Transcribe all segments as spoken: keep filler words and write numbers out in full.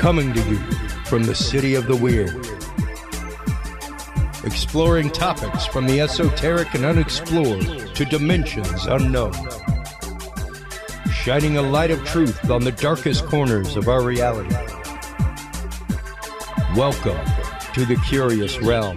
Coming to you from the city of the weird. Exploring topics from the esoteric and unexplored to dimensions unknown. Shining a light of truth on the darkest corners of our reality. Welcome to the Curious Realm.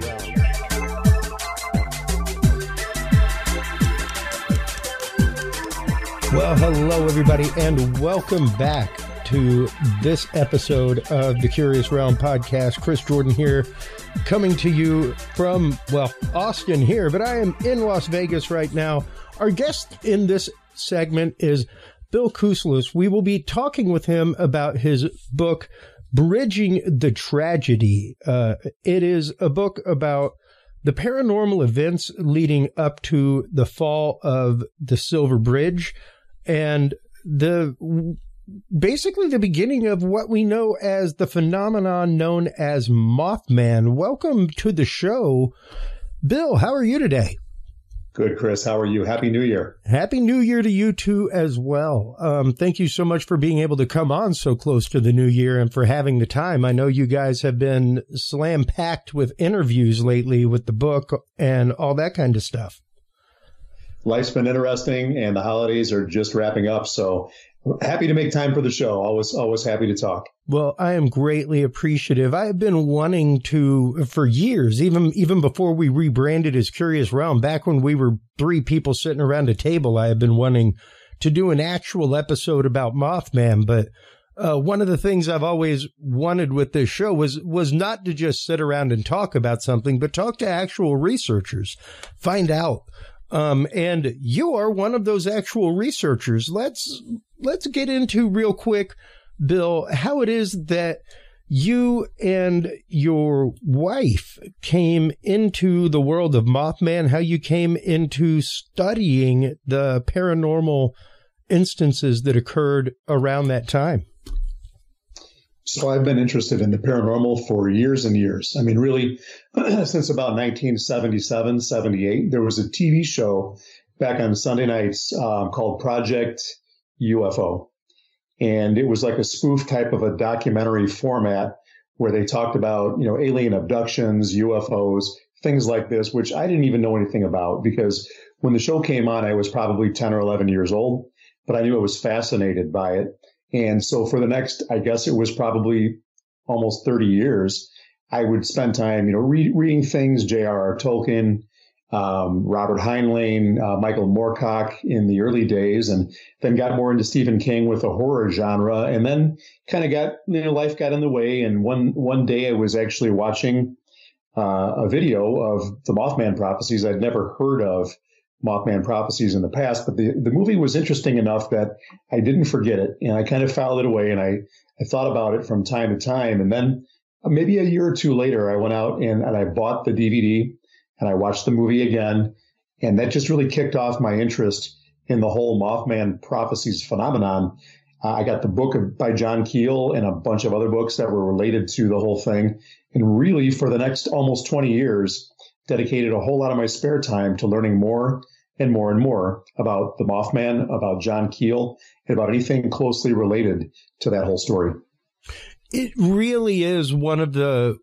Well, hello everybody, and welcome back to this episode of the Curious Realm podcast. Chris Jordan here, coming to you from, well, Austin here, but I am in Las Vegas right now. Our guest in this segment is Bill Kouslis. We will be talking with him about his book, Bridging the Tragedy. Uh, it is a book about the paranormal events leading up to the fall of the Silver Bridge and the basically the beginning of what we know as the phenomenon known as Mothman. Welcome to the show. Bill, how are you today? Good, Chris. How are you? Happy New Year. Happy New Year to you too as well. Um, thank you so much for being able to come on so close to the new year and for having the time. I know you guys have been slam-packed with interviews lately with the book and all that kind of stuff. Life's been interesting, and the holidays are just wrapping up, so happy to make time for the show. Always, always happy to talk. Well, I am greatly appreciative. I have been wanting to, for years, even even before we rebranded as Curious Realm, back when we were three people sitting around a table, I have been wanting to do an actual episode about Mothman, but uh, one of the things I've always wanted with this show was was not to just sit around and talk about something, but talk to actual researchers, find out. Um, and you are one of those actual researchers. Let's, let's get into real quick, Bill, how it is that you and your wife came into the world of Mothman, how you came into studying the paranormal instances that occurred around that time. So I've been interested in the paranormal for years and years. I mean, really, since about nineteen seventy-seven, seventy-eight, there was a T V show back on Sunday nights um, called Project U F O. And it was like a spoof type of a documentary format where they talked about, you know, alien abductions, U F Os, things like this, which I didn't even know anything about because when the show came on, I was probably ten or eleven years old, but I knew I was fascinated by it. And so for the next, I guess it was probably almost thirty years, I would spend time, you know, re- reading things, J R R Tolkien, um, Robert Heinlein, uh, Michael Moorcock in the early days, and then got more into Stephen King with the horror genre. And then kind of got, you know, life got in the way. And one, one day I was actually watching uh, a video of the Mothman prophecies. I'd never heard of Mothman prophecies in the past, but the, the movie was interesting enough that I didn't forget it, and I kind of filed it away, and I, I thought about it from time to time. And then maybe a year or two later, I went out and, and I bought the D V D, and I watched the movie again, and that just really kicked off my interest in the whole Mothman prophecies phenomenon. Uh, I got the book of, by John Keel and a bunch of other books that were related to the whole thing, and really for the next almost twenty years, dedicated a whole lot of my spare time to learning more and more and more about the Mothman, about John Keel, and about anything closely related to that whole story. It really is one of the,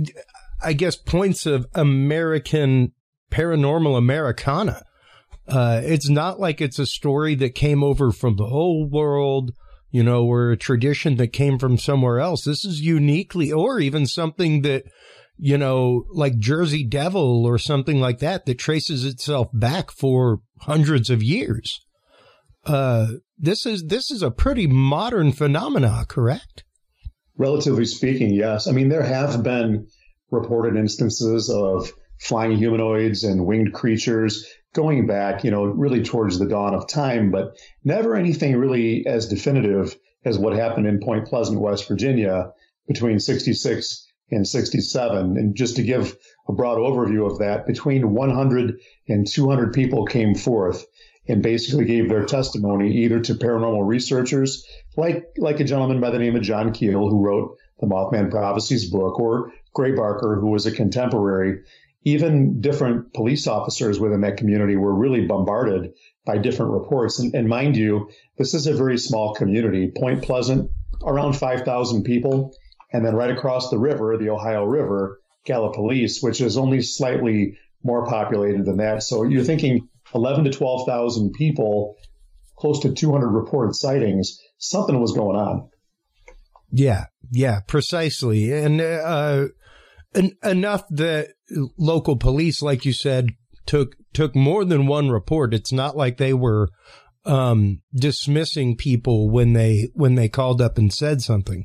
I guess, points of American paranormal Americana. Uh, it's not like it's a story that came over from the whole world, you know, or a tradition that came from somewhere else. This is uniquely, or even something that, you know, like Jersey Devil or something like that, that traces itself back for hundreds of years. Uh, this is this is a pretty modern phenomena, correct? Relatively speaking, yes. I mean, there have been reported instances of flying humanoids and winged creatures going back, you know, really towards the dawn of time, but never anything really as definitive as what happened in Point Pleasant, West Virginia between sixty-six and sixty-seven. And just to give a broad overview of that, between one hundred and two hundred people came forth and basically gave their testimony either to paranormal researchers, like like a gentleman by the name of John Keel, who wrote the Mothman Prophecies book, or Gray Barker, who was a contemporary. Even different police officers within that community were really bombarded by different reports. And, and mind you, this is a very small community. Point Pleasant, around five thousand people. And then right across the river, the Ohio River, Gallipolis, which is only slightly more populated than that. So you're thinking eleven to twelve thousand people, close to two hundred reported sightings. Something was going on. Yeah, yeah, precisely. And uh, en- enough that local police, like you said, took took more than one report. It's not like they were um, dismissing people when they when they called up and said something.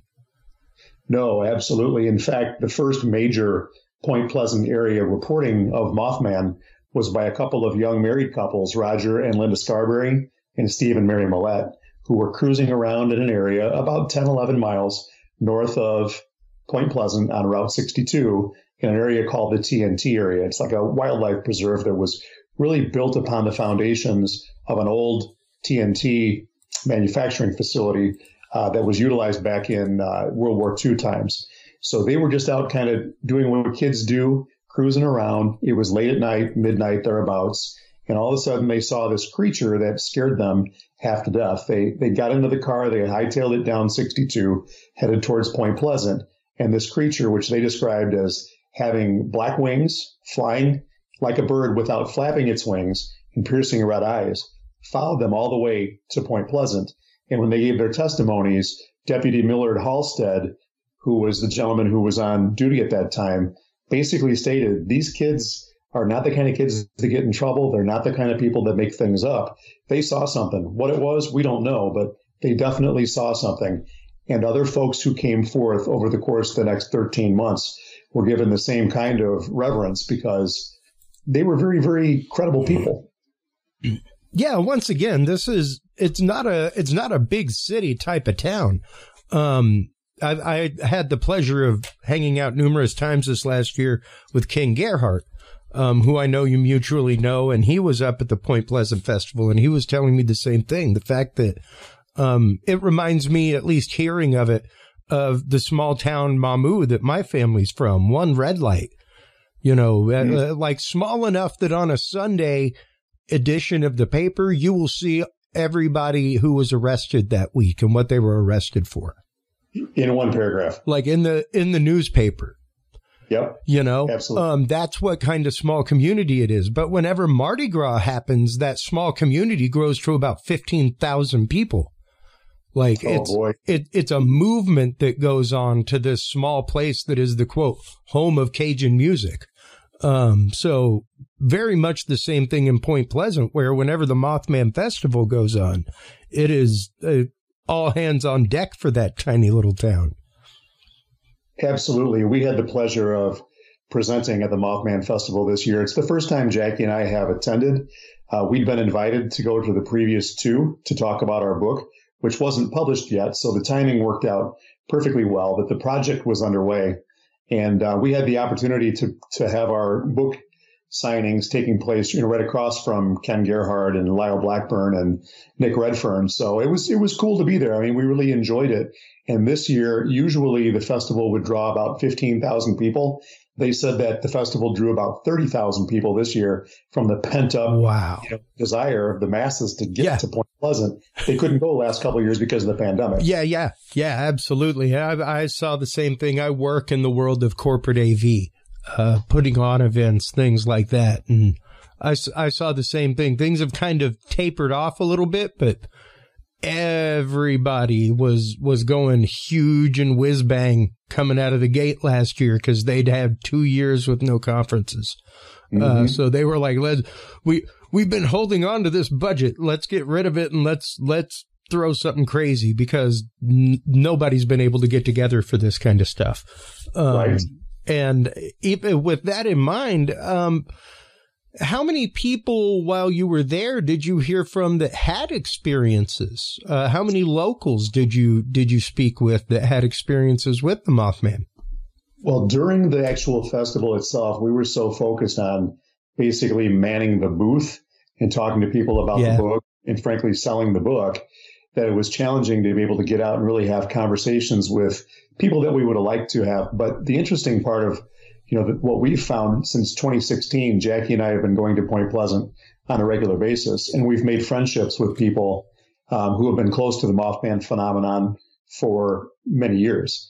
No, absolutely. In fact, the first major Point Pleasant area reporting of Mothman was by a couple of young married couples, Roger and Linda Scarberry and Steve and Mary Millette, who were cruising around in an area about ten, eleven miles north of Point Pleasant on Route sixty-two in an area called the T N T area. It's like a wildlife preserve that was really built upon the foundations of an old T N T manufacturing facility uh, that was utilized back in uh, World War Two times. So they were just out kind of doing what kids do, cruising around. It was late at night, midnight, thereabouts. And all of a sudden they saw this creature that scared them half to death. They they got into the car, they hightailed it down sixty-two, headed towards Point Pleasant. And this creature, which they described as having black wings, flying like a bird without flapping its wings and piercing red eyes, followed them all the way to Point Pleasant. And when they gave their testimonies, Deputy Millard Halstead, who was the gentleman who was on duty at that time, basically stated, these kids are not the kind of kids that get in trouble. They're not the kind of people that make things up. They saw something. What it was, we don't know, but they definitely saw something. And other folks who came forth over the course of the next thirteen months were given the same kind of reverence because they were very, very credible people. Yeah, once again, this is it's not a it's not a big city type of town. Um, I, I had the pleasure of hanging out numerous times this last year with King Gerhardt, um, who I know you mutually know, and he was up at the Point Pleasant Festival, and he was telling me the same thing. The fact that um, it reminds me, at least hearing of it, of the small town Mamou that my family's from, one red light, you know, mm-hmm. uh, like small enough that on a Sunday edition of the paper, you will see everybody who was arrested that week and what they were arrested for. In one paragraph. Like in the in the newspaper. Yep. You know, absolutely. Um, that's what kind of small community it is. But whenever Mardi Gras happens, that small community grows to about fifteen thousand people. Like oh, it's boy. it it's a movement that goes on to this small place that is the quote home of Cajun music. Um, so very much the same thing in Point Pleasant, where whenever the Mothman Festival goes on, it is uh, all hands on deck for that tiny little town. Absolutely. We had the pleasure of presenting at the Mothman Festival this year. It's the first time Jackie and I have attended. Uh, we'd been invited to go to the previous two to talk about our book, which wasn't published yet. So the timing worked out perfectly well, but the project was underway. And uh, we had the opportunity to to have our book signings taking place, you know, right across from Ken Gerhardt and Lyle Blackburn and Nick Redfern. So it was it was cool to be there. I mean, we really enjoyed it. And this year, usually the festival would draw about fifteen thousand people. They said that the festival drew about thirty thousand people this year from the pent up wow. you know, desire of the masses to get yeah. to Point Pleasant. They couldn't go the last couple of years because of the pandemic. Yeah, yeah, yeah, absolutely. I, I saw the same thing. I work in the world of corporate A V, uh, putting on events, things like that. And I, I saw the same thing. Things have kind of tapered off a little bit, but everybody was was going huge and whiz bang coming out of the gate last year because they'd had two years with no conferences. Mm-hmm. Uh, so they were like, "Let's we we've been holding on to this budget. Let's get rid of it and let's let's throw something crazy because n- nobody's been able to get together for this kind of stuff." Um, right. And even with that in mind, um, how many people while you were there did you hear from that had experiences? Uh, how many locals did you did you speak with that had experiences with the Mothman? Well, during the actual festival itself, we were so focused on basically manning the booth and talking to people about yeah. the book and frankly selling the book that it was challenging to be able to get out and really have conversations with people that we would have liked to have. But the interesting part of You know, what we've found since twenty sixteen, Jackie and I have been going to Point Pleasant on a regular basis, and we've made friendships with people um, who have been close to the Mothman phenomenon for many years.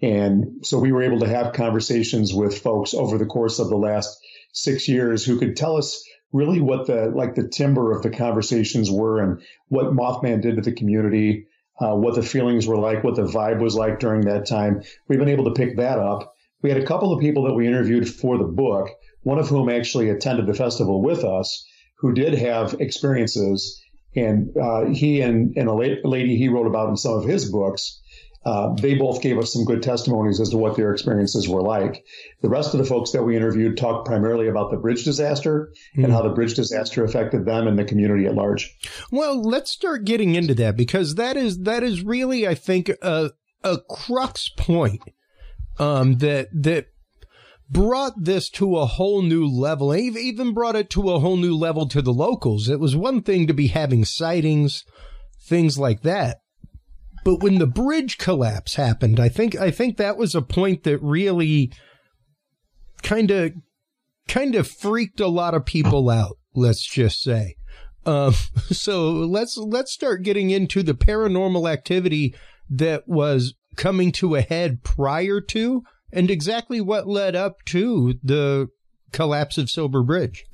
And so we were able to have conversations with folks over the course of the last six years who could tell us really what the, like the timber of the conversations were and what Mothman did to the community, uh, what the feelings were like, what the vibe was like during that time. We've been able to pick that up. We had a couple of people that we interviewed for the book, one of whom actually attended the festival with us, who did have experiences. And uh, he and, and a lady he wrote about in some of his books, uh, they both gave us some good testimonies as to what their experiences were like. The rest of the folks that we interviewed talked primarily about the bridge disaster mm. and how the bridge disaster affected them and the community at large. Well, let's start getting into that, because that is that is really, I think, a, a crux point um, that that brought this to a whole new level, and even brought it to a whole new level to the locals. It was one thing to be having sightings, things like that. But when the bridge collapse happened, I think I think that was a point that really kind of kind of freaked a lot of people out, let's just say. Um, so let's let's start getting into the paranormal activity that was coming to a head prior to, and exactly what led up to the collapse of Silver Bridge.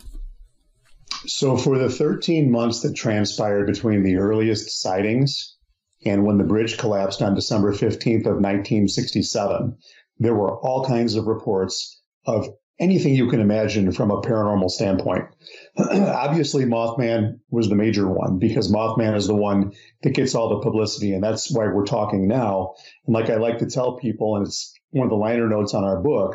So for the thirteen months that transpired between the earliest sightings and when the bridge collapsed on December fifteenth of nineteen sixty-seven, there were all kinds of reports of anything you can imagine from a paranormal standpoint. Obviously, Mothman was the major one, because Mothman is the one that gets all the publicity, and that's why we're talking now. And like I like to tell people, and it's one of the liner notes on our book,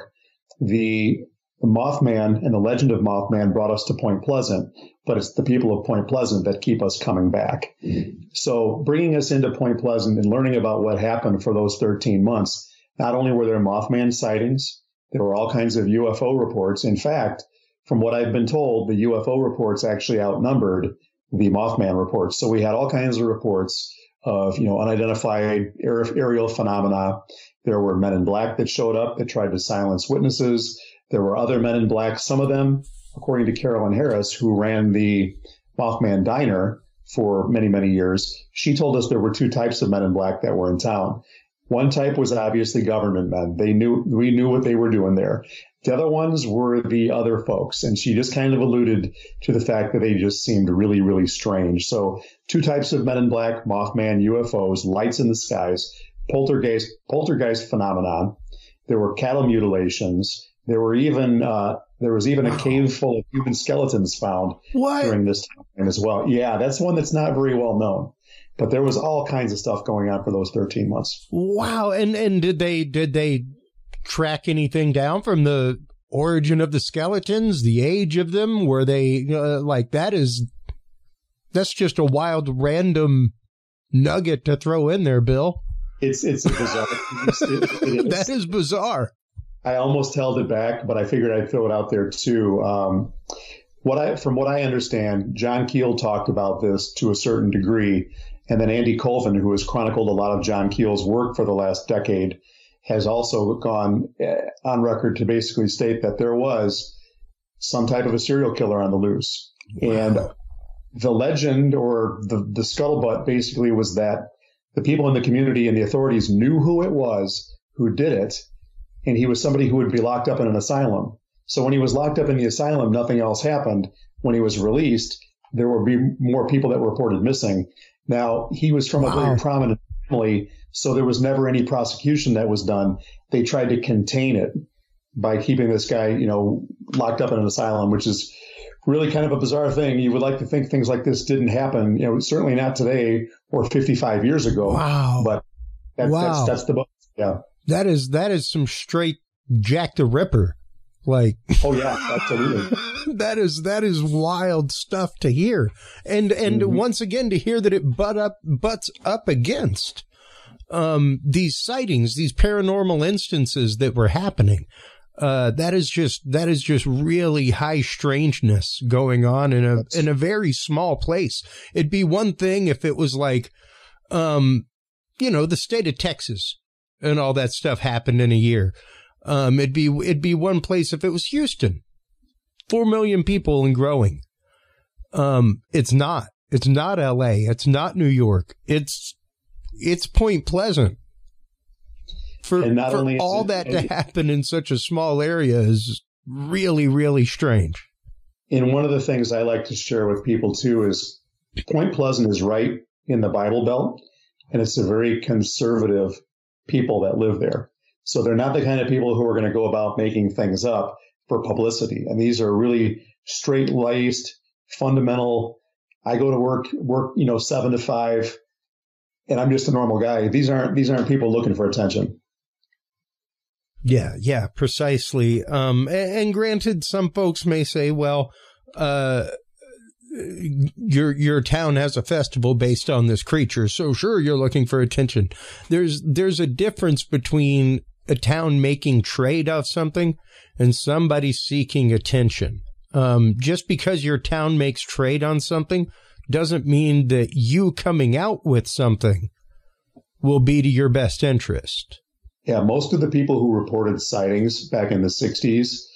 the, the Mothman and the legend of Mothman brought us to Point Pleasant, but it's the people of Point Pleasant that keep us coming back. Mm-hmm. So bringing us into Point Pleasant and learning about what happened for those thirteen months, not only were there Mothman sightings, there were all kinds of U F O reports. In fact, from what I've been told, the U F O reports actually outnumbered the Mothman reports. So we had all kinds of reports of, you know, unidentified aerial phenomena. There were men in black that showed up that tried to silence witnesses. There were other men in black, some of them, according to Carolyn Harris, who ran the Mothman Diner for many, many years. She told us there were two types of men in black that were in town. One type was obviously government men. They knew, we knew what they were doing there. The other ones were the other folks. And she just kind of alluded to the fact that they just seemed really, really strange. So two types of men in black, Mothman, U F Os, lights in the skies, poltergeist, poltergeist phenomenon. There were cattle mutilations. There were even, uh, there was even a cave full of human skeletons found what? during this time as well. Yeah, that's one that's not very well known. But there was all kinds of stuff going on for those thirteen months. Wow. And and did they did they track anything down from the origin of the skeletons, the age of them? Were they uh, like, that is, that's just a wild random nugget to throw in there, Bill. It's it's a bizarre. it, it is. That is bizarre. I almost held it back, but I figured I'd throw it out there too. Um, what I, from what I understand, John Keel talked about this to a certain degree. And then Andy Colvin, who has chronicled a lot of John Keel's work for the last decade, has also gone on record to basically state that there was some type of a serial killer on the loose. Wow. And the legend, or the, the scuttlebutt, basically was that the people in the community and the authorities knew who it was who did it, and he was somebody who would be locked up in an asylum. So when he was locked up in the asylum, nothing else happened. When he was released, there would be more people that were reported missing. Now, he was from a wow. very prominent family, so there was never any prosecution that was done. They tried to contain it by keeping this guy, you know, locked up in an asylum, which is really kind of a bizarre thing. You would like to think things like this didn't happen, you know, certainly not today or fifty-five years ago. Wow. But that, wow. that's, that's the, yeah. That is, that is some straight Jack the Ripper. Like, oh yeah, absolutely. that is, that is wild stuff to hear. And, and mm-hmm. once again, to hear that it butt up, butts up against, um, these sightings, these paranormal instances that were happening. Uh, that is just, that is just really high strangeness going on in a, That's... in a very small place. It'd be one thing if it was like, um, you know, the state of Texas and all that stuff happened in a year. Um, it'd be, it'd be one place if it was Houston, four million people and growing. Um, it's not, it's not L A. It's not New York. It's, it's Point Pleasant. For, and not for only all it, that and, to happen in such a small area is really, really strange. And one of the things I like to share with people too is Point Pleasant is right in the Bible Belt, and it's a very conservative people that live there. So they're not the kind of people who are going to go about making things up for publicity. And these are really straight-laced, fundamental. I go to work, work, you know, seven to five, and I'm just a normal guy. These aren't these aren't people looking for attention. Yeah, yeah, precisely. Um, and, and granted, some folks may say, well, uh, your your town has a festival based on this creature, so sure, you're looking for attention. There's there's a difference between a town making trade of something and somebody seeking attention. Um, just because your town makes trade on something doesn't mean that you coming out with something will be to your best interest. Yeah, most of the people who reported sightings back in the sixties,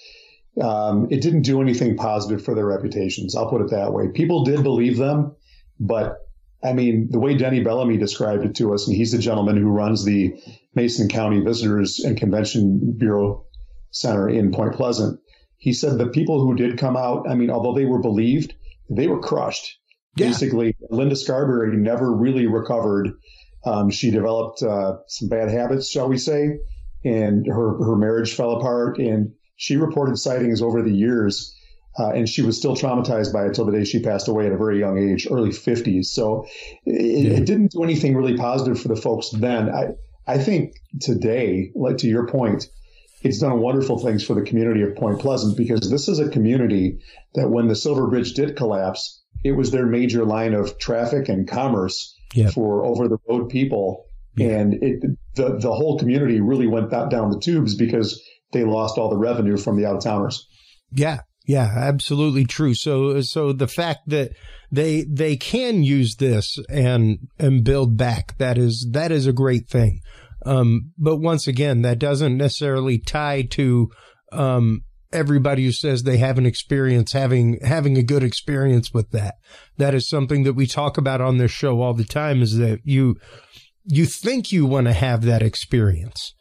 um, it didn't do anything positive for their reputations. I'll put it that way. People did believe them, but I mean, the way Denny Bellamy described it to us, and he's the gentleman who runs the Mason County Visitors and Convention Bureau Center in Point Pleasant. He said the people who did come out, I mean, although they were believed, they were crushed. Yeah. Basically, Linda Scarberry never really recovered. Um, she developed uh, some bad habits, shall we say, and her, her marriage fell apart. And she reported sightings over the years, uh, and she was still traumatized by it till the day she passed away at a very young age, early fifties. So it, yeah. it didn't do anything really positive for the folks then. I, I think today, like to your point, it's done wonderful things for the community of Point Pleasant, because this is a community that when the Silver Bridge did collapse, it was their major line of traffic and commerce yep. for over-the-road people. Yep. And it, the, the whole community really went down the tubes because they lost all the revenue from the out-of-towners. Yeah, yeah, absolutely true. So so the fact that they they can use this and and build back, that is that is a great thing. Um, but once again, that doesn't necessarily tie to um, everybody who says they have an experience having having a good experience with that. That is something that we talk about on this show all the time, is that you you think you want to have that experience.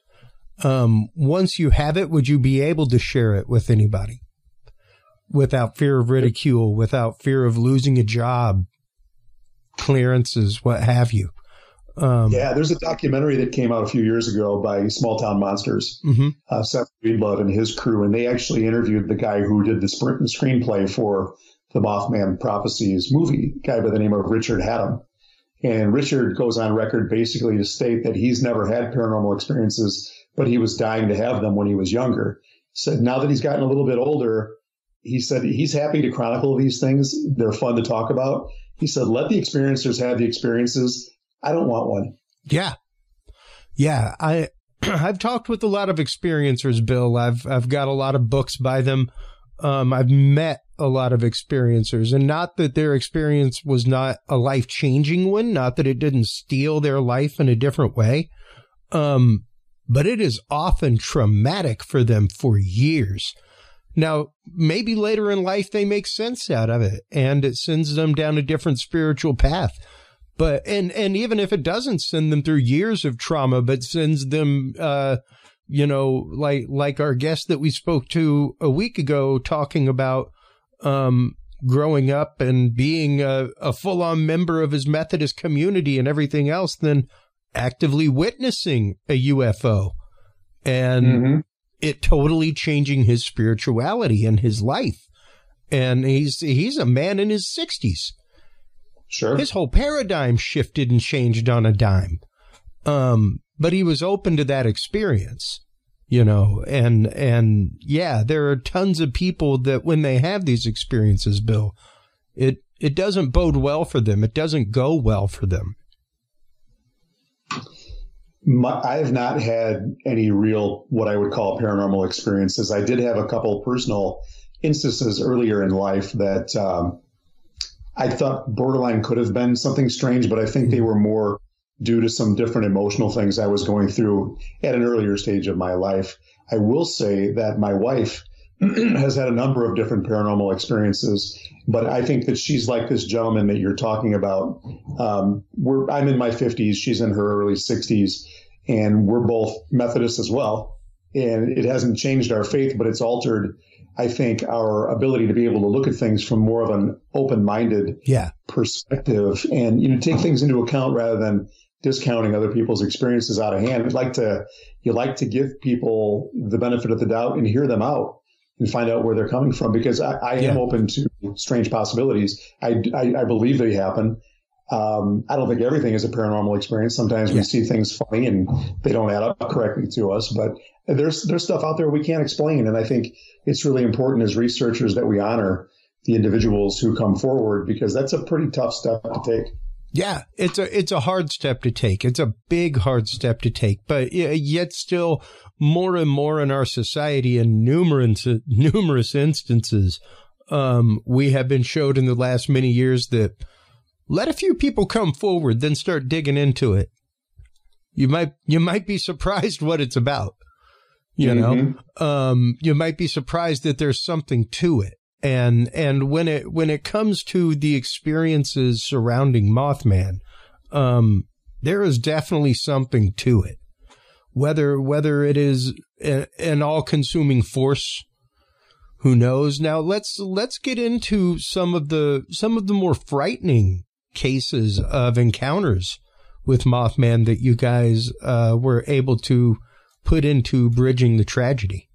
Um, once you have it, would you be able to share it with anybody without fear of ridicule, without fear of losing a job, clearances, what have you? Um, yeah, there's a documentary that came out a few years ago by Small Town Monsters, mm-hmm. uh, Seth Greenblood and his crew, and they actually interviewed the guy who did the sprint screenplay for the Mothman Prophecies movie, a guy by the name of Richard Hatem. And Richard goes on record basically to state that he's never had paranormal experiences, but he was dying to have them when he was younger. Said now that he's gotten a little bit older, he said he's happy to chronicle these things. They're fun to talk about. He said, let the experiencers have the experiences. I don't want one. Yeah. Yeah. I, I've talked with a lot of experiencers, Bill. I've, I've got a lot of books by them. Um, I've met a lot of experiencers, and not that their experience was not a life-changing one, not that it didn't steal their life in a different way. Um, but it is often traumatic for them for years. Now, maybe later in life they make sense out of it and it sends them down a different spiritual path. But, and, and even if it doesn't send them through years of trauma, but sends them, uh, you know, like, like our guest that we spoke to a week ago talking about, um, growing up and being a, a full-on member of his Methodist community and everything else, then actively witnessing a U F O and mm-hmm. it totally changing his spirituality and his life. And he's, he's a man in his sixties. Sure. His whole paradigm shifted and changed on a dime. Um, but he was open to that experience, you know, and, and yeah, there are tons of people that when they have these experiences, Bill, it, it doesn't bode well for them. It doesn't go well for them. My, I have not had any real, what I would call paranormal experiences. I did have a couple personal instances earlier in life that, um, I thought borderline could have been something strange, but I think they were more due to some different emotional things I was going through at an earlier stage of my life. I will say that my wife has had a number of different paranormal experiences, but I think that she's like this gentleman that you're talking about. Um, we're, I'm in my fifties. She's in her early sixties. and we're both Methodists as well. And it hasn't changed our faith, but it's altered, I think, our ability to be able to look at things from more of an open-minded yeah. perspective and, you know, take things into account rather than discounting other people's experiences out of hand. I'd like to, you like to give people the benefit of the doubt and hear them out and find out where they're coming from, because I, I yeah. am open to strange possibilities. I, I, I believe they happen. Um, I don't think everything is a paranormal experience. Sometimes we yeah. see things funny and they don't add up correctly to us, but there's, there's stuff out there we can't explain. And I think it's really important as researchers that we honor the individuals who come forward, because that's a pretty tough step to take. Yeah, it's a, it's a hard step to take. It's a big, hard step to take, but yet still more and more in our society in numerous, numerous instances, um, we have been showed in the last many years that let a few people come forward, then start digging into it. You might, you might be surprised what it's about. You mm-hmm. know, um, you might be surprised that there's something to it. And, and when it, when it comes to the experiences surrounding Mothman, um, there is definitely something to it. Whether, whether it is a, an all consuming force, who knows? Now let's, let's get into some of the, some of the more frightening cases of encounters with Mothman that you guys, uh, were able to put into Bridging the Tragedy.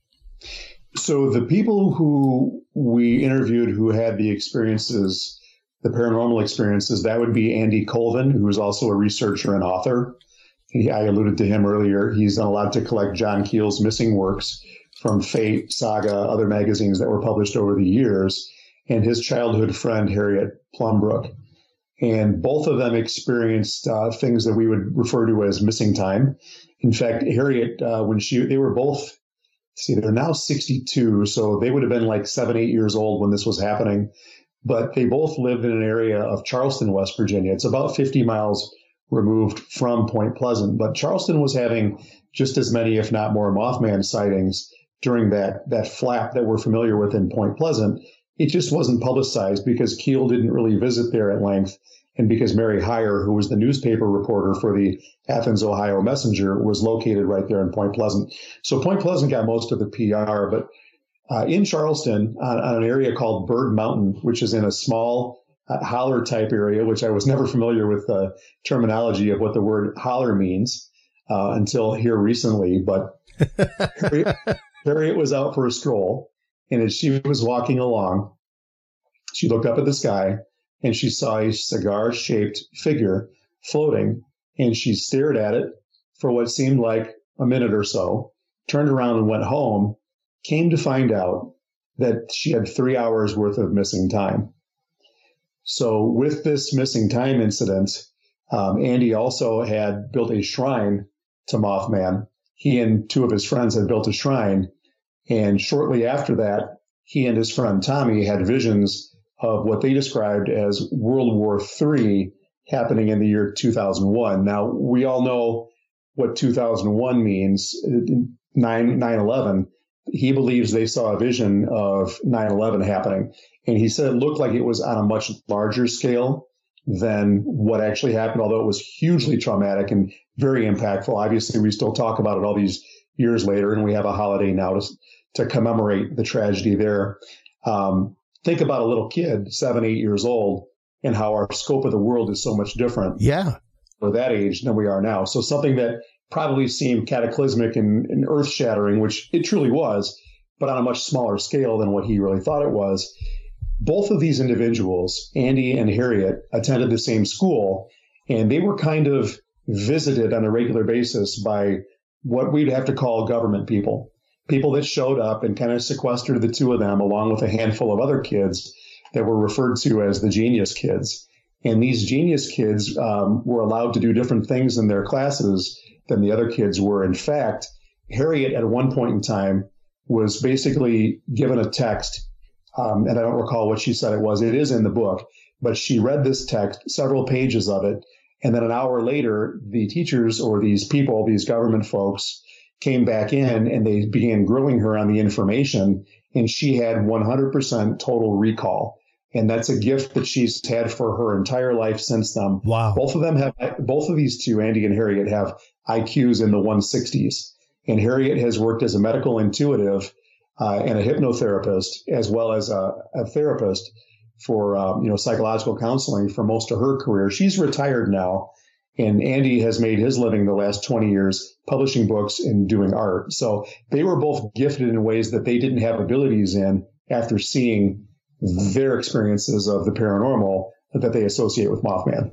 So the people who we interviewed who had the experiences, the paranormal experiences, that would be Andy Colvin, who is also a researcher and author. He, I alluded to him earlier. He's done a lot to collect John Keel's missing works from Fate, Saga, other magazines that were published over the years, and his childhood friend, Harriet Plumbrook. And both of them experienced uh, things that we would refer to as missing time. In fact, Harriet, uh, when she, they were both, see, they're now sixty-two, so they would have been like seven, eight years old when this was happening. But they both lived in an area of Charleston, West Virginia. It's about fifty miles removed from Point Pleasant. But Charleston was having just as many, if not more, Mothman sightings during that, that flap that we're familiar with in Point Pleasant. It just wasn't publicized because Keel didn't really visit there at length, and because Mary Heyer, who was the newspaper reporter for the Athens, Ohio Messenger, was located right there in Point Pleasant. So Point Pleasant got most of the P R, but uh, in Charleston, on, on an area called Bird Mountain, which is in a small uh, holler type area, which I was never familiar with the terminology of what the word holler means uh, until here recently, but Harriet, Harriet was out for a stroll. And as she was walking along, she looked up at the sky and she saw a cigar-shaped figure floating, and she stared at it for what seemed like a minute or so, turned around and went home, came to find out that she had three hours worth of missing time. So with this missing time incident, um, Andy also had built a shrine to Mothman. He and two of his friends had built a shrine. And shortly after that, he and his friend Tommy had visions of what they described as World War Three happening in the year two thousand one. Now, we all know what two thousand one means, nine eleven. He believes they saw a vision of nine eleven happening. And he said it looked like it was on a much larger scale than what actually happened, although it was hugely traumatic and very impactful. Obviously, we still talk about it all these years later, and we have a holiday now to, to commemorate the tragedy there. Um, think about a little kid, seven, eight years old, and how our scope of the world is so much different. Yeah. For that age than we are now. So something that probably seemed cataclysmic and, and earth shattering, which it truly was, but on a much smaller scale than what he really thought it was. Both of these individuals, Andy and Harriet, attended the same school, and they were kind of visited on a regular basis by what we'd have to call government people, people that showed up and kind of sequestered the two of them along with a handful of other kids that were referred to as the genius kids. And these genius kids um, were allowed to do different things in their classes than the other kids were. In fact, Harriet at one point in time was basically given a text, um, and I don't recall what she said it was. It is in the book, but she read this text, several pages of it, and then an hour later, the teachers or these people, these government folks, came back in and they began grilling her on the information, and she had one hundred percent total recall. And that's a gift that she's had for her entire life since then. Wow. Both of them have, both of these two, Andy and Harriet, have I Qs in the one sixties. And Harriet has worked as a medical intuitive uh, and a hypnotherapist, as well as a, a therapist for um, you know psychological counseling for most of her career. She's retired now, and Andy has made his living the last twenty years publishing books and doing art. So they were both gifted in ways that they didn't have abilities in after seeing their experiences of the paranormal that they associate with Mothman.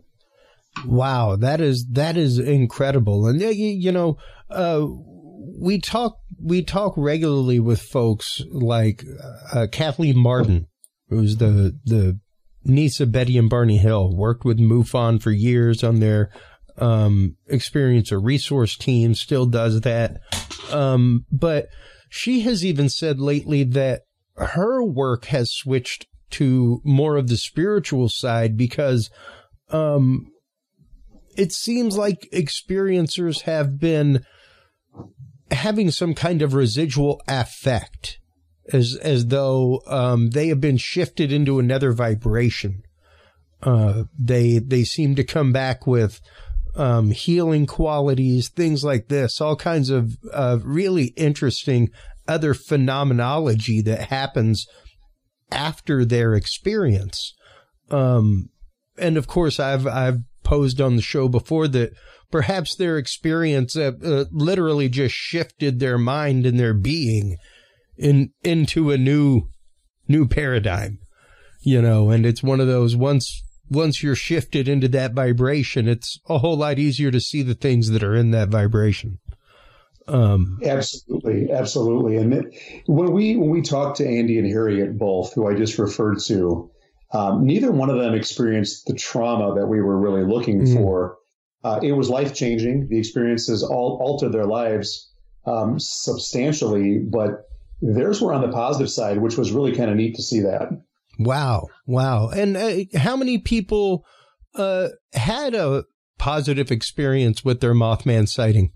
Wow, that is that is incredible. And you, you know, uh, we talk we talk regularly with folks like uh, Kathleen Martin, who's the the niece of Betty and Barney Hill, worked with MUFON for years on their um, experience or resource team, still does that. Um, but she has even said lately that her work has switched to more of the spiritual side because um, it seems like experiencers have been having some kind of residual affect, as as though um, they have been shifted into another vibration. Uh, they they seem to come back with um, healing qualities, things like this, all kinds of uh, really interesting other phenomenology that happens after their experience. Um, and of course, I've I've posed on the show before that perhaps their experience uh, uh, literally just shifted their mind and their being in into a new new paradigm, you know. And it's one of those, once once you're shifted into that vibration, it's a whole lot easier to see the things that are in that vibration. Um, absolutely, absolutely. And it, when we when we talked to Andy and Harriet both, who I just referred to, um, neither one of them experienced the trauma that we were really looking mm-hmm. for. Uh, it was life changing. The experiences all altered their lives um, substantially, but theirs were on the positive side, which was really kind of neat to see that. Wow, wow! And uh, how many people uh, had a positive experience with their Mothman sighting?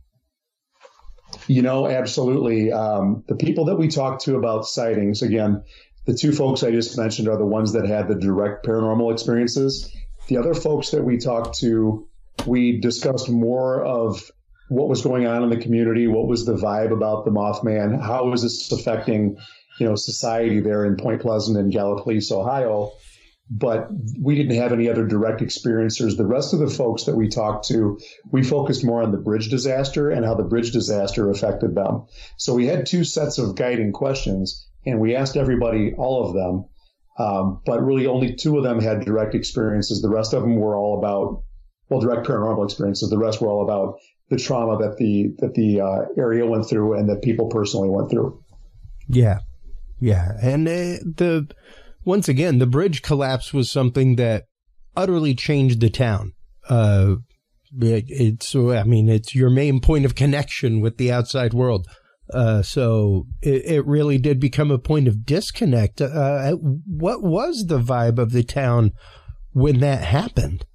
You know, absolutely. Um, the people that we talked to about sightings, again, the two folks I just mentioned are the ones that had the direct paranormal experiences. The other folks that we talked to, we discussed more of what was going on in the community, what was the vibe about the Mothman, how was this affecting, you know, society there in Point Pleasant and Gallipolis, Ohio. But we didn't have any other direct experiencers. The rest of the folks that we talked to, we focused more on the bridge disaster and how the bridge disaster affected them. So we had two sets of guiding questions, and we asked everybody, all of them, um, but really only two of them had direct experiences. The rest of them were all about, well, direct paranormal experiences. The rest were all about the trauma that the that the uh, area went through and that people personally went through. Yeah, yeah, and uh, the. Once again, the bridge collapse was something that utterly changed the town. Uh, it, it's, I mean, it's your main point of connection with the outside world. Uh, so it, it really did become a point of disconnect. Uh, what was the vibe of the town when that happened?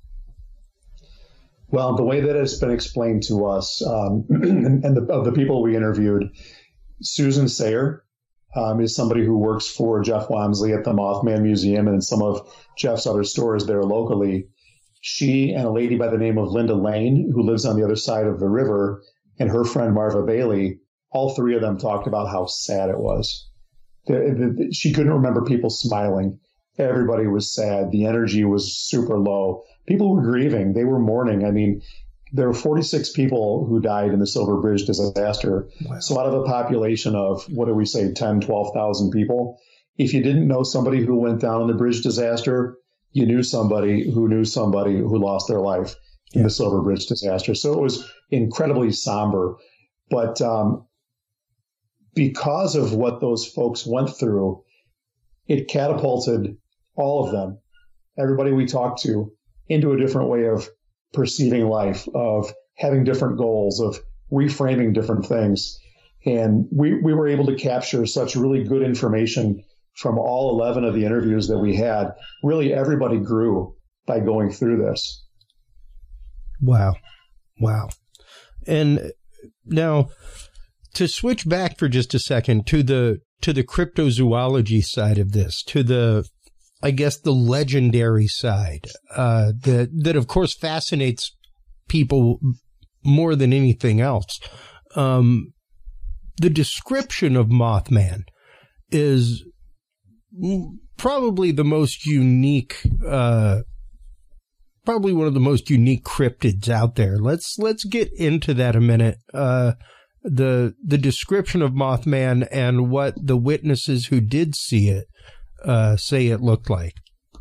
Well, the way that it's been explained to us, um, and, and the, of the people we interviewed, Susan Sayer, Um, is somebody who works for Jeff Wamsley at the Mothman Museum and in some of Jeff's other stores there locally. She and a lady by the name of Linda Lane, who lives on the other side of the river, and her friend Marva Bailey, all three of them talked about how sad it was. The, the, she couldn't remember people smiling. Everybody was sad. The energy was super low. People were grieving. They were mourning. I mean, there were forty-six people who died in the Silver Bridge disaster. Wow. So out of a population of, what do we say, ten, twelve thousand people, if you didn't know somebody who went down in the bridge disaster, you knew somebody who knew somebody who lost their life in yeah. the Silver Bridge disaster. So it was incredibly somber. But um, because of what those folks went through, it catapulted all of them, everybody we talked to, into a different way of perceiving life, of having different goals, of reframing different things. And we, we were able to capture such really good information from all eleven of the interviews that we had. Really, everybody grew by going through this. Wow. Wow. And now, to switch back for just a second to the to the cryptozoology side of this, to the I guess the legendary side, uh, that, that of course fascinates people more than anything else. Um, the description of Mothman is probably the most unique, uh, probably one of the most unique cryptids out there. Let's, let's get into that a minute. Uh, the, the description of Mothman and what the witnesses who did see it, uh, say it looked like.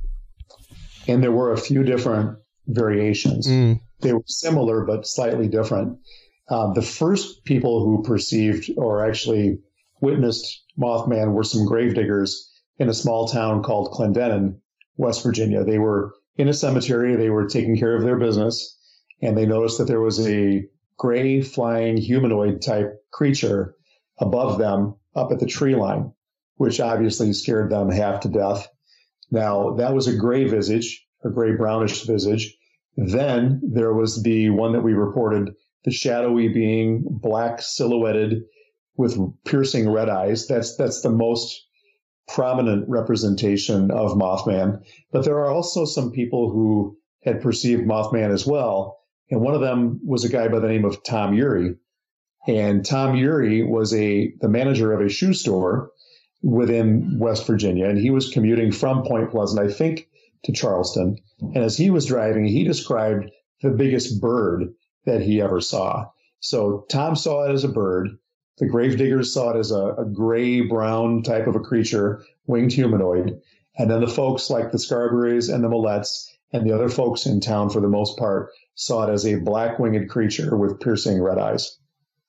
And there were a few different variations. Mm. They were similar, but slightly different. Uh, the first people who perceived or actually witnessed Mothman were some gravediggers in a small town called Clendenin, West Virginia. They were in a cemetery. They were taking care of their business, and they noticed that there was a gray flying humanoid type creature above them up at the tree line, which obviously scared them half to death. Now, that was a gray visage, a gray brownish visage. Then there was the one that we reported, the shadowy being, black silhouetted with piercing red eyes. That's that's the most prominent representation of Mothman. But there are also some people who had perceived Mothman as well. And one of them was a guy by the name of Tom Urey. And Tom Urey was a the manager of a shoe store within West Virginia. And he was commuting from Point Pleasant, I think, to Charleston. And as he was driving, he described the biggest bird that he ever saw. So Tom saw it as a bird. The gravediggers saw it as a, a gray-brown type of a creature, winged humanoid. And then the folks like the Scarberries and the Millettes and the other folks in town, for the most part, saw it as a black-winged creature with piercing red eyes.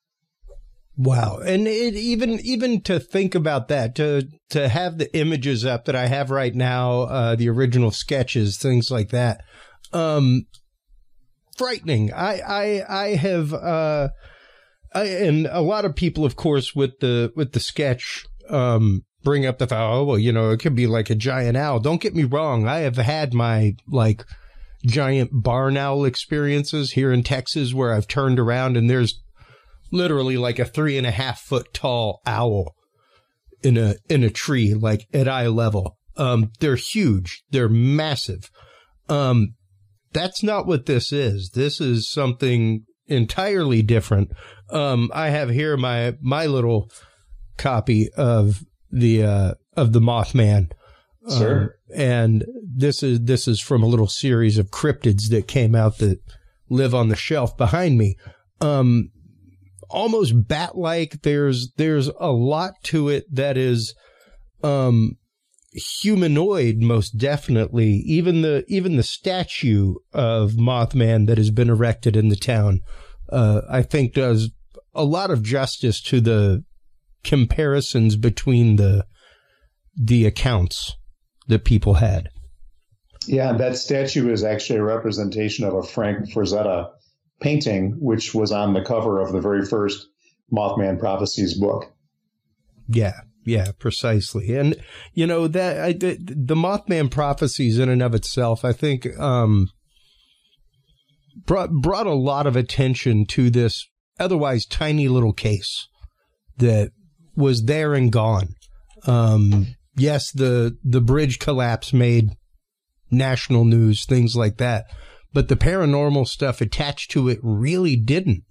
Wow. And it, even even to think about that, to to have the images up that I have right now, uh, the original sketches, things like that, um, frightening. I I, I have, uh, I, and a lot of people, of course, with the with the sketch, um, bring up the fact, oh, well, you know, it could be like a giant owl. Don't get me wrong. I have had my, like, giant barn owl experiences here in Texas where I've turned around and there's literally like a three and a half foot tall owl in a in a tree, like at eye level. Um, they're huge. They're massive. Um, that's not what this is. This is something entirely different. Um, I have here my my little copy of the uh, of the Mothman. Sure. Um, and this is this is from a little series of cryptids that came out that live on the shelf behind me. Um, almost bat-like. There's there's a lot to it that is um, humanoid, most definitely. Even the even the statue of Mothman that has been erected in the town, uh, I think, does a lot of justice to the comparisons between the the accounts that people had. Yeah, that statue is actually a representation of a Frank Frazetta painting, which was on the cover of the very first Mothman Prophecies book. Yeah, yeah, precisely. And, you know, that I, the, the Mothman Prophecies in and of itself, I think, um, brought, brought a lot of attention to this otherwise tiny little case that was there and gone. Um, yes, the, the bridge collapse made national news, things like that. But the paranormal stuff attached to it really didn't.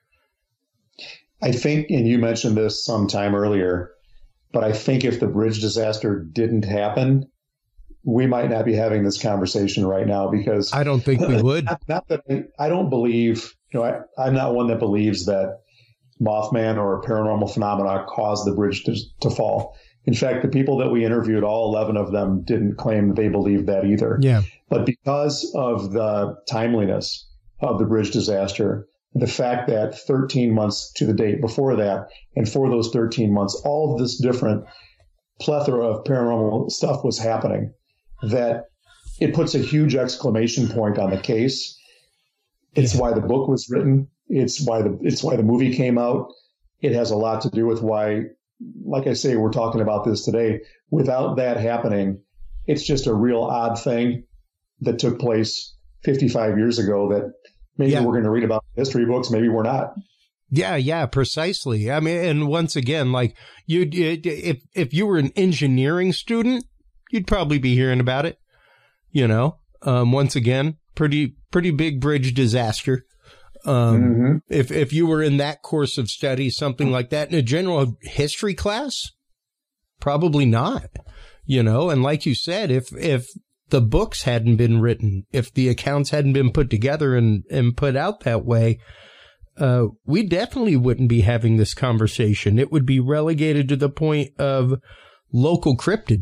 I think, and you mentioned this sometime earlier, but I think if the bridge disaster didn't happen, we might not be having this conversation right now, because I don't think we would. Not, not that I, I don't believe, you know, I, I'm not one that believes that Mothman or paranormal phenomena caused the bridge to, to fall. In fact, the people that we interviewed, all eleven of them didn't claim they believed that either. Yeah. But because of the timeliness of the bridge disaster, the fact that thirteen months to the date before that, and for those thirteen months, all of this different plethora of paranormal stuff was happening, that it puts a huge exclamation point on the case. It's yeah. why the book was written. It's why the it's why the movie came out. It has a lot to do with why, like I say, we're talking about this today. Without that happening, it's just a real odd thing that took place fifty-five years ago that maybe yeah. we're going to read about in history books. Maybe we're not. Yeah, yeah, precisely. I mean, and once again, like you, if if you were an engineering student, you'd probably be hearing about it. You know, um, once again, pretty pretty big bridge disaster. Um, mm-hmm. if, if you were in that course of study, something like that in a general history class, probably not, you know, and like you said, if, if the books hadn't been written, if the accounts hadn't been put together and, and put out that way, uh, we definitely wouldn't be having this conversation. It would be relegated to the point of local cryptid.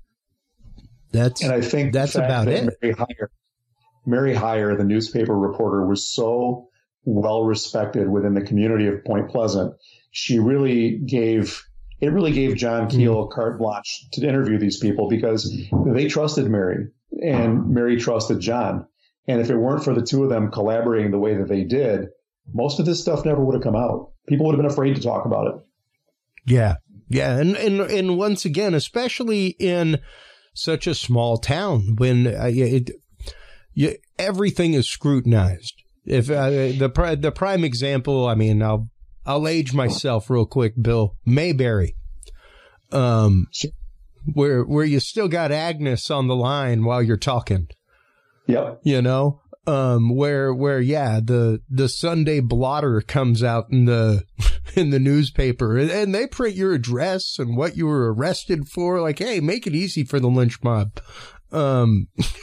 That's, and I think that's about that it. Mary Hyre, Mary Hyre, the newspaper reporter, was so well respected within the community of Point Pleasant. She really gave, it really gave John Keel mm. carte blanche to interview these people because they trusted Mary and Mary trusted John. And if it weren't for the two of them collaborating the way that they did, most of this stuff never would have come out. People would have been afraid to talk about it. Yeah. Yeah. And, and, and once again, especially in such a small town when uh, it, you, everything is scrutinized. If uh, the the prime example, I mean, I'll I'll age myself real quick, Bill. Mayberry, um, where where you still got Agnes on the line while you're talking. Yep. You know, um, where where yeah, the the Sunday blotter comes out in the in the newspaper, and, and they print your address and what you were arrested for. Like, hey, make it easy for the lynch mob. Um,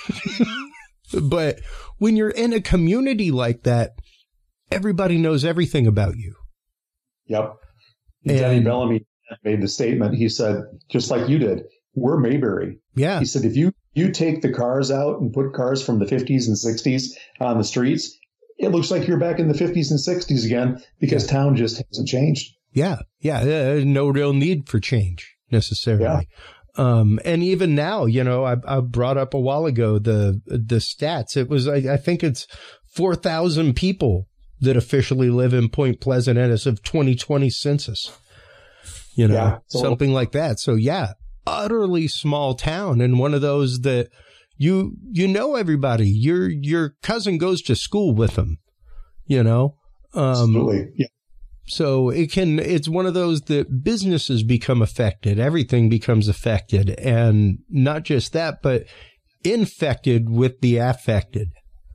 but when you're in a community like that, everybody knows everything about you. Yep. And Denny Bellamy made the statement. He said, just like you did, we're Mayberry. Yeah. He said, if you, you take the cars out and put cars from the fifties and sixties on the streets, it looks like you're back in the fifties and sixties again because yeah. town just hasn't changed. Yeah. Yeah. Uh, no real need for change necessarily. Yeah. Um, and even now, you know, I, I brought up a while ago the the stats. It was, I, I think it's four thousand people that officially live in Point Pleasant as of twenty twenty census. You know, yeah, so something like that. So, yeah, utterly small town, and one of those that you you know everybody. Your your cousin goes to school with them. You know, um, absolutely. Yeah. So it can, it's one of those that businesses become affected. Everything becomes affected. And not just that, but infected with the affected.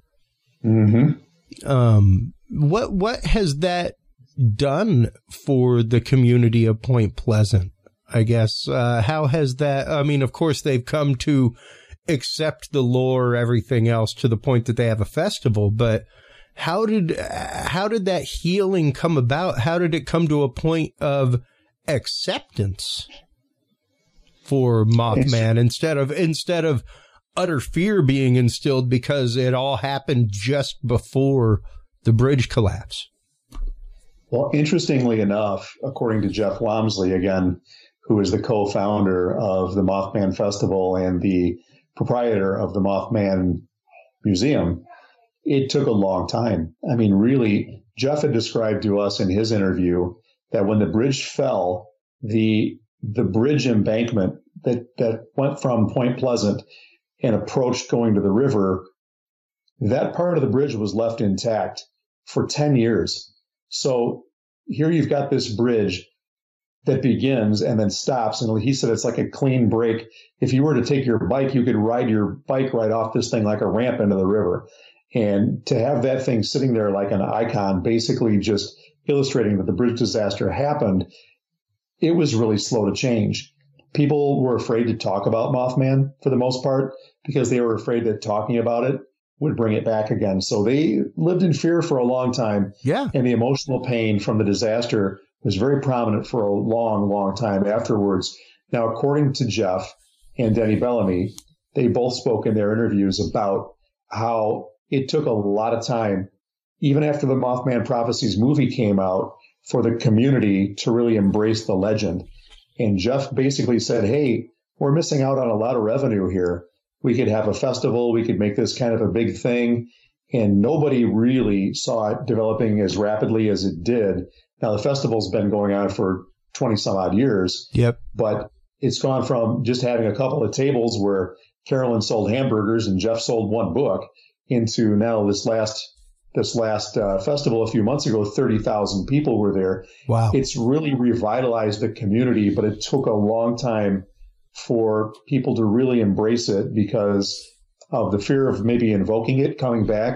Mm-hmm. Um, what, what has that done for the community of Point Pleasant? I guess, uh, how has that, I mean, of course they've come to accept the lore, everything else to the point that they have a festival, but How did how did that healing come about? How did it come to a point of acceptance for Mothman instead of instead of utter fear being instilled because it all happened just before the bridge collapse? Well, interestingly enough, according to Jeff Walmsley, again, who is the co-founder of the Mothman Festival and the proprietor of the Mothman Museum, it took a long time. I mean, really, Jeff had described to us in his interview that when the bridge fell, the the bridge embankment that, that went from Point Pleasant and approached going to the river, that part of the bridge was left intact for ten years. So here you've got this bridge that begins and then stops. And he said it's like a clean break. If you were to take your bike, you could ride your bike right off this thing like a ramp into the river. And to have that thing sitting there like an icon, basically just illustrating that the bridge disaster happened, it was really slow to change. People were afraid to talk about Mothman for the most part because they were afraid that talking about it would bring it back again. So they lived in fear for a long time. Yeah. And the emotional pain from the disaster was very prominent for a long, long time afterwards. Now, according to Jeff and Denny Bellamy, they both spoke in their interviews about how it took a lot of time, even after the Mothman Prophecies movie came out, for the community to really embrace the legend. And Jeff basically said, hey, we're missing out on a lot of revenue here. We could have a festival. We could make this kind of a big thing. And nobody really saw it developing as rapidly as it did. Now, the festival's been going on for twenty some odd years. Yep. But it's gone from just having a couple of tables where Carolyn sold hamburgers and Jeff sold one book into now this last this last uh, festival a few months ago, thirty thousand people were there. Wow. It's really revitalized the community, but it took a long time for people to really embrace it because of the fear of maybe invoking it coming back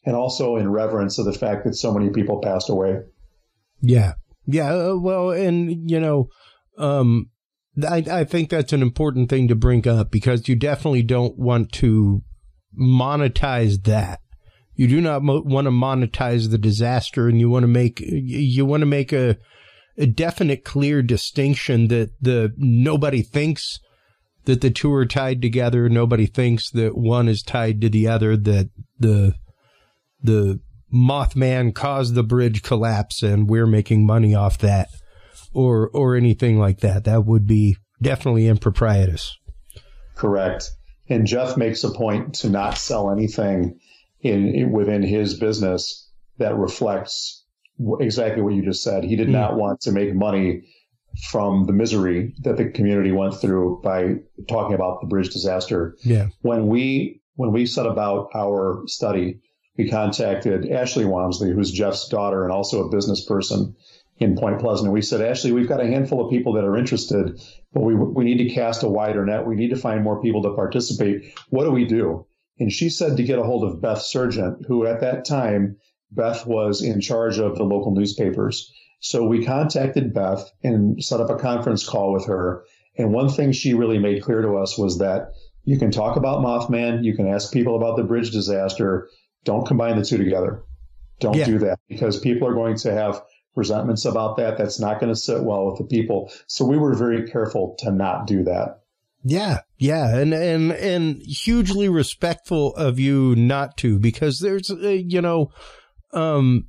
and also in reverence of the fact that so many people passed away. Yeah. Yeah. Uh, well, and, you know, um, I, I think that's an important thing to bring up, because you definitely don't want to monetize that. You do not mo- want to monetize the disaster, and you want to make you want to make a, a definite, clear distinction that the nobody thinks that the two are tied together. Nobody thinks that one is tied to the other. That the the Mothman caused the bridge collapse, and we're making money off that. Or or anything like that. That would be definitely improprietous. Correct. And Jeff makes a point to not sell anything in, in within his business that reflects exactly what you just said. He did mm. not want to make money from the misery that the community went through by talking about the bridge disaster. Yeah. When we when we set about our study, we contacted Ashley Walmsley, who's Jeff's daughter and also a business person in Point Pleasant. And we said, Ashley, we've got a handful of people that are interested, but we we need to cast a wider net. We need to find more people to participate. What do we do? And she said to get a hold of Beth Sargent, who at that time, Beth was in charge of the local newspapers. So we contacted Beth and set up a conference call with her. And one thing she really made clear to us was that you can talk about Mothman, you can ask people about the bridge disaster. Don't combine the two together. Don't yeah. do that, because people are going to have resentments about that. That's not going to sit well with the people. So we were very careful to not do that. Yeah, yeah, and and and hugely respectful of you not to, because there's, uh, you know, um,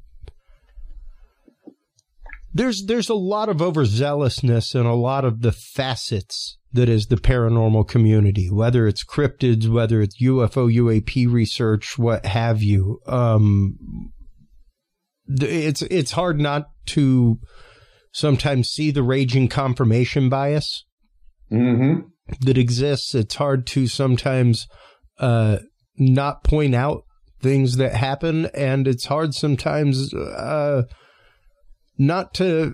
there's there's a lot of overzealousness in a lot of the facets that is the paranormal community, whether it's cryptids, whether it's U F O, U A P research, what have you. Um, it's it's hard not to sometimes see the raging confirmation bias mm-hmm. that exists. It's hard to sometimes uh, not point out things that happen, and it's hard sometimes uh, not to.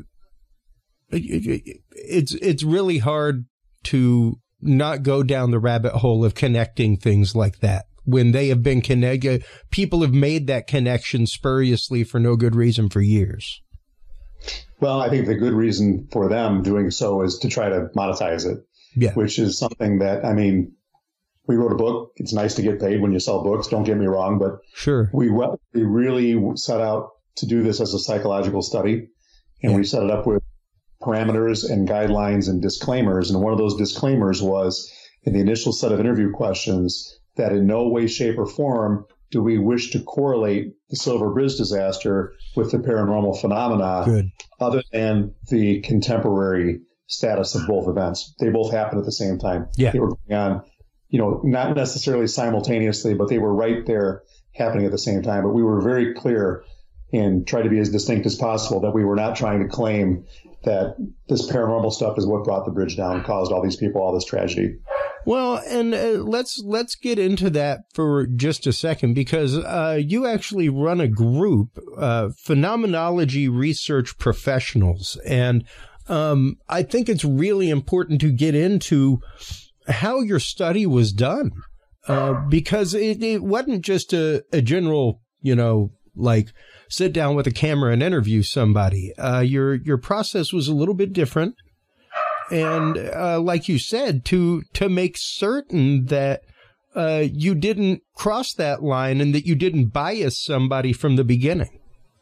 It's it's really hard to not go down the rabbit hole of connecting things like that when they have been connected. People have made that connection spuriously for no good reason for years. Well, I think the good reason for them doing so is to try to monetize it, yeah. which is something that, I mean, we wrote a book. It's nice to get paid when you sell books. Don't get me wrong, but sure, we, we really set out to do this as a psychological study, and yeah. we set it up with parameters and guidelines and disclaimers. And one of those disclaimers was in the initial set of interview questions that in no way, shape, or form do we wish to correlate the Silver Bridge disaster with the paranormal phenomena Good. other than the contemporary status of both events. They both happened at the same time. Yeah. They were going on, you know, not necessarily simultaneously, but they were right there happening at the same time. But we were very clear and tried to be as distinct as possible that we were not trying to claim that this paranormal stuff is what brought the bridge down, caused all these people all this tragedy. Well, and uh, let's let's get into that for just a second, because uh, you actually run a group, uh, Phenomenology Research Professionals, and um, I think it's really important to get into how your study was done, uh, because it, it wasn't just a, a general, you know, like sit down with a camera and interview somebody. Uh, your your process was a little bit different. And uh, like you said, to to make certain that uh, you didn't cross that line and that you didn't bias somebody from the beginning.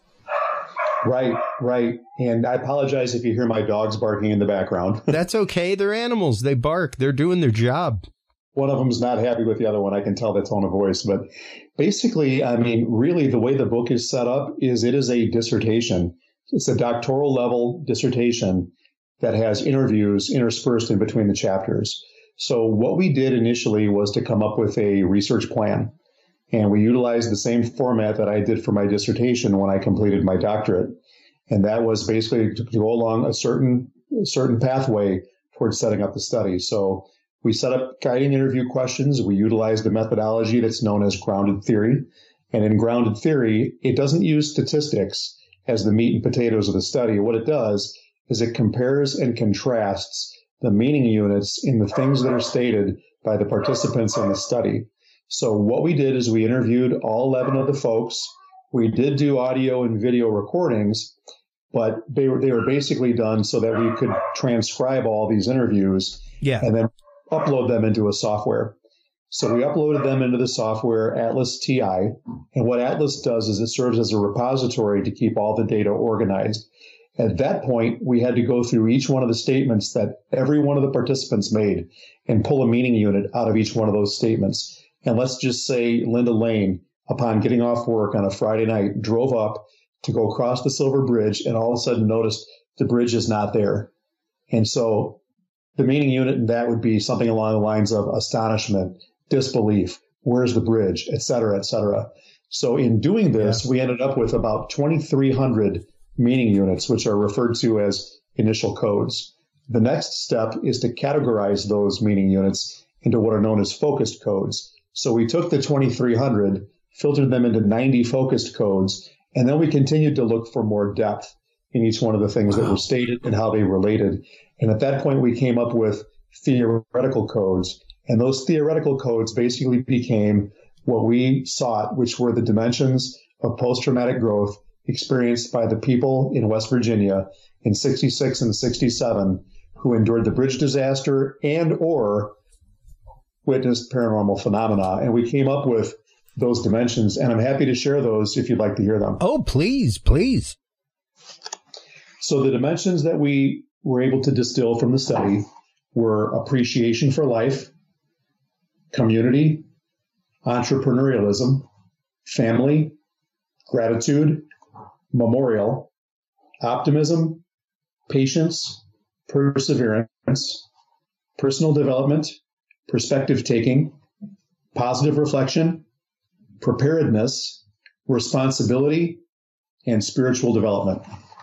Right, right. And I apologize if you hear my dogs barking in the background. That's okay. They're animals. They bark. They're doing their job. One of them's not happy with the other one. I can tell that tone of voice. But basically, I mean, really, the way the book is set up is it is a dissertation. It's a doctoral level dissertation that has interviews interspersed in between the chapters. So what we did initially was to come up with a research plan. And we utilized the same format that I did for my dissertation when I completed my doctorate. And that was basically to go along a certain, certain pathway towards setting up the study. So we set up guiding interview questions. We utilized a methodology that's known as grounded theory. And in grounded theory, it doesn't use statistics as the meat and potatoes of the study. What it does is it compares and contrasts the meaning units in the things that are stated by the participants in the study. So what we did is we interviewed all eleven of the folks. We did do audio and video recordings, but they were, they were basically done so that we could transcribe all these interviews yeah. and then upload them into a software. So we uploaded them into the software Atlas T I. And what Atlas does is it serves as a repository to keep all the data organized. At that point, we had to go through each one of the statements that every one of the participants made and pull a meaning unit out of each one of those statements. And let's just say Linda Lane, upon getting off work on a Friday night, drove up to go across the Silver Bridge and all of a sudden noticed the bridge is not there. And so the meaning unit in that would be something along the lines of astonishment, disbelief, where's the bridge, et cetera, et cetera. So in doing this, yeah. we ended up with about twenty-three hundred meaning units, which are referred to as initial codes. The next step is to categorize those meaning units into what are known as focused codes. So we took the twenty-three hundred, filtered them into ninety focused codes, and then we continued to look for more depth in each one of the things wow. that were stated and how they related. And at that point, we came up with theoretical codes. And those theoretical codes basically became what we sought, which were the dimensions of post-traumatic growth experienced by the people in West Virginia in sixty-six and sixty-seven who endured the bridge disaster and or witnessed paranormal phenomena. And we came up with those dimensions, and I'm happy to share those if you'd like to hear them. Oh, please, please. So the dimensions that we were able to distill from the study were appreciation for life, community, entrepreneurialism, family, gratitude, memorial, optimism, patience, perseverance, personal development, perspective taking, positive reflection, preparedness, responsibility, and spiritual development.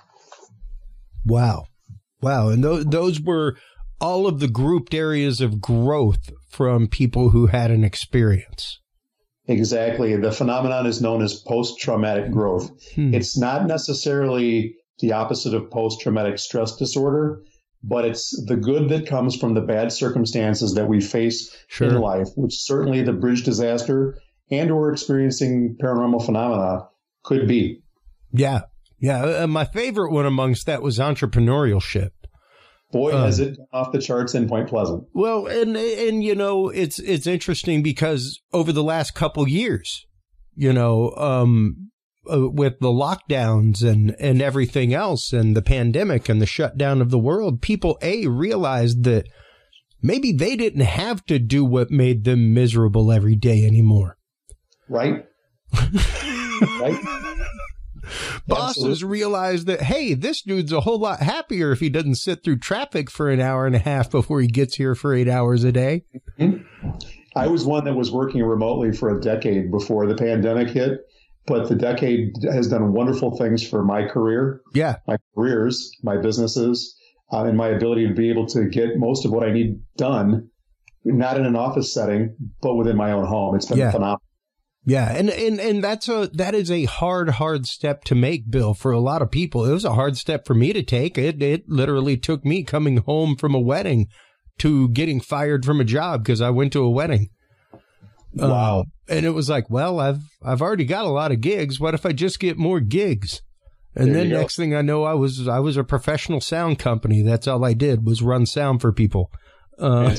Wow. Wow. And those, those were all of the grouped areas of growth from people who had an experience. Exactly. The phenomenon is known as post-traumatic growth. Hmm. It's not necessarily the opposite of post-traumatic stress disorder, but it's the good that comes from the bad circumstances that we face sure. in life, which certainly the bridge disaster and or experiencing paranormal phenomena could be. Yeah. Yeah. Uh, my favorite one amongst that was entrepreneurship. Boy, has um, it gone off the charts in Point Pleasant. Well, and, and, you know, it's, it's interesting because over the last couple years, you know, um, uh, with the lockdowns and, and everything else and the pandemic and the shutdown of the world, people, A, realized that maybe they didn't have to do what made them miserable every day anymore. Right. Right. Bosses Absolutely. Realize that, hey, this dude's a whole lot happier if he doesn't sit through traffic for an hour and a half before he gets here for eight hours a day. Mm-hmm. I was one that was working remotely for a decade before the pandemic hit, but the decade has done wonderful things for my career, yeah, my careers, my businesses, uh, and my ability to be able to get most of what I need done, not in an office setting, but within my own home. It's been yeah. phenomenal. Yeah, and, and, and that's a that is a hard, hard step to make, Bill, for a lot of people. It was a hard step for me to take. It it literally took me coming home from a wedding to getting fired from a job because I went to a wedding. Wow. Um, and it was like, well, I've I've already got a lot of gigs. What if I just get more gigs? And there then next thing I know, I was I was a professional sound company. That's all I did was run sound for people. Uh,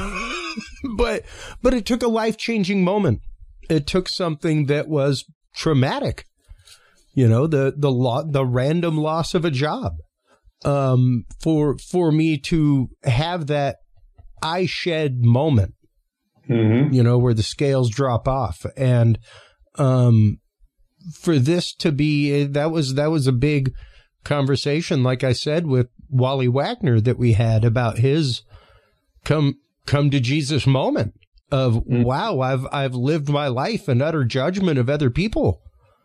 but but it took a life-changing moment. It took something that was traumatic, you know, the the lo- the random loss of a job, um, for for me to have that eye shed moment, mm-hmm. you know, where the scales drop off, and um, for this to be that was that was a big conversation, like I said, with Wally Wagner that we had about his come come to Jesus moment. Of wow, I've I've lived my life in utter judgment of other people,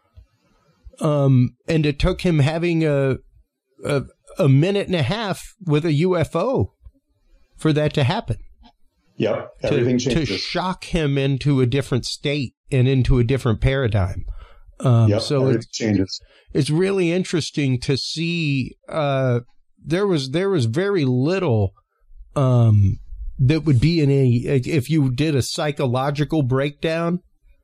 um, and it took him having a, a a minute and a half with a U F O for that to happen. Yep, everything to, changes to shock him into a different state and into a different paradigm. Um, yep, so everything it changes. It's really interesting to see. Uh, there was there was very little. Um, that would be in a, if you did a psychological breakdown,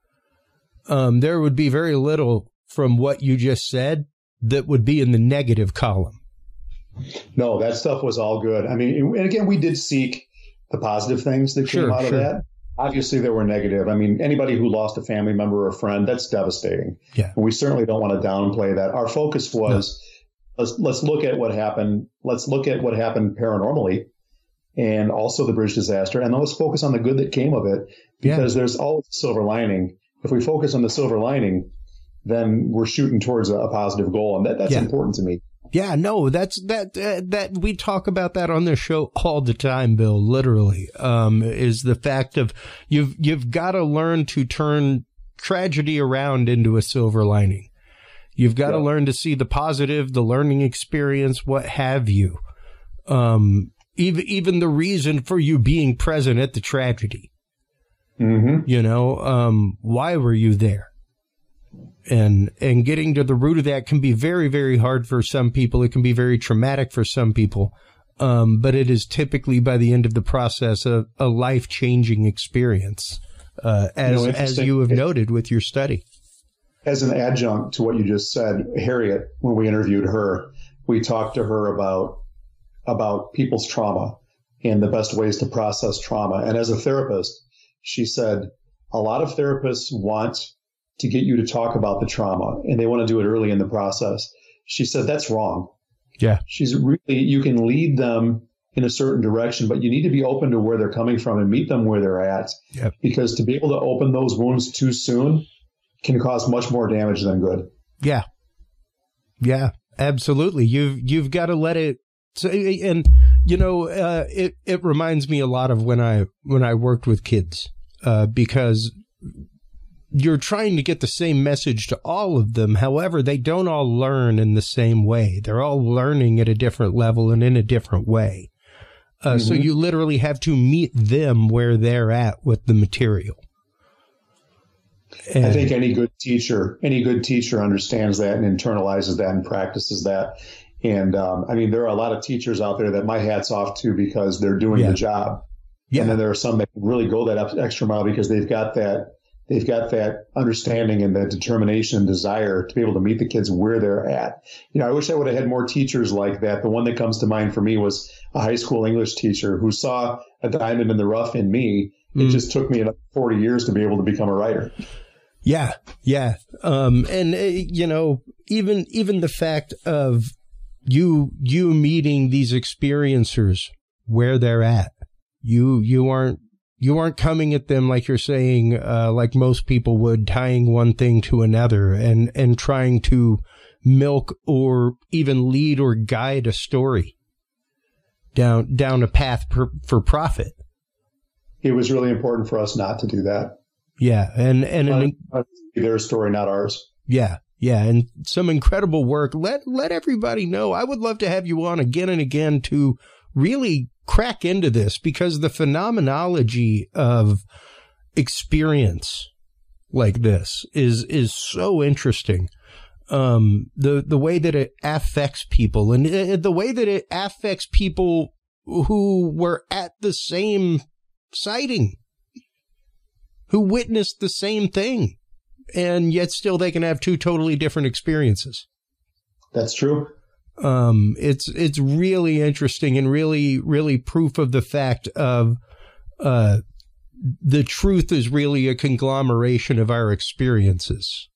um, there would be very little from what you just said that would be in the negative column. No, that stuff was all good. I mean, and again, we did seek the positive things that Sure, came out sure. of that. Obviously, there were negative. I mean, anybody who lost a family member or a friend, that's devastating. Yeah. And we certainly don't want to downplay that. Our focus was, no. let's let's look at what happened. Let's look at what happened paranormally and also the bridge disaster. And then let's focus on the good that came of it, because yeah. there's always a silver lining. If we focus on the silver lining, then we're shooting towards a, a positive goal. And that, that's yeah. important to me. Yeah, no, that's that uh, that we talk about that on this show all the time, Bill, literally, um, is the fact of you've you've got to learn to turn tragedy around into a silver lining. You've got yeah. to learn to see the positive, the learning experience, what have you. Um, even even the reason for you being present at the tragedy. Mm-hmm. You know, um, why were you there? And and getting to the root of that can be very, very hard for some people. It can be very traumatic for some people. Um, but it is typically, by the end of the process, a, a life-changing experience, uh, as, you know, as you have noted with your study. As an adjunct to what you just said, Harriet, when we interviewed her, we talked to her about about people's trauma and the best ways to process trauma. And as a therapist, she said, a lot of therapists want to get you to talk about the trauma, and they want to do it early in the process. She said, that's wrong. Yeah. She's really, you can lead them in a certain direction, but you need to be open to where they're coming from and meet them where they're at. Yep. Because to be able to open those wounds too soon can cause much more damage than good. Yeah. Yeah, absolutely. You've, you've got to let it, and you know, uh, it, it reminds me a lot of when I, when I worked with kids, uh, because you're trying to get the same message to all of them. However, they don't all learn in the same way. They're all learning at a different level and in a different way. Uh, mm-hmm. So you literally have to meet them where they're at with the material. And I think any good teacher, any good teacher understands that and internalizes that and practices that. And um, I mean, there are a lot of teachers out there that my hat's off to because they're doing yeah. the job. Yeah. And then there are some that really go that extra mile because they've got that They've got that understanding and that determination and desire to be able to meet the kids where they're at. You know, I wish I would have had more teachers like that. The one that comes to mind for me was a high school English teacher who saw a diamond in the rough in me. It mm. just took me another forty years to be able to become a writer. Yeah, yeah. Um, and, uh, you know, even even the fact of you you meeting these experiencers where they're at, you you aren't You aren't coming at them like you're saying, uh, like most people would, tying one thing to another and, and trying to milk or even lead or guide a story down down a path per, for profit. It was really important for us not to do that. Yeah, and and uh, an, their story, not ours. Yeah, yeah, and some incredible work. Let let everybody know. I would love to have you on again and again to really crack into this, because the phenomenology of experience like this is is so interesting. Um, the the way that it affects people, and it, the way that it affects people who were at the same sighting, who witnessed the same thing, and yet still they can have two totally different experiences. That's true. Um, it's, it's really interesting and really, really proof of the fact of, uh, the truth is really a conglomeration of our experiences.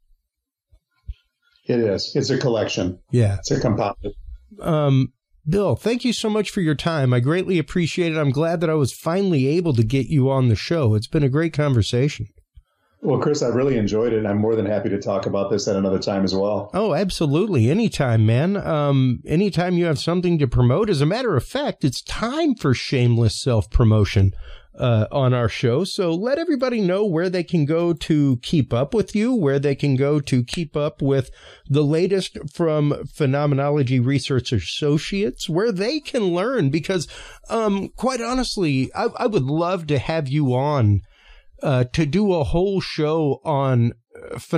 It is. It's a collection. Yeah. It's a composite. Um, Bill, thank you so much for your time. I greatly appreciate it. I'm glad that I was finally able to get you on the show. It's been a great conversation. Well, Chris, I really enjoyed it. I'm more than happy to talk about this at another time as well. Oh, absolutely. Anytime, man. Um, anytime you have something to promote. As a matter of fact, it's time for shameless self-promotion uh, on our show. So let everybody know where they can go to keep up with you, where they can go to keep up with the latest from Phenomenology Research Associates, where they can learn. Because, um, quite honestly, I, I would love to have you on Uh, to do a whole show on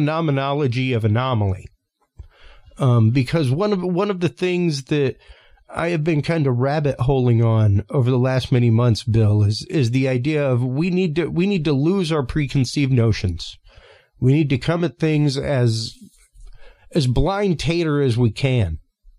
phenomenology of anomaly, um, because one of one of the things that I have been kind of rabbit holing on over the last many months, Bill, is is the idea of we need to we need to lose our preconceived notions. We need to come at things as as blind tater as we can.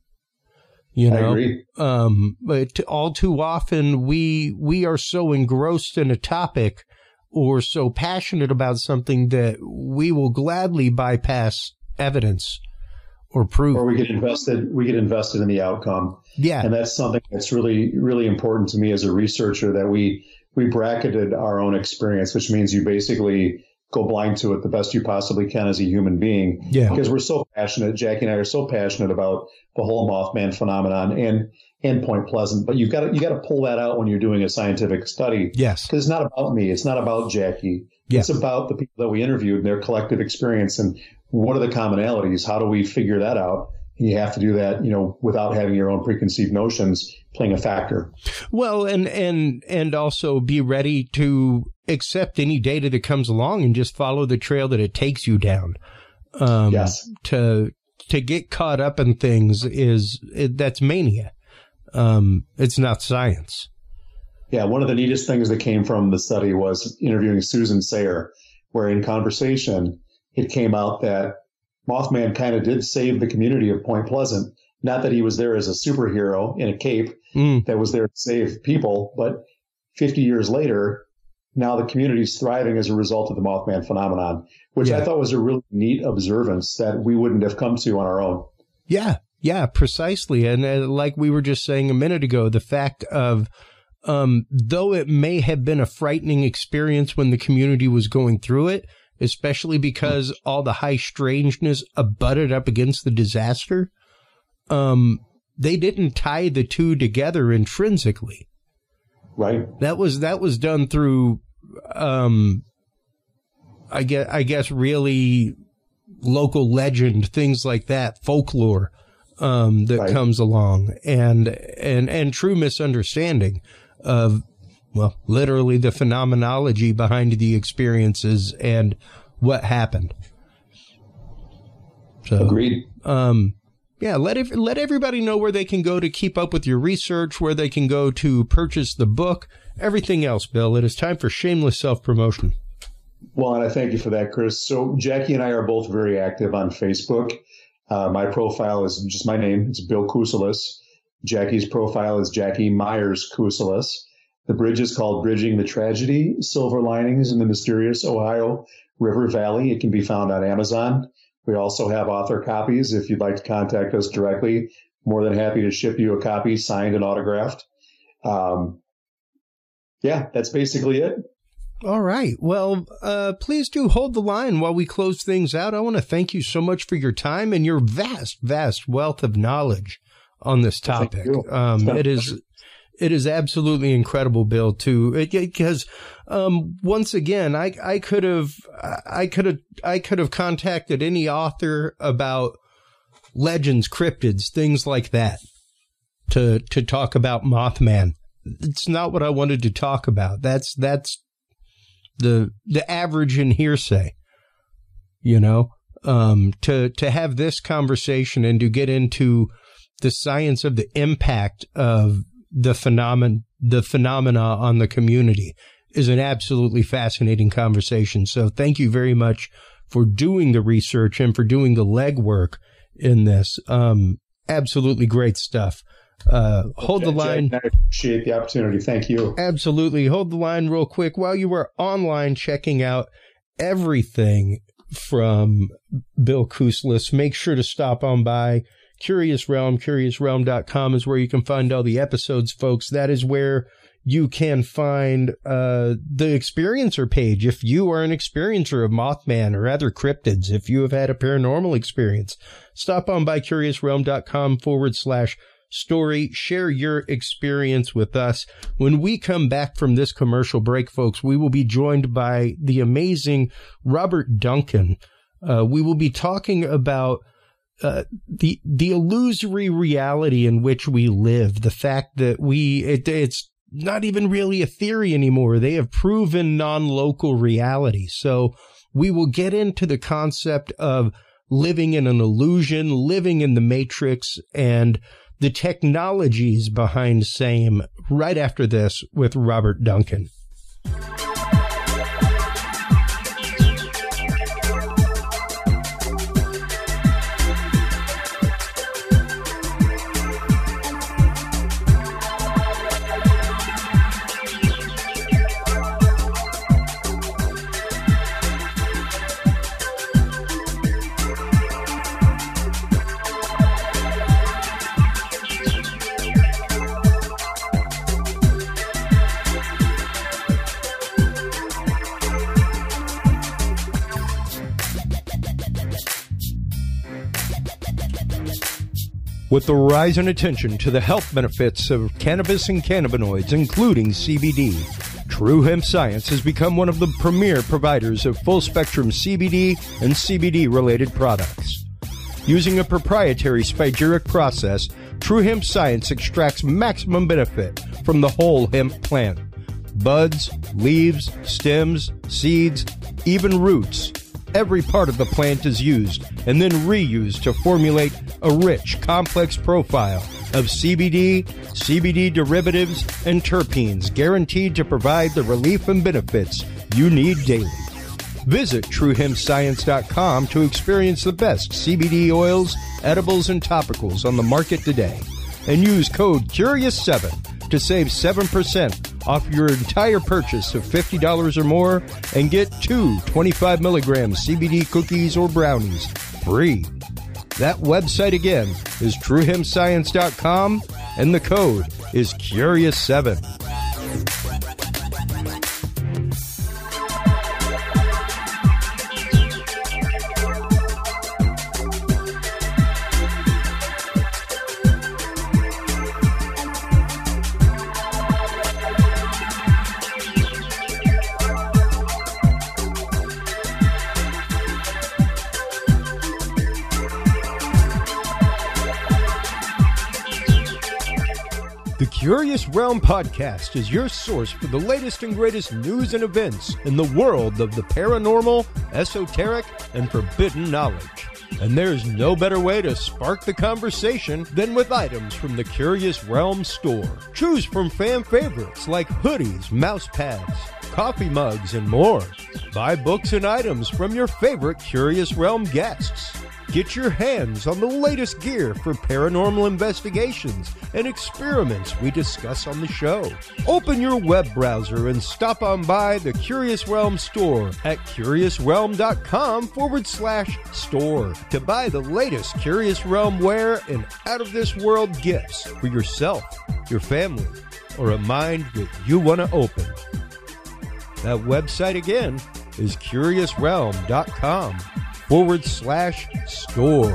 You know, I agree. Um, but all too often we we are so engrossed in a topic or so passionate about something that we will gladly bypass evidence or proof. Or we get invested, we get invested in the outcome. Yeah. And that's something that's really, really important to me as a researcher, that we, we bracketed our own experience, which means you basically go blind to it the best you possibly can as a human being. Yeah. Because we're so passionate. Jackie and I are so passionate about the whole Mothman phenomenon and, and Point Pleasant. But you've got to, you got to pull that out when you're doing a scientific study. Yes. Because it's not about me. It's not about Jackie. Yeah. It's about the people that we interviewed and their collective experience. And what are the commonalities? How do we figure that out? You have to do that, you know, without having your own preconceived notions playing a factor. Well, and and and also be ready to accept any data that comes along and just follow the trail that it takes you down. Um, yes. To to get caught up in things is it, that's mania. Um, it's not science. Yeah, one of the neatest things that came from the study was interviewing Susan Sayer, where in conversation it came out that Mothman kind of did save the community of Point Pleasant. Not that he was there as a superhero in a cape mm. that was there to save people, but fifty years later, now the community is thriving as a result of the Mothman phenomenon, which yeah. I thought was a really neat observance that we wouldn't have come to on our own. Yeah, yeah, precisely. And uh, like we were just saying a minute ago, the fact of, um, though it may have been a frightening experience when the community was going through it, especially because all the high strangeness abutted up against the disaster, um, they didn't tie the two together intrinsically. Right. That was that was done through, um, I guess, I guess, really local legend, things like that, folklore um, that right. comes along, and and and true misunderstanding of, well, literally the phenomenology behind the experiences and what happened. So, agreed. Um, yeah, let ev- let everybody know where they can go to keep up with your research, where they can go to purchase the book, everything else, Bill. It is time for shameless self-promotion. Well, and I thank you for that, Chris. So Jackie and I are both very active on Facebook. Uh, my profile is just my name. It's Bill Kuselis. Jackie's profile is Jackie Myers Kuselis. The bridge is called Bridging the Tragedy, Silver Linings in the Mysterious Ohio River Valley. It can be found on Amazon. We also have author copies. If you'd like to contact us directly, more than happy to ship you a copy signed and autographed. Um, yeah, that's basically it. All right. Well, uh, please do hold the line while we close things out. I want to thank you so much for your time and your vast, vast wealth of knowledge on this topic. Um, it is, it is absolutely incredible, Bill, too, because, um, once again, I, I could have, I could have, I could have contacted any author about legends, cryptids, things like that to, to talk about Mothman. It's not what I wanted to talk about. That's, that's the, the average in hearsay, you know, um, to, to have this conversation and to get into the science of the impact of the phenomenon, the phenomena on the community is an absolutely fascinating conversation. So thank you very much for doing the research and for doing the legwork in this. Um, absolutely great stuff. Uh, hold the line. I appreciate the opportunity. Thank you. Absolutely. Hold the line real quick while you were online checking out everything from Bill Kuselis. Make sure to stop on by Curious Realm. Curious Realm dot com is where you can find all the episodes, folks. That is where you can find uh, the experiencer page. If you are an experiencer of Mothman or other cryptids, if you have had a paranormal experience, stop on by Curious Realm dot com forward slash story. Share your experience with us. When we come back from this commercial break, folks, we will be joined by the amazing Robert Duncan. Uh, we will be talking about uh, the the illusory reality in which we live. The fact that we it, it's not even really a theory anymore. They have proven non-local reality. So we will get into the concept of living in an illusion, living in the Matrix, and the technologies behind SAME right after this with Robert Duncan. With the rise in attention to the health benefits of cannabis and cannabinoids, including C B D, True Hemp Science has become one of the premier providers of full-spectrum C B D and C B D-related products. Using a proprietary spagyric process, True Hemp Science extracts maximum benefit from the whole hemp plant. Buds, leaves, stems, seeds, even roots. Every part of the plant is used and then reused to formulate a rich, complex profile of C B D, C B D derivatives, and terpenes guaranteed to provide the relief and benefits you need daily. Visit true hemp science dot com to experience the best C B D oils, edibles, and topicals on the market today. And use code Curious seven to save seven percent off your entire purchase of fifty dollars or more and get two twenty-five milligram C B D cookies or brownies free. That website again is true hemp science dot com and the code is Curious seven. The Curious Realm Podcast is your source for the latest and greatest news and events in the world of the paranormal, esoteric, and forbidden knowledge. And there's no better way to spark the conversation than with items from the Curious Realm store. Choose from fan favorites like hoodies, mouse pads, coffee mugs, and more. Buy books and items from your favorite Curious Realm guests. Get your hands on the latest gear for paranormal investigations and experiments we discuss on the show. Open your web browser and stop on by the Curious Realm store at curious realm dot com forward slash store to buy the latest Curious Realm wear and out-of-this-world gifts for yourself, your family, or a mind that you want to open. That website again is curious realm dot com forward slash store.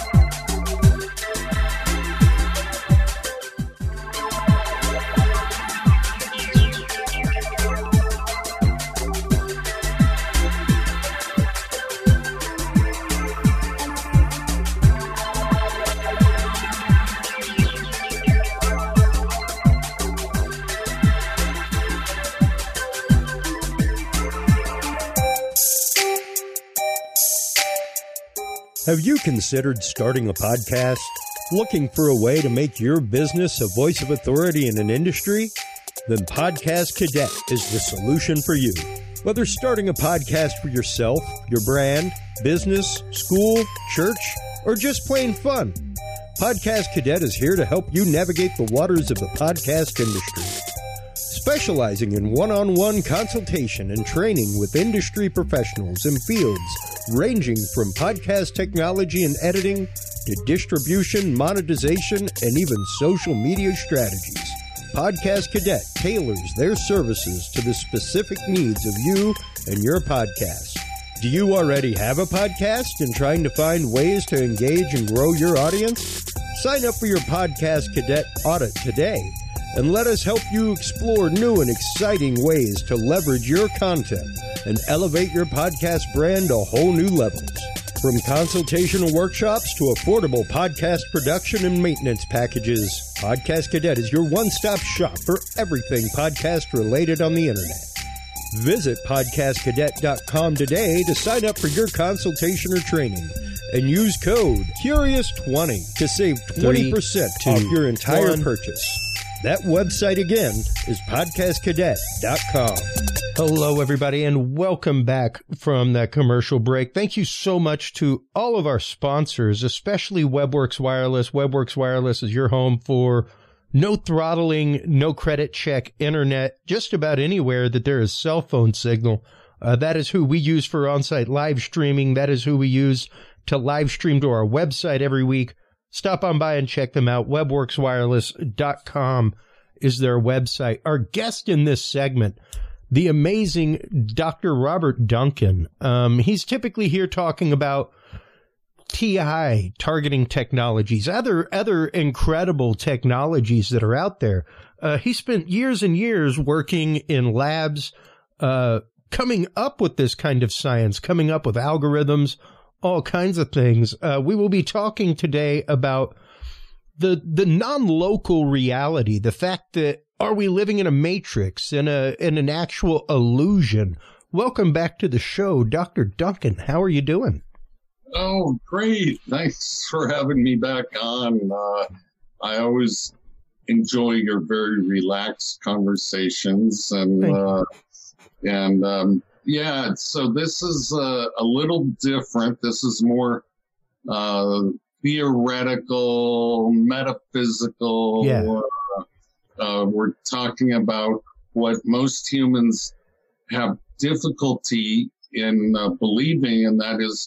Have you considered starting a podcast? Looking for a way to make your business a voice of authority in an industry? Then Podcast Cadet is the solution for you. Whether starting a podcast for yourself, your brand, business, school, church, or just plain fun, Podcast Cadet is here to help you navigate the waters of the podcast industry. Specializing in one-on-one consultation and training with industry professionals in fields ranging from podcast technology and editing to distribution, monetization, and even social media strategies, Podcast Cadet tailors their services to the specific needs of you and your podcast. Do you already have a podcast and trying to find ways to engage and grow your audience? Sign up for your Podcast Cadet audit today and let us help you explore new and exciting ways to leverage your content and elevate your podcast brand to whole new levels. From consultational workshops to affordable podcast production and maintenance packages, Podcast Cadet is your one-stop shop for everything podcast related on the internet. Visit podcast cadet dot com today to sign up for your consultation or training and use code Curious twenty to save twenty percent off your entire one. purchase. That website again is podcast cadet dot com. Hello, everybody, and welcome back from that commercial break. Thank you so much to all of our sponsors, especially WebWorks Wireless. WebWorks Wireless is your home for no throttling, no credit check internet, just about anywhere that there is cell phone signal. Uh, that is who we use for on-site live streaming. That is who we use to live stream to our website every week. Stop on by and check them out. web works wireless dot com is their website. Our guest in this segment, the amazing Doctor Robert Duncan. Um, he's typically here talking about T I targeting technologies, other other incredible technologies that are out there. Uh, he spent years and years working in labs, uh, coming up with this kind of science, coming up with algorithms, all kinds of things. Uh, we will be talking today about the the non-local reality, the fact that are we living in a matrix, in a in an actual illusion? Welcome back to the show, Doctor Duncan. How are you doing? Oh, great. Thanks for having me back on. Uh, I always enjoy your very relaxed conversations. And, uh, and um, yeah, so this is uh, a little different. This is more uh, theoretical, metaphysical. Yeah. Uh, uh, we're talking about what most humans have difficulty in uh, believing, and that is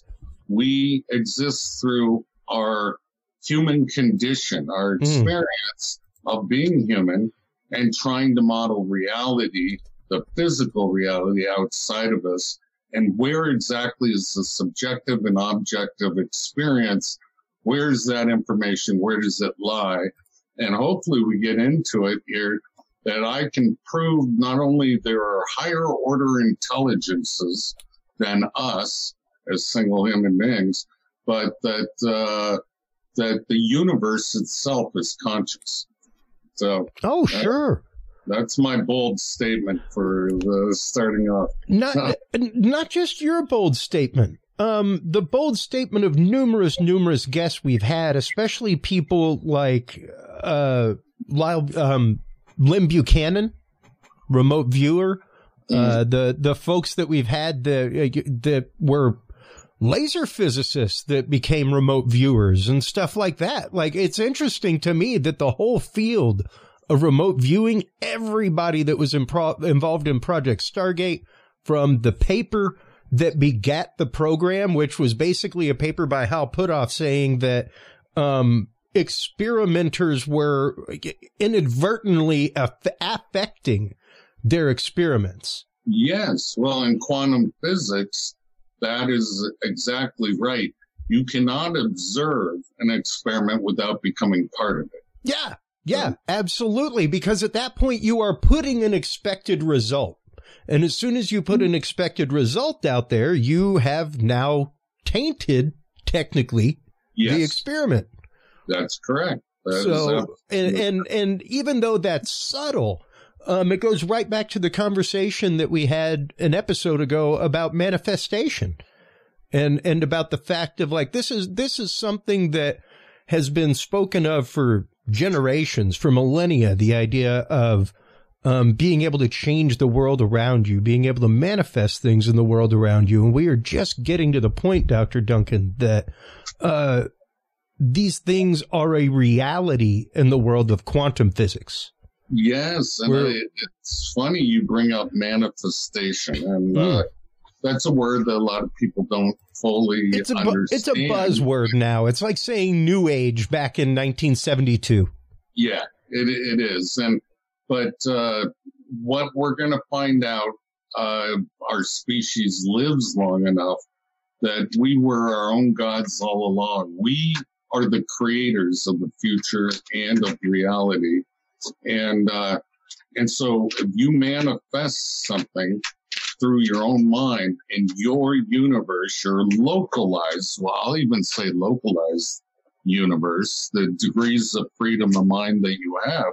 we exist through our human condition, our experience mm. of being human and trying to model reality, the physical reality outside of us. And where exactly is the subjective and objective experience? Where's that information? Where does it lie? And hopefully we get into it here that I can prove not only there are higher order intelligences than us, as single human beings, but that uh, that the universe itself is conscious. So, oh, that, sure, that's my bold statement for the starting off. Not not just your bold statement. Um, the bold statement of numerous numerous guests we've had, especially people like uh, Lyle, um, Lynn Buchanan, remote viewer. Mm. Uh, the the folks that we've had that that were laser physicists that became remote viewers and stuff like that. Like, it's interesting to me that the whole field of remote viewing, everybody that was impro- involved in Project Stargate, from the paper that begat the program, which was basically a paper by Hal Puthoff saying that um, experimenters were inadvertently aff- affecting their experiments. Yes. Well, in quantum physics, that is exactly right. You cannot observe an experiment without becoming part of it. Yeah, yeah, absolutely. Because at that point, you are putting an expected result. And as soon as you put an expected result out there, you have now tainted, technically, yes. the experiment. That's correct. That so, and, and, and even though that's subtle, Um, it goes right back to the conversation that we had an episode ago about manifestation and, and about the fact of like, this is, this is something that has been spoken of for generations, for millennia, the idea of, um, being able to change the world around you, being able to manifest things in the world around you. And we are just getting to the point, Doctor Duncan, that, uh, these things are a reality in the world of quantum physics. Yes, and I, it's funny you bring up manifestation, and mm. uh, that's a word that a lot of people don't fully it's a bu- understand. It's a buzzword now. It's like saying New Age back in nineteen seventy-two. Yeah, it it is, and but uh, what we're going to find out, uh, our species lives long enough that we were our own gods all along. We are the creators of the future and of reality. And, uh, and so if you manifest something through your own mind in your universe, your localized, well, I'll even say localized universe, the degrees of freedom of mind that you have,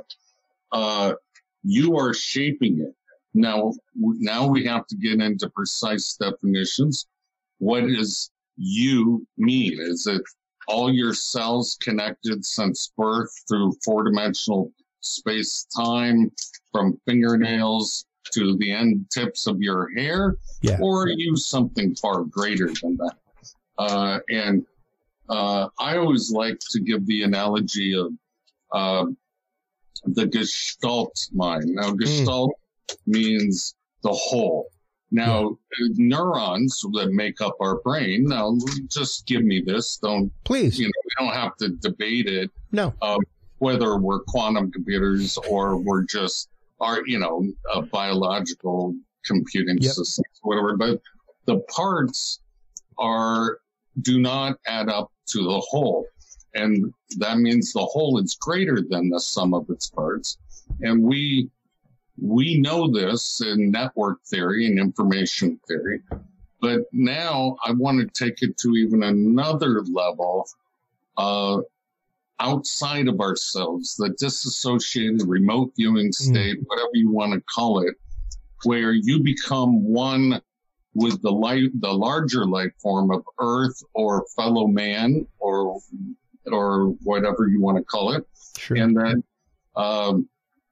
uh, you are shaping it. Now, now we have to get into precise definitions. What is you mean? Is it all your cells connected since birth through four-dimensional space-time, from fingernails to the end tips of your hair? Yeah. Or are you something far greater than that? Uh, and uh, I always like to give the analogy of uh, the Gestalt mind. Now, Gestalt mm. means the whole. Now, yeah. neurons that make up our brain, now just give me this. Don't, please. You know, we don't have to debate it. No. Uh, whether we're quantum computers or we're just, our, you know, uh, biological computing yep. systems, whatever. But the parts are, do not add up to the whole. And that means the whole is greater than the sum of its parts. And we, we know this in network theory and information theory. But now I want to take it to even another level, uh, outside of ourselves, the disassociated remote viewing state, mm. whatever you want to call it, where you become one with the light, the larger life form of Earth or fellow man or, or whatever you want to call it. Sure. And that, um,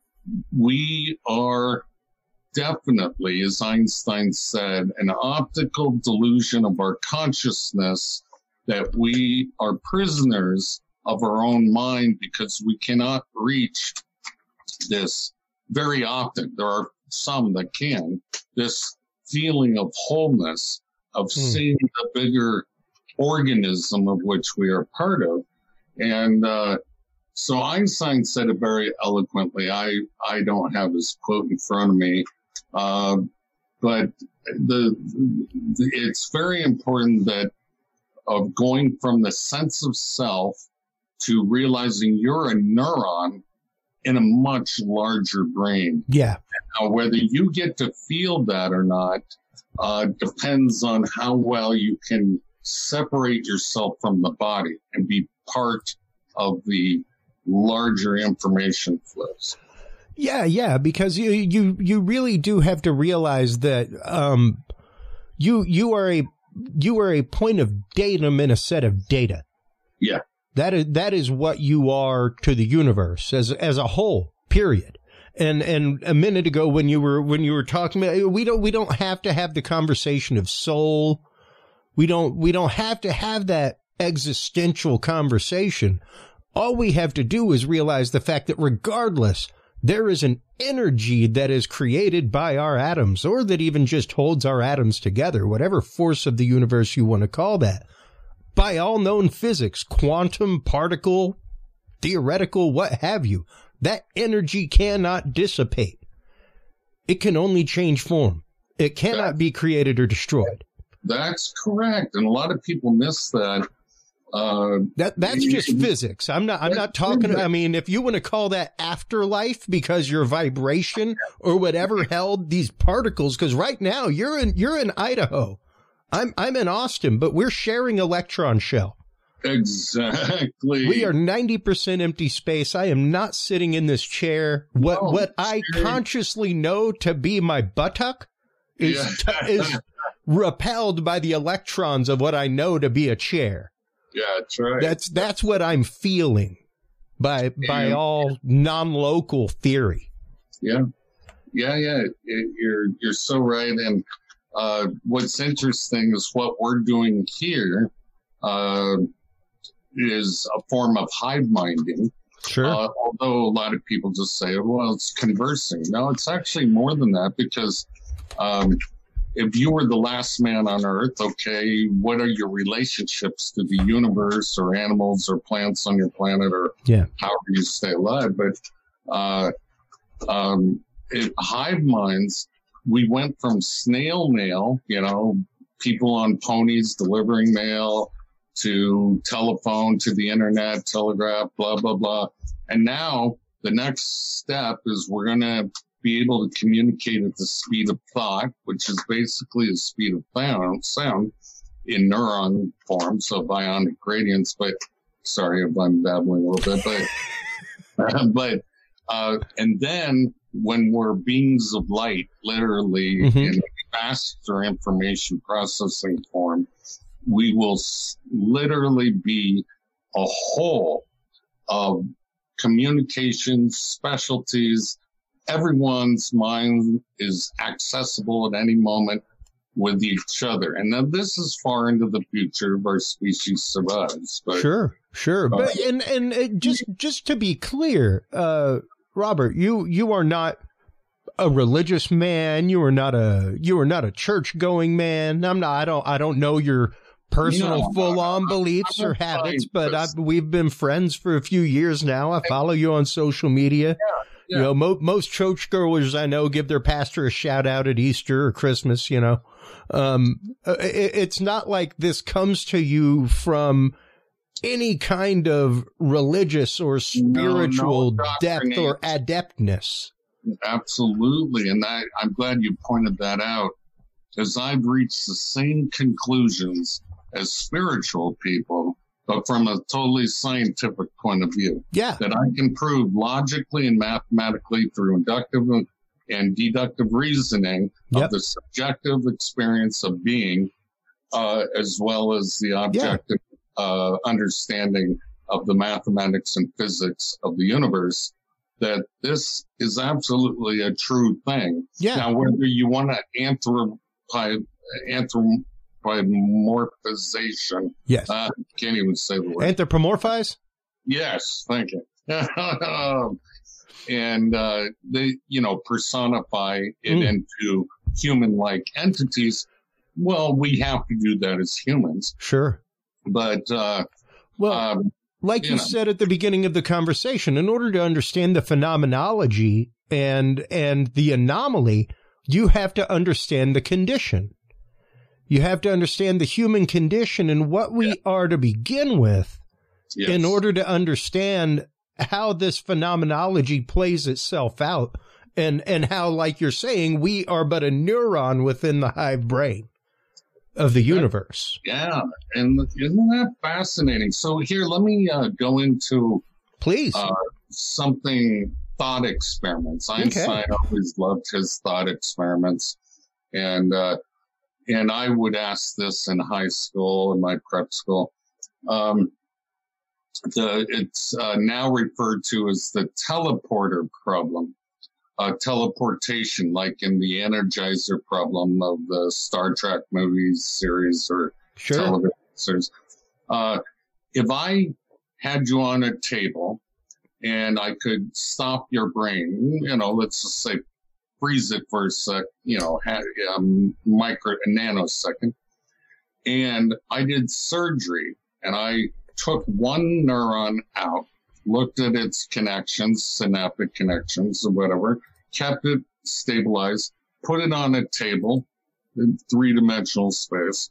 we are definitely, as Einstein said, an optical delusion of our consciousness, that we are prisoners of our own mind because we cannot reach this very often. There are some that can, this feeling of wholeness, of mm. seeing the bigger organism of which we are part of. And uh, so Einstein said it very eloquently. I, I don't have his quote in front of me, uh, but the, the it's very important that of going from the sense of self to realizing you're a neuron in a much larger brain. Yeah. Now, whether you get to feel that or not uh, depends on how well you can separate yourself from the body and be part of the larger information flows. Yeah, yeah, because you you you really do have to realize that um, you you are a you are a point of datum in a set of data. Yeah. That is that is what you are to the universe as as a whole. Period. And and a minute ago when you were when you were talking about, we don't we don't have to have the conversation of soul. We don't we don't have to have that existential conversation. All we have to do is realize the fact that regardless, there is an energy that is created by our atoms, or that even just holds our atoms together, whatever force of the universe you want to call that. By all known physics, quantum, particle, theoretical, what have you, that energy cannot dissipate. It can only change form. It cannot be created or destroyed. That's correct. And a lot of people miss that. Uh, that that's just physics. I'm not, I'm not talking, I mean, if you want to call that afterlife because your vibration or whatever held these particles, because right now you're in, you're in Idaho. I'm, I'm in Austin, but we're sharing electron shell. Exactly. We are ninety percent empty space. I am not sitting in this chair. What, no, what I sure. consciously know to be my buttock is, yeah. is repelled by the electrons of what I know to be a chair. Yeah, that's right. That's that's what I'm feeling by by yeah. all non-local theory. Yeah, yeah, yeah. It, you're you're so right. And uh, what's interesting is what we're doing here uh, is a form of hive minding. Sure. Uh, although a lot of people just say, "Well, it's conversing." No, it's actually more than that, because um, if you were the last man on Earth, okay, what are your relationships to the universe or animals or plants on your planet, or yeah. however you stay alive? But uh, um, it, hive minds, we went from snail mail, you know, people on ponies delivering mail, to telephone, to the internet, telegraph, blah, blah, blah. And now the next step is we're going to be able to communicate at the speed of thought, which is basically the speed of sound, sound in neuron form, so bionic gradients. But sorry if I'm babbling a little bit, but uh, but uh, and then when we're beings of light, literally mm-hmm. in faster information processing form, we will s- literally be a whole of communications, specialties. Everyone's mind is accessible at any moment with each other. And now this is far into the future if our species survives. But, sure, sure. Uh, but and and uh, just just to be clear, uh, Robert, you you are not a religious man. You are not a you are not a church going man. I'm not. I don't. I don't know your personal No, full on I'm- beliefs I'm or a habits, but I've, scientist. we've been friends for a few years now. I follow you on social media. Yeah. You know, mo- most churchgoers I know give their pastor a shout out at Easter or Christmas. You know, um, it, it's not like this comes to you from any kind of religious or spiritual no depth or indoctrination. adeptness. Absolutely. And I, I'm glad you pointed that out, because I've reached the same conclusions as spiritual people, but from a totally scientific point of view, Yeah, that I can prove logically and mathematically through inductive and deductive reasoning Yep. of the subjective experience of being, uh, as well as the objective uh, understanding of the mathematics and physics of the universe, that this is absolutely a true thing. yeah. Now, whether you want to anthropi- anthropomorphization, Yes. uh, can't even say the word. Anthropomorphize? Yes, thank you. And uh, they, you know, personify it Mm. into human-like entities. Well, we have to do that as humans, Sure. but uh, Well, um, like you you know. said at the beginning of the conversation, in order to understand the phenomenology and and the anomaly, you have to understand the condition. You have to understand the human condition and what we are to begin with yes. in order to understand how this phenomenology plays itself out and, and how, like you're saying, we are but a neuron within the hive brain of the universe. Yeah, and isn't that fascinating? So here, let me uh, go into Please. uh, something, thought experiments. Einstein always loved his thought experiments. And uh, and I would ask this in high school, in my prep school. Um, the It's uh, now referred to as the teleporter problem. Uh, teleportation, like in the Energizer problem of the Star Trek movies series or Sure. television series. Uh, if I had you on a table and I could stop your brain, you know, let's just say freeze it for a sec, you know, ha- um, micro, a nanosecond, and I did surgery and I took one neuron out, looked at its connections, synaptic connections or whatever, kept it stabilized, put it on a table in three-dimensional space,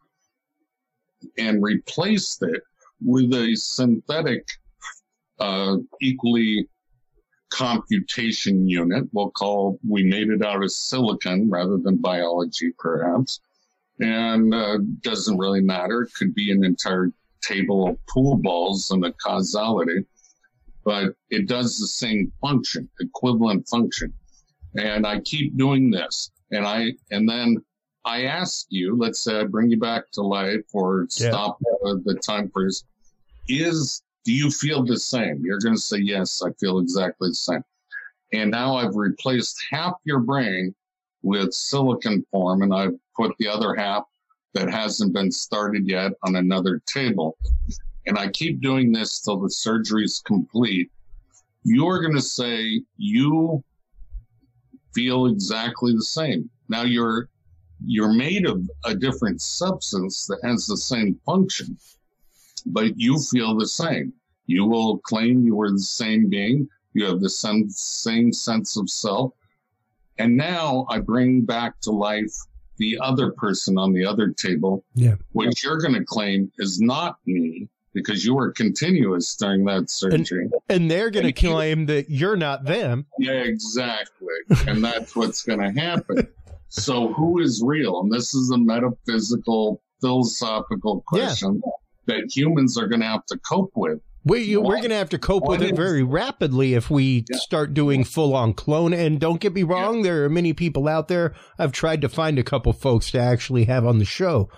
and replaced it with a synthetic, uh, equally computation unit. We'll call, we made it out of silicon rather than biology, perhaps. And uh, doesn't really matter. It could be an entire table of pool balls and a causality, but it does the same function, equivalent function. And I keep doing this, and I, and then I ask you, let's say I bring you back to life or Yeah. stop uh, the time freeze. Is, do you feel the same? You're going to say, yes, I feel exactly the same. And now I've replaced half your brain with silicon form, and I've put the other half that hasn't been started yet on another table. And I keep doing this till the surgery is complete. You're going to say you feel exactly the same. Now you're, you're made of a different substance that has the same function, but you feel the same. You will claim you were the same being. You have the same, same sense of self. And now I bring back to life the other person on the other table, Yeah. which you're going to claim is not me because you were continuous during that surgery. And they're going to And you- claim that you're not them. Yeah, exactly. And that's what's going to happen. So who is real? And this is a metaphysical, philosophical question that humans are going to have to cope with. We, you, we're What- going to have to cope with what it is- very rapidly if we Yeah. start doing full-on clone. And don't get me wrong, there are many people out there. I've tried to find a couple folks to actually have on the show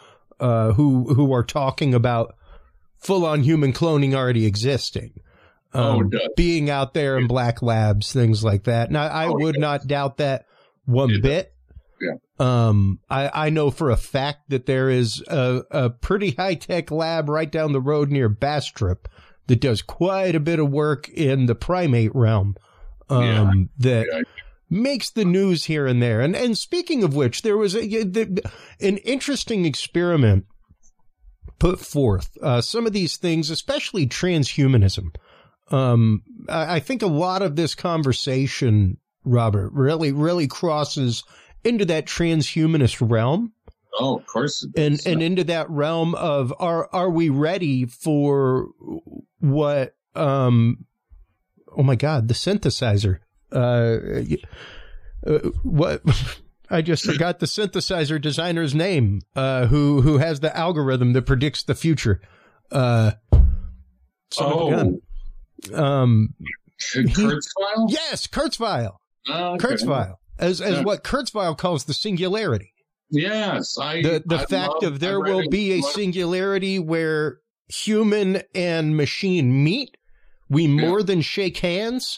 uh, who who are talking about full-on human cloning already existing. Um, oh, being out there in black labs, things like that. Now, I oh, would not doubt that one it bit. Yeah. Um, I, I know for a fact that there is a, a pretty high-tech lab right down the road near Bastrop that does quite a bit of work in the primate realm, um, yeah. that yeah. makes the news here and there. And, and speaking of which, there was a, the, an interesting experiment put forth. Uh, some of these things, especially transhumanism. Um, I, I think a lot of this conversation, Robert, really, really crosses into that transhumanist realm. Oh, of course. It and, and into that realm of, are, are we ready for what, um, oh my God, the synthesizer, uh, uh what, I just forgot the synthesizer designer's name, uh, who, who has the algorithm that predicts the future. Uh, oh, um, Kurzweil? Yes, Kurzweil. Oh, okay. Kurzweil. As as yeah. what Kurzweil calls the singularity. Yes, I the the I fact love, of there will be a much. singularity where human and machine meet. We yeah. more than shake hands,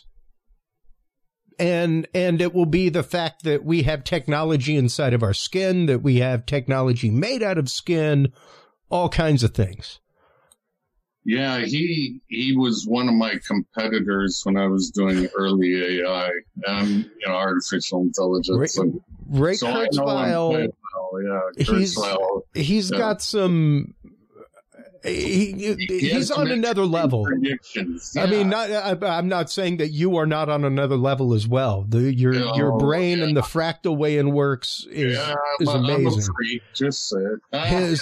and and it will be the fact that we have technology inside of our skin, that we have technology made out of skin, all kinds of things. Yeah, he he was one of my competitors when I was doing early A I and you know artificial intelligence. Ray, Ray so Kurzweil, well. yeah, Kurzweil, he's he's yeah. got some. He, he, he he's on another level. Yeah. I mean, not, I, I'm not saying that you are not on another level as well. The, your oh, your brain yeah. and the fractal way it works is yeah, is I'm amazing. A freak, just say it. his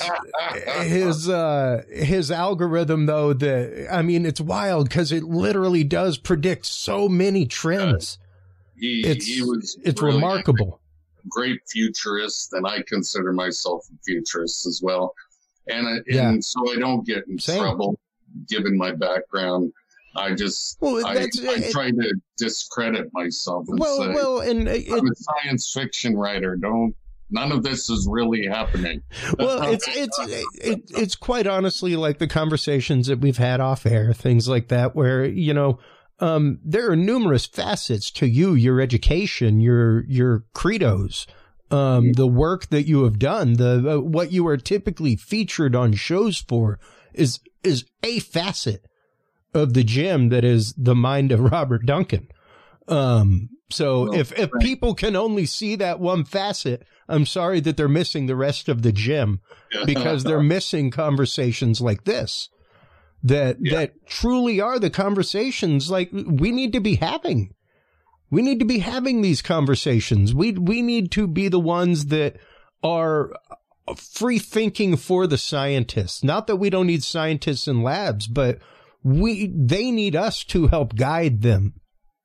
his uh his algorithm though, that I mean, it's wild because it literally does predict so many trends. He, it's he was it's really remarkable. Great futurist, and I consider myself a futurist as well. And, I, yeah. and so I don't get in Same. trouble, given my background. I just, well, I, that's, I it, try to discredit myself and well, say, well, and it, I'm a science fiction writer. Don't, none of this is really happening. Well, it's, it's, it, it's quite honestly like the conversations that we've had off air, things like that, where, you know, um, there are numerous facets to you, your education, your, your credos. Um, the work that you have done, the uh, what you are typically featured on shows for is is a facet of the gem that is the mind of Robert Duncan. Um, so oh, if, if right. people can only see that one facet, I'm sorry that they're missing the rest of the gem, because they're missing conversations like this that yeah. that truly are the conversations like we need to be having. We need to be having these conversations. We we need to be the ones that are free thinking for the scientists. Not that we don't need scientists in labs, but we they need us to help guide them.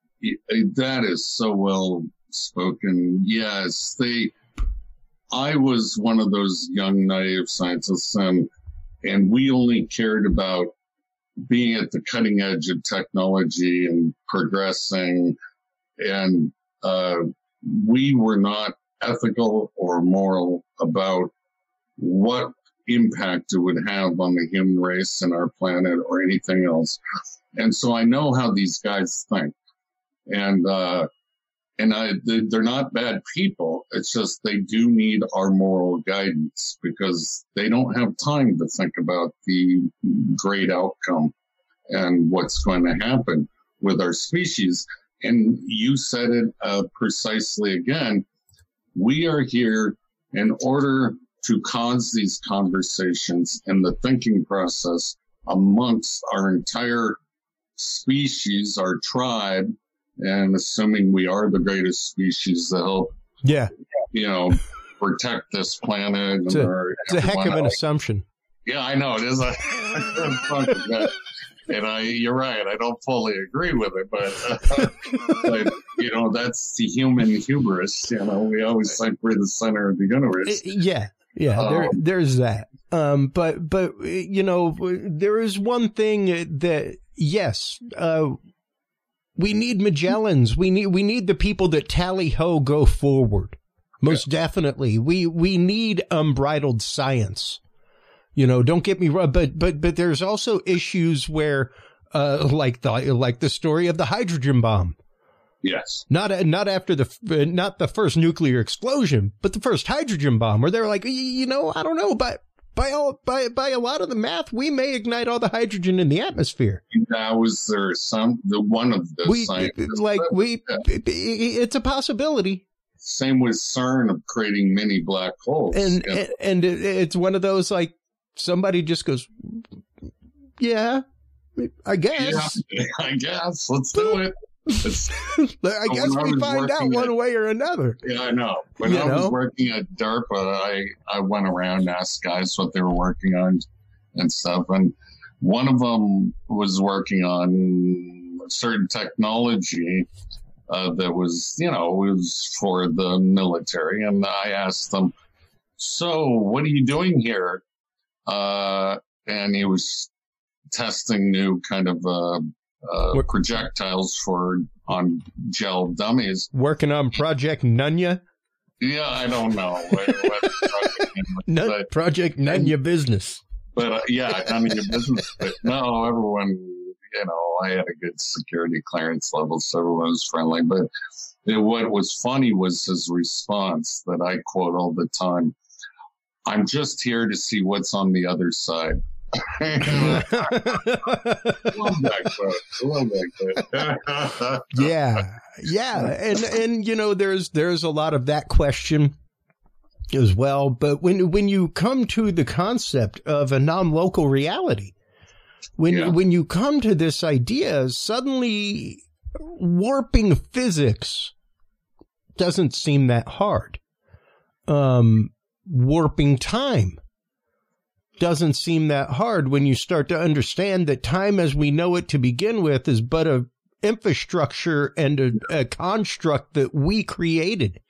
That is so well spoken. Yes, they. I was one of those young naive scientists, and and we only cared about being at the cutting edge of technology and progressing. And uh, we were not ethical or moral about what impact it would have on the human race and our planet or anything else. And so I know how these guys think. And uh, and I, they're not bad people. It's just they do need our moral guidance, because they don't have time to think about the great outcome and what's going to happen with our species. And you said it uh, precisely again. We are here in order to cause these conversations and the thinking process amongst our entire species, our tribe, and assuming we are the greatest species to help, yeah, you know, protect this planet. It's, and a, our, it's a heck of an else. assumption. Yeah, I know it is. A, And I, you're right. I don't fully agree with it, but, uh, but you know, that's the human hubris. You know, we always think we're the center of the universe. Yeah, yeah. Um, there, there's that. Um, but, but you know, there is one thing that yes, uh, we need Magellans. We need we need the people that tally ho go forward. Most yeah. definitely, we we need unbridled science. You know, don't get me wrong, but but but there's also issues where, uh, like the like the story of the hydrogen bomb. Yes. Not not after the not the first nuclear explosion, but the first hydrogen bomb, where they're like, you know, I don't know, but by all by by a lot of the math, we may ignite all the hydrogen in the atmosphere. That was there some the one of the we, scientists like we yeah. it's a possibility. Same with CERN of creating mini black holes. And, you know? and, and it's one of those, like, somebody just goes, yeah, I guess. Yeah, I guess. Let's do it. It's, I guess we find out one at, way or another. Yeah, I know. When you I know? was working at DARPA, I, I went around and asked guys what they were working on and stuff. And one of them was working on a certain technology Uh, that was, you know, was for the military. And I asked them, so what are you doing here? Uh, and he was testing new kind of uh, uh, projectiles for on gel dummies. Working on Project Nunya? Yeah, I don't know. what, what project, N- but, Project Nunya business. But uh, yeah, none of your business. But no, everyone... You know, I had a good security clearance level, so everyone was friendly. But it, what was funny was his response that I quote all the time. I'm just here to see what's on the other side. Love that quote. Love that quote. yeah. Yeah. And, and, you know, there's, there's a lot of that question as well. But when, when you come to the concept of a non-local reality, When yeah. when you come to this idea, suddenly warping physics doesn't seem that hard. Um, warping time doesn't seem that hard when you start to understand that time as we know it to begin with is but a infrastructure and a, a construct that we created.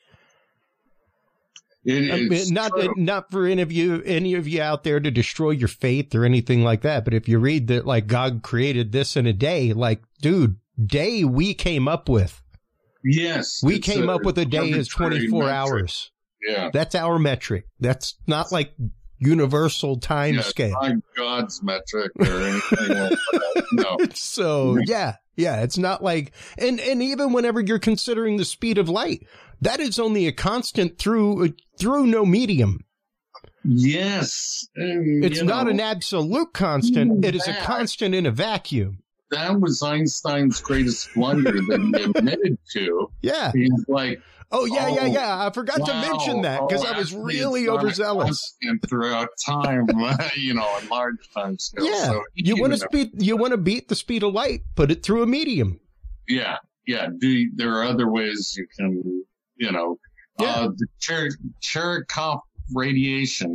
It I mean, not that, not for any of you, any of you out there to destroy your faith or anything like that. But if you read that, like, God created this in a day, like, dude, day we came up with. Yes. We came a, up with a day as twenty-four metric. Hours. Yeah. That's our metric. That's not like universal time yeah, scale. It's not God's metric or anything like that. No. So, yeah. Yeah. It's not like, and, and even whenever you're considering the speed of light, that is only a constant through through no medium. Yes. And, it's not know, an absolute constant. It is that, a constant in a vacuum. That was Einstein's greatest blunder that he admitted to. Yeah. He's like, oh, yeah, oh, yeah, yeah. I forgot wow, to mention that because oh, I was really overzealous. And throughout time, you know, in large time scale. Yeah. So you want to speed, you want to beat the speed of light, put it through a medium. Yeah. Yeah. Do, there are other ways you can, you know, yeah. uh, the Cher- Cherenkov radiation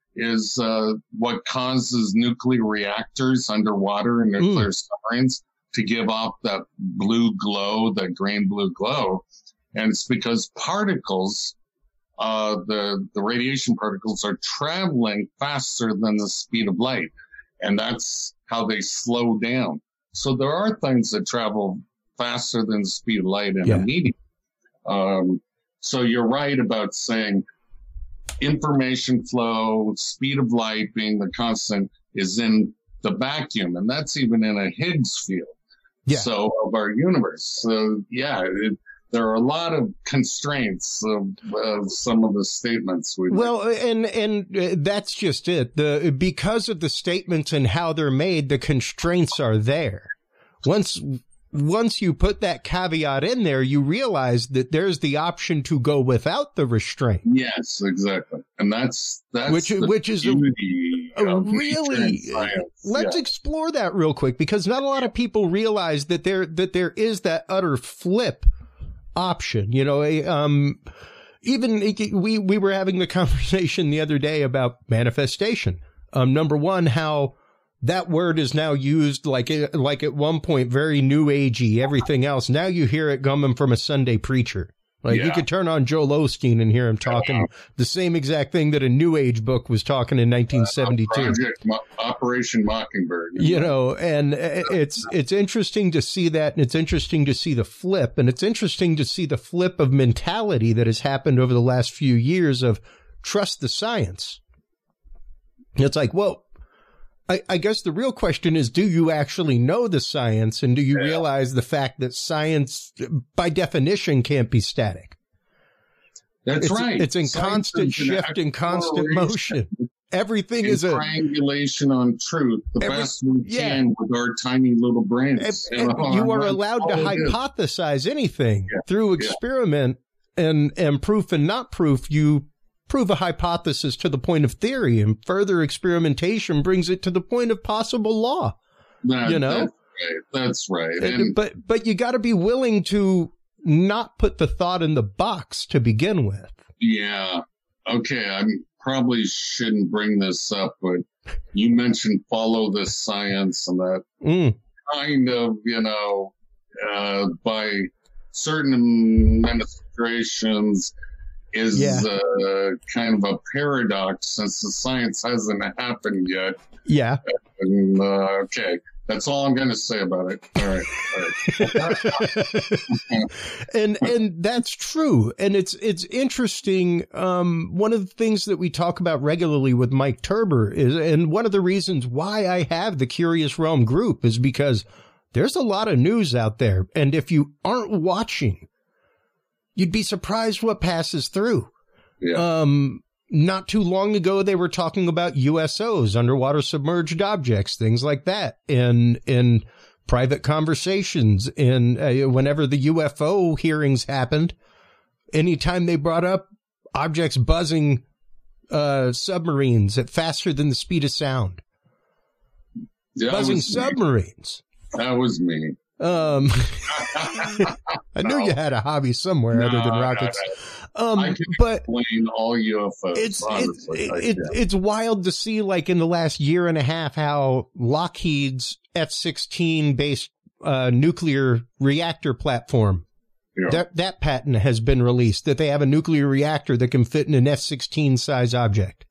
is uh, what causes nuclear reactors underwater and nuclear mm. submarines to give off that blue glow, that green blue glow. And it's because particles, uh, the, the radiation particles are traveling faster than the speed of light. And that's how they slow down. So there are things that travel faster than the speed of light in yeah. a medium. Um, so you're right about saying information flow, speed of light being the constant is in the vacuum. And that's even in a Higgs field. Yeah. So of our universe. So yeah, it, there are a lot of constraints of, of some of the statements we well, make. and and that's just it. The because of the statements and how they're made, the constraints are there. Once once you put that caveat in there, you realize that there's the option to go without the restraint. Yes, exactly, and that's that's which the which is a, a really. Let's yeah. explore that real quick because not a lot of people realize that there that there is that utter flip option. You know, a, um, even we we were having the conversation the other day about manifestation. Um, number one, how that word is now used like like at one point very new agey. Everything else now you hear it coming from a Sunday preacher. Like yeah. you could turn on Joel Osteen and hear him talking yeah. the same exact thing that a New Age book was talking in nineteen seventy-two. Uh, Project Mo- Operation Mockingbird. You know, and it's it's interesting to see that, and it's interesting to see the flip, and it's interesting to see the flip of mentality that has happened over the last few years of trust the science. It's like, well, I, I guess the real question is, do you actually know the science, and do you yeah. realize the fact that science, by definition, can't be static? That's it's, right. It's in Science constant shift and constant motion. Everything is a triangulation on truth, the every, best we yeah. can with our tiny little brains. And, and you are allowed to hypothesize anything yeah. through experiment yeah. and, and proof and not proof. You prove a hypothesis to the point of theory, and further experimentation brings it to the point of possible law. That, you know, that's right. That's right. And, and, but but you got to be willing to not put the thought in the box to begin with. Yeah. Okay. I probably shouldn't bring this up, but you mentioned follow the science, and that mm. kind of, you know, uh, by certain administrations is yeah. uh, kind of a paradox, since the science hasn't happened yet. Yeah. And, uh, okay. That's all I'm going to say about it. All right. All right. and and that's true. And it's it's interesting. Um, one of the things that we talk about regularly with Mike Turber is, and one of the reasons why I have the Curious Realm group is because there's a lot of news out there. And if you aren't watching, you'd be surprised what passes through. Yeah. Um, Not too long ago, they were talking about U S Os, underwater submerged objects, things like that, in in private conversations. And uh, whenever the U F O hearings happened, anytime they brought up objects buzzing uh, submarines at faster than the speed of sound, yeah, buzzing submarines. Me. That was me. Um, I knew no. you had a hobby somewhere no, other than rockets. No, no. Um, I can but explain all U F Os. It's honestly, it, it, it's wild to see, like in the last year and a half, how Lockheed's F sixteen based uh, nuclear reactor platform, yeah. that that patent has been released, that they have a nuclear reactor that can fit in an F sixteen size object.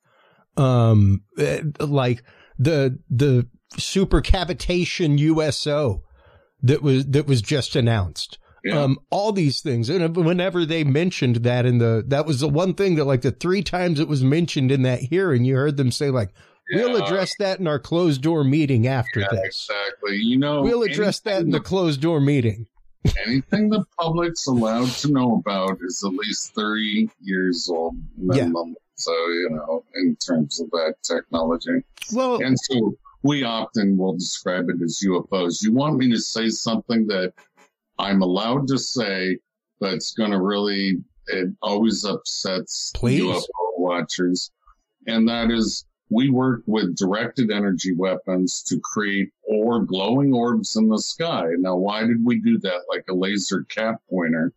Um, like the the supercavitation U S O that was that was just announced. Yeah. Um, all these things. And whenever they mentioned that in the, that was the one thing that, like, the three times it was mentioned in that hearing, you heard them say, like, yeah. we'll address that in our closed door meeting after yeah, this. Exactly. You know, we'll address that in the, the closed door meeting. Anything the public's allowed to know about is at least thirty years old minimum. Yeah. So, you know, in terms of that technology. Well, and so we often will describe it as U F Os. You want me to say something that I'm allowed to say, but it's going to really, it always upsets Please. U F O watchers. And that is, we work with directed energy weapons to create or glowing orbs in the sky. Now, why did we do that? Like a laser cap pointer,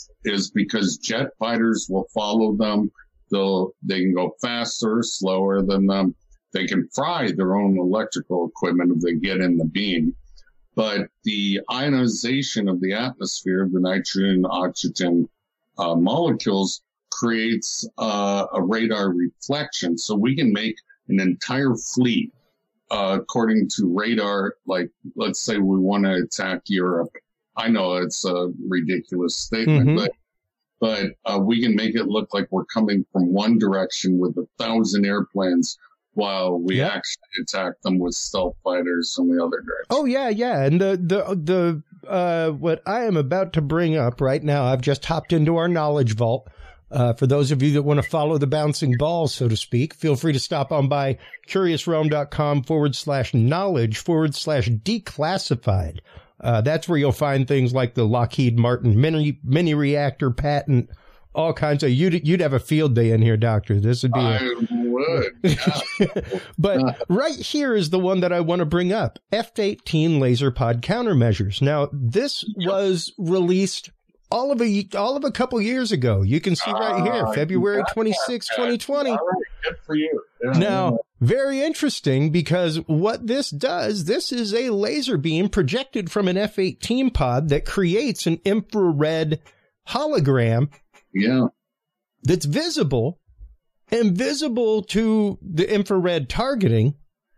is because jet fighters will follow them. They'll, they can go faster, slower than them. They can fry their own electrical equipment if they get in the beam. But the ionization of the atmosphere, the nitrogen, oxygen uh, molecules, creates uh, a radar reflection. So we can make an entire fleet, uh, according to radar. Like, let's say we want to attack Europe. I know it's a ridiculous statement, mm-hmm. but but uh, we can make it look like we're coming from one direction with a thousand airplanes, while we yep. actually attack them with stealth fighters from the other direction. Oh, yeah, yeah. And the, the, the, uh, what I am about to bring up right now, I've just hopped into our knowledge vault. Uh, for those of you that want to follow the bouncing balls, so to speak, feel free to stop on by curiousrealm.com forward slash knowledge forward slash declassified. Uh, that's where you'll find things like the Lockheed Martin mini, mini reactor patent, all kinds of, you'd, you'd have a field day in here, Doctor. This would be a, I would. Yeah. But right here is the one that I want to bring up. F eighteen laser pod countermeasures. Now, this yep. was released all of a, all of a couple years ago. You can see right here, uh, February twenty-sixth, twenty twenty. All right. Good for you. Yeah. Now, very interesting, because what this does, this is a laser beam projected from an F eighteen pod that creates an infrared hologram. Yeah. That's visible and visible to the infrared targeting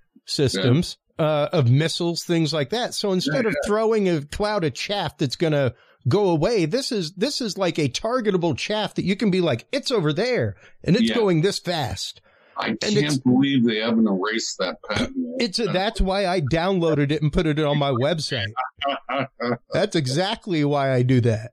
systems yeah. uh, of missiles, things like that. So instead yeah, of yeah. throwing a cloud of chaff that's going to go away, this is this is like a targetable chaff that you can be like, it's over there and it's yeah. going this fast. I can't believe they haven't erased that patent. It's a, that's why I downloaded it and put it on my website. That's exactly why I do that.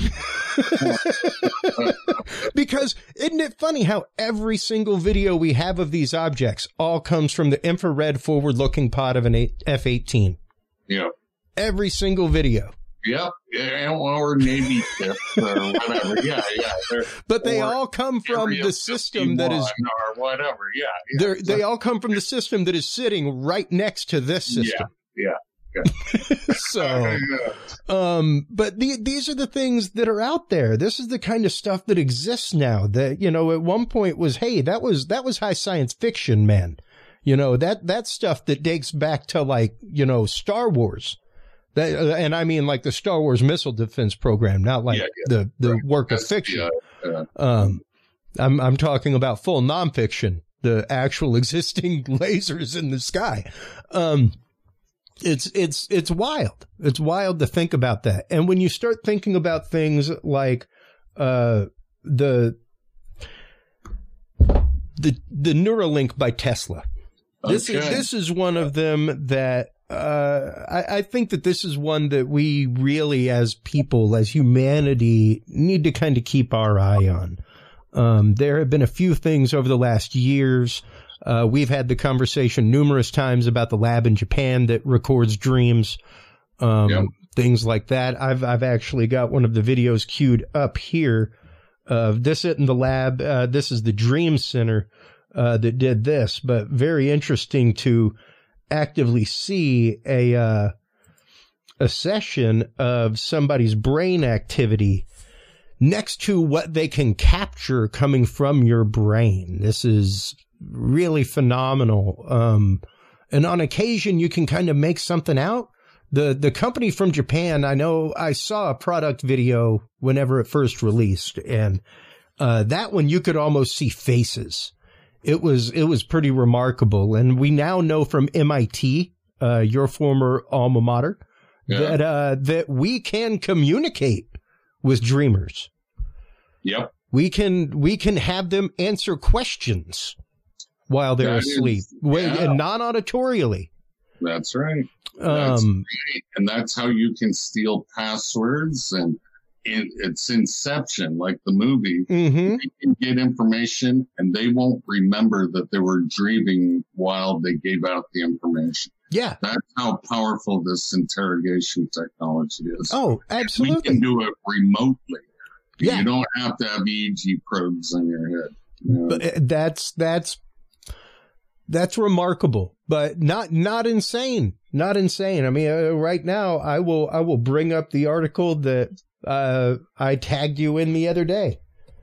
Because isn't it funny how every single video we have of these objects all comes from the infrared forward-looking pod of an F eighteen? Yeah. Every single video. Yep. Yeah, or Navy tips or whatever. Yeah, yeah. But they all come from the system that is, or whatever. Yeah. yeah. They all come from the system that is sitting right next to this system. Yeah. Yeah. yeah. So, um, but the, these are the things that are out there. This is the kind of stuff that exists now that, you know, at one point was, hey, that was, that was high science fiction, man. You know, that, that stuff that dates back to like, you know, Star Wars. That, uh, and I mean like the Star Wars Missile Defense Program, not like yeah, yeah. the, the right. work That's, of fiction. Yeah, yeah. Um, I'm, I'm talking about full nonfiction, the actual existing lasers in the sky. Um, it's, it's, it's wild. It's wild to think about that. And when you start thinking about things like, uh, the, the, the Neuralink by Tesla, this okay. is, this is one of them that, Uh, I, I think that this is one that we really, as people, as humanity, need to kind of keep our eye on. Um, there have been a few things over the last years. Uh, we've had the conversation numerous times about the lab in Japan that records dreams, um, yep. things like that. I've, I've actually got one of the videos queued up here of this it in the lab. Uh, this is the Dream Center, uh, that did this, but very interesting to actively see a, uh, a session of somebody's brain activity next to what they can capture coming from your brain. This is really phenomenal. Um, and on occasion you can kind of make something out. The, the company from Japan, I know I saw a product video whenever it first released, and, uh, that one you could almost see faces. It was, it was pretty remarkable. And we now know from M I T, uh, your former alma mater, yeah. that, uh, that we can communicate with dreamers. Yep. We can, we can have them answer questions while they're that asleep, is, yeah. and non-auditorially. That's right. That's um, right. And that's how you can steal passwords, and It, it's Inception, like the movie. Mm-hmm. They can get information and they won't remember that they were dreaming while they gave out the information. Yeah. That's how powerful this interrogation technology is. Oh, absolutely. We can do it remotely. Yeah. You don't have to have E E G probes in your head. You know? But that's, that's, that's remarkable, but not, not insane. Not insane. I mean, uh, right now I will, I will bring up the article that, Uh, I tagged you in the other day.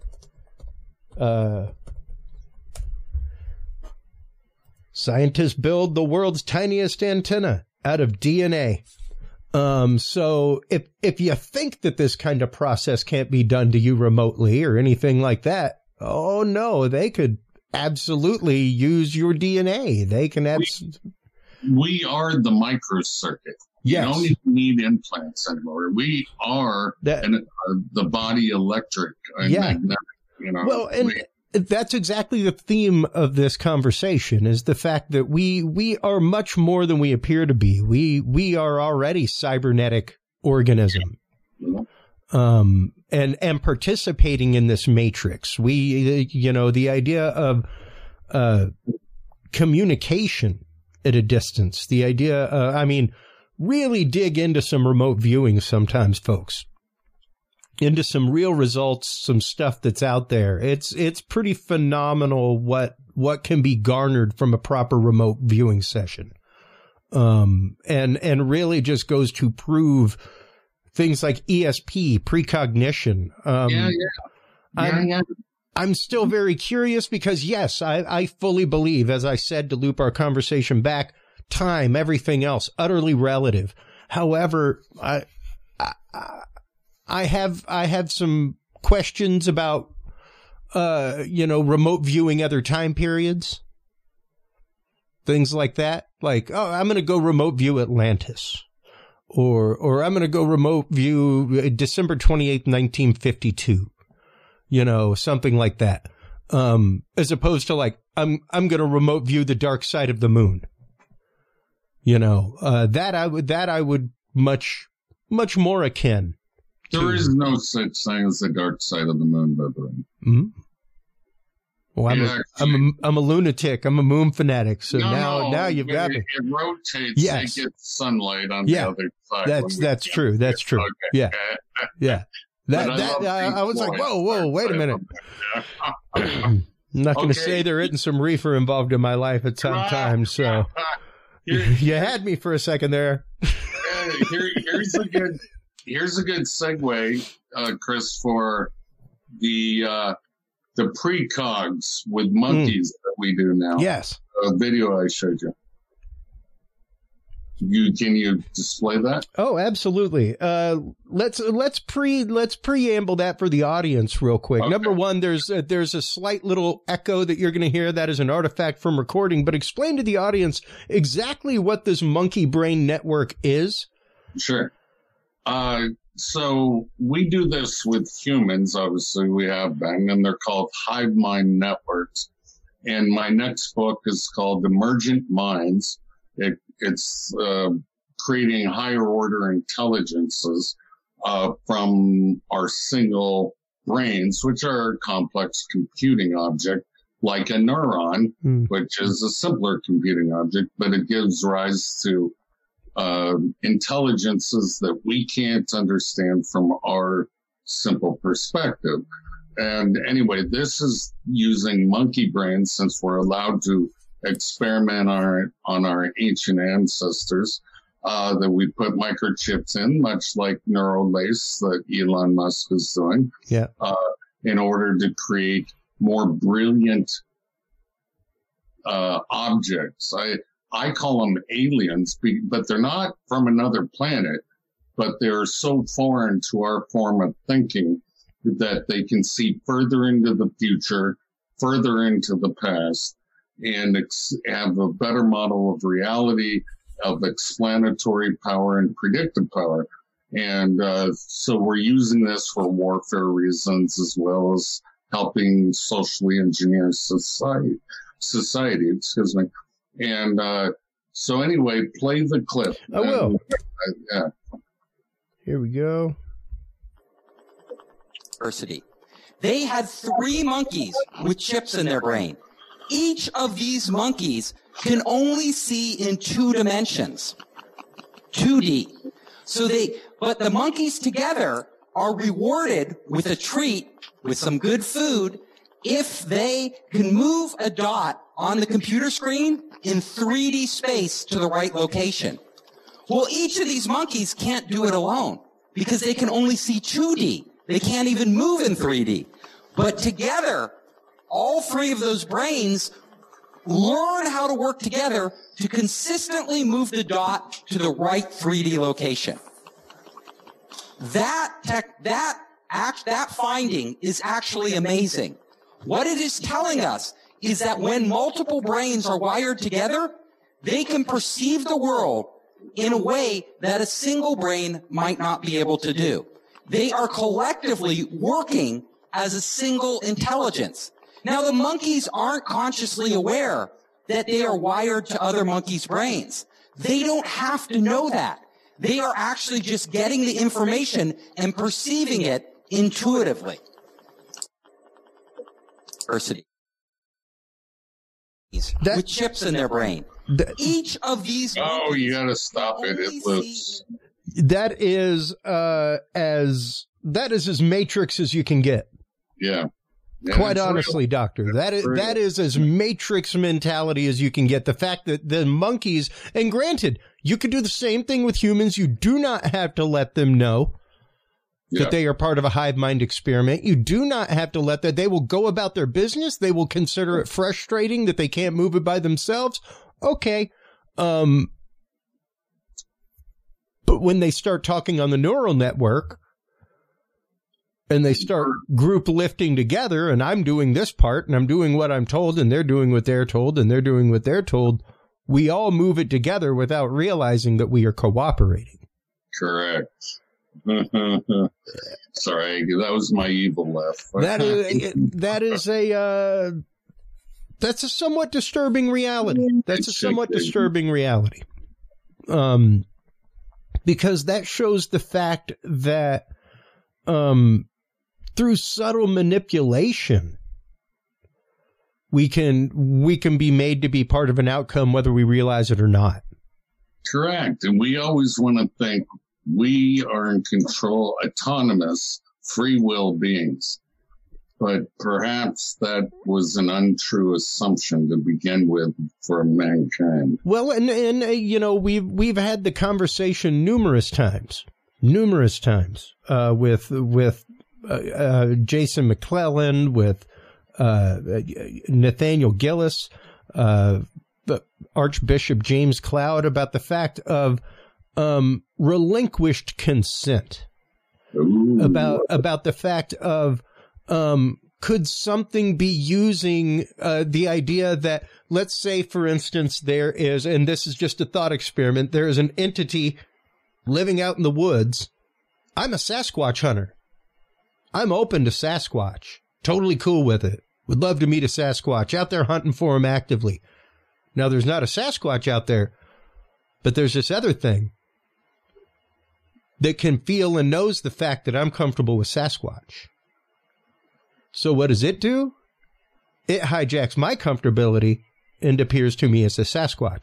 Uh, scientists build the world's tiniest antenna out of D N A. Um, so if, if you think that this kind of process can't be done to you remotely or anything like that, oh no, they could absolutely use your D N A. They can abs- we, we are the microcircuit. Yes. You don't even need implants anymore. We are that, an, uh, the body electric and yeah. magnetic. You know, well, and we, that's exactly the theme of this conversation, is the fact that we we are much more than we appear to be. We we are already cybernetic organism, yeah. um, and and participating in this matrix. We, you know, the idea of uh, communication at a distance. The idea, uh, I mean. Really dig into some remote viewing sometimes, folks. Into some real results, some stuff that's out there. It's it's pretty phenomenal what what can be garnered from a proper remote viewing session. Um, and and really just goes to prove things like E S P, precognition. Um, yeah, yeah. I'm, yeah, yeah. I'm still very curious because, yes, I, I fully believe, as I said to loop our conversation back, time, everything else, utterly relative. However, I, I, I have, I have some questions about, uh, you know, remote viewing other time periods, things like that. Like, oh, I'm going to go remote view Atlantis, or, or I'm going to go remote view December twenty-eighth, nineteen fifty-two, you know, something like that. Um, as opposed to like, I'm I'm going to remote view the dark side of the moon. You know, uh, that I would that I would much much more akin. There to. is no such thing as the dark side of the moon, by the way. Mm-hmm. Well, I'm, yeah, a, I'm a I'm a lunatic. I'm a moon fanatic. So no, now no, now you've got it, me. It rotates. Yes. They get sunlight on yeah. the other side. That's that's true. That's true. Okay. Yeah, yeah. That I that I, I was like, whoa, whoa, wait a minute. I'm not going to okay. say there isn't some reefer involved in my life at some time. So Here, you had me for a second there. Here, here's a good here's a good segue, uh, Chris, for the uh, the precogs with monkeys mm. that we do now. Yes, a video I showed you. You can you display that? Oh, absolutely. Uh, let's let's pre let's preamble that for the audience real quick. Okay. Number one, there's a, there's a slight little echo that you're going to hear. That is an artifact from recording. But explain to the audience exactly what this monkey brain network is. Sure. Uh, so we do this with humans. Obviously, we have been, and they're called hive mind networks. And my next book is called Emergent Minds. It, it's uh, creating higher order intelligences uh, from our single brains, which are a complex computing object, like a neuron, mm. which is a simpler computing object, but it gives rise to uh, intelligences that we can't understand from our simple perspective. And anyway, this is using monkey brains, since we're allowed to experiment on our, on our ancient ancestors, uh, that we put microchips in, much like Neuralace that Elon Musk is doing, yeah. uh, in order to create more brilliant, uh, objects. I, I call them aliens, but they're not from another planet, but they're so foreign to our form of thinking that they can see further into the future, further into the past, and ex- have a better model of reality, of explanatory power and predictive power. And uh, so we're using this for warfare reasons, as well as helping socially engineer society. Society, excuse me. And uh, so anyway, play the clip. I will. Uh, yeah. Here we go. University. They had three monkeys with chips in their brain. Each of these monkeys can only see in two dimensions, two D. So they, but the monkeys together are rewarded with a treat, with some good food, if they can move a dot on the computer screen in three D space to the right location. Well, each of these monkeys can't do it alone because they can only see two D. They can't even move in three D. But together, all three of those brains learn how to work together to consistently move the dot to the right three D location. That tech, that act, that finding is actually amazing. What it is telling us is that when multiple brains are wired together, they can perceive the world in a way that a single brain might not be able to do. They are collectively working as a single intelligence. Now, the monkeys aren't consciously aware that they are wired to other monkeys' brains. They don't have to know that. They are actually just getting the information and perceiving it intuitively. Diversity. That, with chips in their brain. That, Each of these. Oh, you gotta stop it! It loops. That is uh, as that is as Matrix as you can get. Yeah. Yeah, Quite honestly, real. Doctor, that is, that is as Matrix mentality as you can get. The fact that the monkeys, and granted, you could do the same thing with humans. You do not have to let them know yeah. that they are part of a hive mind experiment. You do not have to let that. They will go about their business. They will consider it frustrating that they can't move it by themselves. Okay. Um, but when they start talking on the neural network, and they start group lifting together, and I'm doing this part, and I'm doing what I'm told, and they're doing what they're told, and they're doing what they're told. We all move it together without realizing that we are cooperating. Correct. Sorry, that was my evil laugh. That is that is a uh, That's a somewhat disturbing reality. That's a somewhat disturbing reality. Um, because that shows the fact that um, through subtle manipulation, we can we can be made to be part of an outcome whether we realize it or not. Correct. And we always want to think we are in control, autonomous, free will beings. But perhaps that was an untrue assumption to begin with for mankind. Well, and, and uh, you know, we've, we've had the conversation numerous times, numerous times uh, with with uh, uh, Jason McClellan, with uh, Nathaniel Gillis, uh, Archbishop James Cloud, about the fact of um, relinquished consent, Ooh. about about the fact of Um, could something be using uh, the idea that, let's say, for instance, there is, and this is just a thought experiment, there is an entity living out in the woods. I'm a Sasquatch hunter. I'm open to Sasquatch. Totally cool with it. Would love to meet a Sasquatch. Out there hunting for him actively. Now, there's not a Sasquatch out there, but there's this other thing that can feel and knows the fact that I'm comfortable with Sasquatch. So what does it do? It hijacks my comfortability and appears to me as a Sasquatch.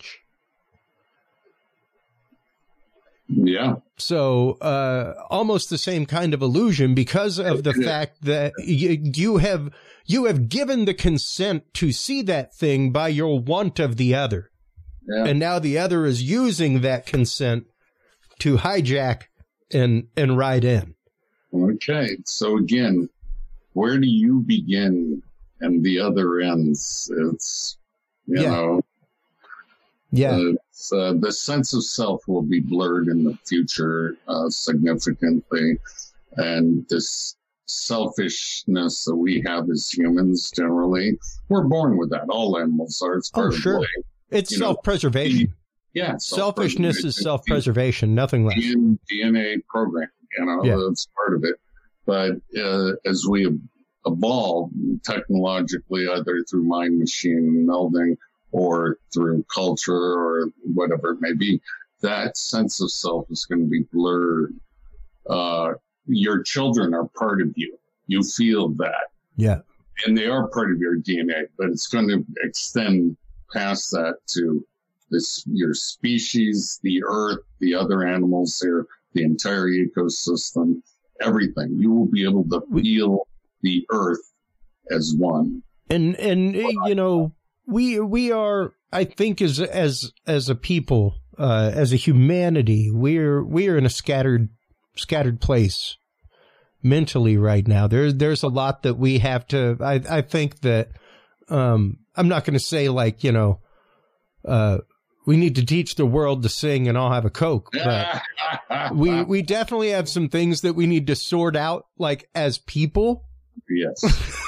Yeah. So uh, almost the same kind of illusion because of the fact that you, you have you have given the consent to see that thing by your want of the other. Yeah. And now the other is using that consent to hijack and, and ride in. Okay. So again, where do you begin and the other ends? It's, you yeah. know, yeah. Uh, it's, uh, the sense of self will be blurred in the future uh, significantly. And this selfishness that we have as humans generally, we're born with that. All animals are. It's part oh, of sure. life. It's you self-preservation. Know, yeah. Selfishness is self-preservation, nothing less. D N A program, you know, yeah. That's part of it. But uh, as we evolve technologically, either through mind-machine melding or through culture or whatever it may be, that sense of self is going to be blurred. Uh, your children are part of you. You feel that. Yeah. And they are part of your D N A, but it's going to extend past that to this, your species, the earth, the other animals here, the entire ecosystem. Everything. You will be able to feel the earth as one. And, and, you know, we, we are, I think as, as, as a people, uh, as a humanity, we're, we're in a scattered, scattered place mentally right now. There's, there's a lot that we have to, I, I think that, um, I'm not going to say like, you know, uh, we need to teach the world to sing and all have a Coke, but we we definitely have some things that we need to sort out, like as people. Yes.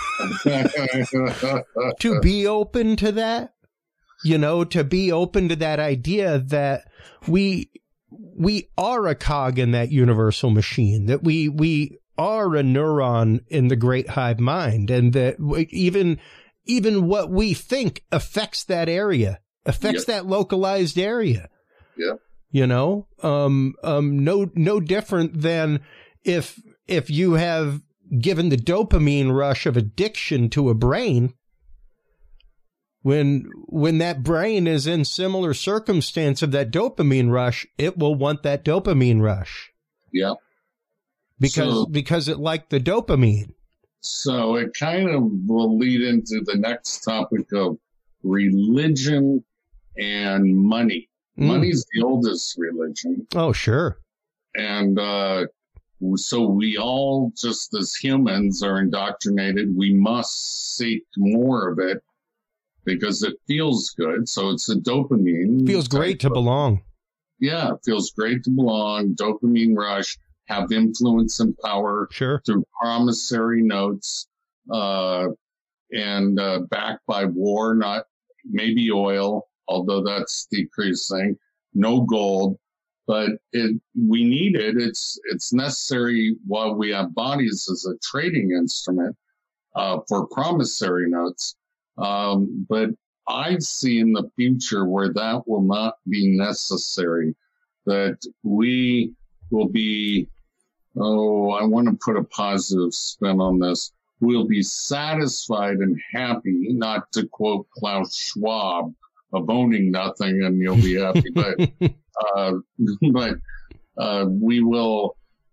To be open to that, you know, to be open to that idea that we we are a cog in that universal machine, that we we are a neuron in the great hive mind, and that we, even even what we think affects that area. Affects yep. that localized area. Yeah. You know, um, um, no, no different than if, if you have given the dopamine rush of addiction to a brain, when, when that brain is in similar circumstance of that dopamine rush, it will want that dopamine rush. Yeah. Because, so, because it liked the dopamine. So it kind of will lead into the next topic of religion and money. Mm. Money's the oldest religion. Oh, sure. And uh, so we all, just as humans, are indoctrinated. We must seek more of it because it feels good. So it's a dopamine. Feels great to belong. Yeah, it feels great to belong. Dopamine rush, have influence and power. Sure. Through promissory notes, uh, and uh, backed by war, not maybe oil, although that's decreasing, no gold, but it, we need it. It's, it's necessary while we have bodies as a trading instrument, uh, for promissory notes. Um, but I see in the future where that will not be necessary, that we will be, oh, I want to put a positive spin on this. We'll be satisfied and happy, not to quote Klaus Schwab, of owning nothing and you'll be happy, but, uh, but, uh, we will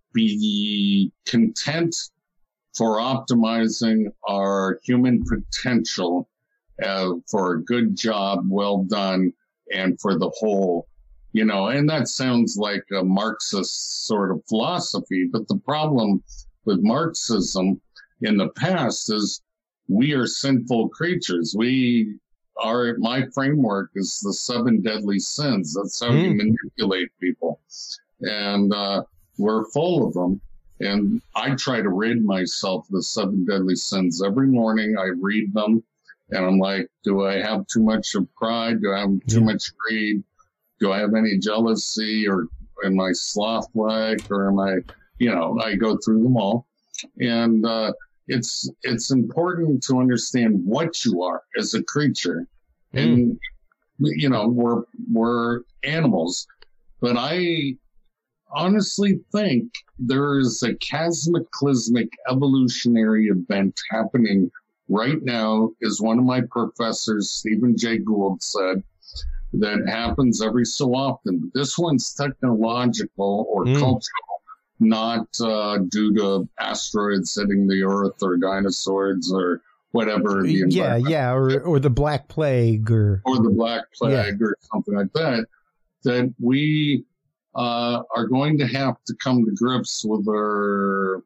be content for optimizing our human potential, uh, for a good job, well done, and for the whole, you know, and that sounds like a Marxist sort of philosophy, but the problem with Marxism in the past is we are sinful creatures. We are, my framework is the seven deadly sins. That's how mm. you manipulate people. And, uh, we're full of them. And I try to rid myself of the seven deadly sins every morning. I read them and I'm like, do I have too much of pride? Do I have too yeah. much greed? Do I have any jealousy, or am I sloth-like, or am I, you know, I go through them all. And, uh, it's, it's important to understand what you are as a creature. Mm. And, you know, we're, we're animals, but I honestly think there is a cataclysmic evolutionary event happening right now, as one of my professors, Stephen Jay Gould, said, that happens every so often. This one's technological or mm. cultural, not uh, due to asteroids hitting the Earth or dinosaurs or whatever. The yeah, yeah, or or the Black Plague or or the Black Plague yeah. or something like that. That we uh, are going to have to come to grips with our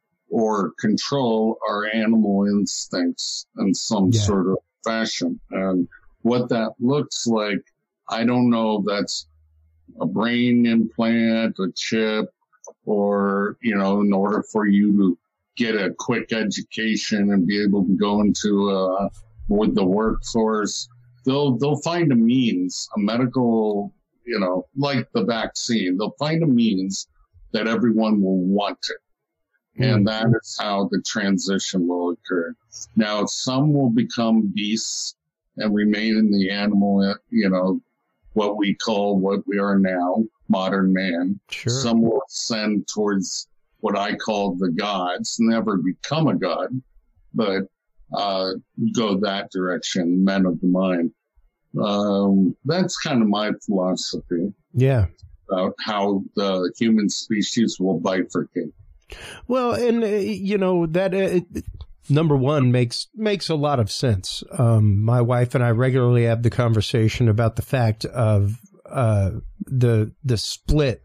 or control our animal instincts in some yeah. sort of fashion. And what that looks like, I don't know if that's a brain implant, a chip, or, you know, in order for you to get a quick education and be able to go into, uh, with the workforce, they'll, they'll find a means, a medical, you know, like the vaccine, they'll find a means that everyone will want it. And that is how the transition will occur. Now, some will become beasts and remain in the animal, you know, what we call what we are now, modern man. Sure. Some will ascend towards what I call the gods, never become a god, but uh, go that direction, men of the mind. Um, that's kind of my philosophy. Yeah. About how the human species will bifurcate. Well, and, uh, you know, that uh, number one makes makes a lot of sense. Um, my wife and I regularly have the conversation about the fact of uh, the the split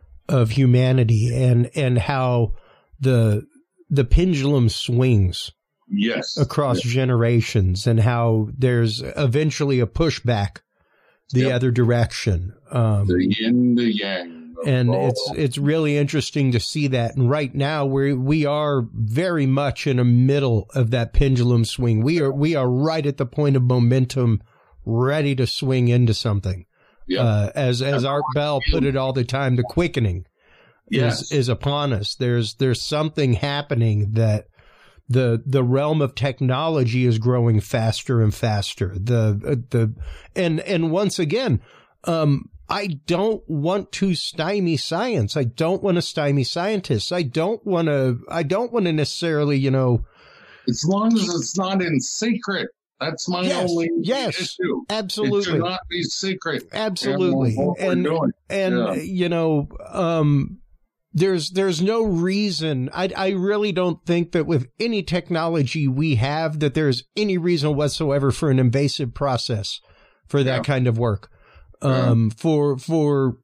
of humanity and and how the the pendulum swings yes across yes. generations, and how there's eventually a pushback the yep. other direction. Um, the yin, the yang. And it's it's really interesting to see that. And right now we we are very much in the middle of that pendulum swing. We are we are right at the point of momentum, ready to swing into something. Yeah. Uh, as as Art Bell put it all the time, the quickening yes. is is upon us. There's there's something happening that the the realm of technology is growing faster and faster. The the and and once again, um. I don't want to stymie science. I don't want to stymie scientists. I don't want to, I don't want to necessarily, you know. As long as it's not in secret. That's my yes, only yes, issue. Absolutely. It should not be secret. Absolutely. And, and, and yeah. you know, um, there's, there's no reason. I, I really don't think that with any technology we have that there's any reason whatsoever for an invasive process for that yeah. kind of work. Um, yeah. for, for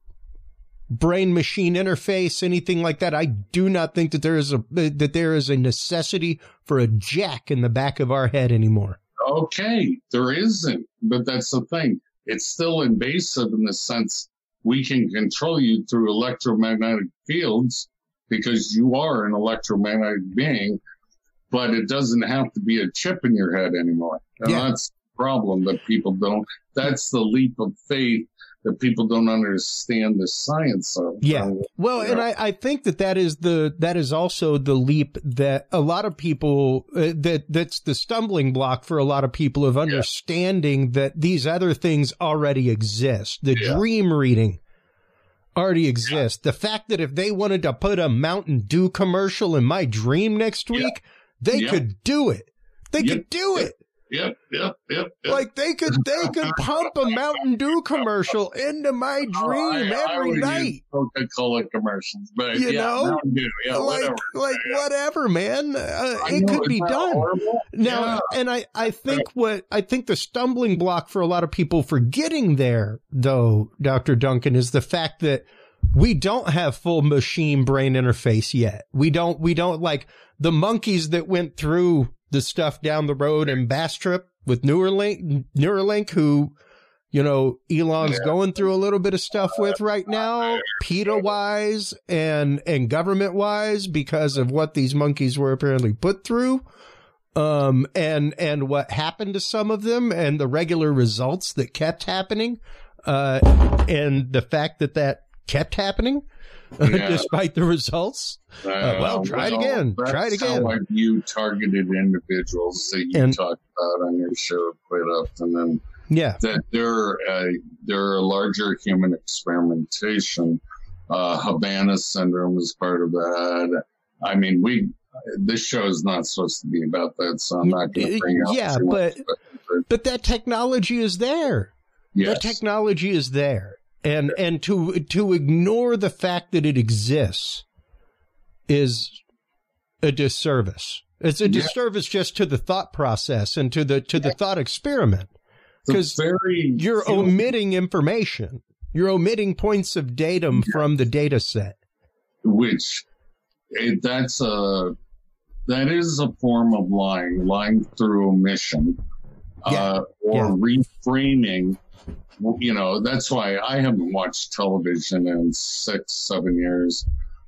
brain machine interface, anything like that. I do not think that there is a, that there is a necessity for a jack in the back of our head anymore. Okay. There isn't, but that's the thing. It's still invasive in the sense we can control you through electromagnetic fields because you are an electromagnetic being, but it doesn't have to be a chip in your head anymore. And yeah. that's problem that people don't, that's the leap of faith that people don't understand the science of. Yeah. Um, well, and I, I think that that is the, that is also the leap that a lot of people, uh, that, that's the stumbling block for a lot of people of understanding yeah. that these other things already exist. The yeah. dream reading already exists. Yeah. The fact that if they wanted to put a Mountain Dew commercial in my dream next week, yeah. they yeah. could do it. They yep. could do it. Yep, yep, yep, yep. Like they could, they could pump a Mountain Dew commercial into my dream oh, I, every I night. Coca-Cola commercials, but you yeah, know, Mountain Dew, yeah, like, whatever. like yeah. whatever, man. Uh, it know, could be done horrible? now. Yeah. And I, I think what I think the stumbling block for a lot of people for getting there, though, Doctor Duncan, is the fact that we don't have full machine brain interface yet. We don't, we don't like the monkeys that went through the stuff down the road in Bastrop with Neuralink, Neuralink, who, you know, Elon's yeah. going through a little bit of stuff with right now, PETA-wise and, and government-wise, because of what these monkeys were apparently put through, um, and, and what happened to some of them and the regular results that kept happening, uh, and the fact that that kept happening. Yeah. Despite the results. Uh, uh, well, try well, it again. Try it again. How I view targeted individuals that you and, talked about on your show quite often, and yeah, that they're a, they're a larger human experimentation. Uh, Havana syndrome is part of that. I mean, we this show is not supposed to be about that, so I'm not going to bring up. Yeah, but much, but that technology is there. Yes. That technology is there. And and to to ignore the fact that it exists is a disservice. It's a yeah. disservice just to the thought process and to the to the thought experiment, because you're omitting information. You're omitting points of datum yeah. from the data set. Which it, that's a that is a form of lying, lying through omission, yeah. uh, or yeah. reframing. You know, that's why I haven't watched television in six, seven years.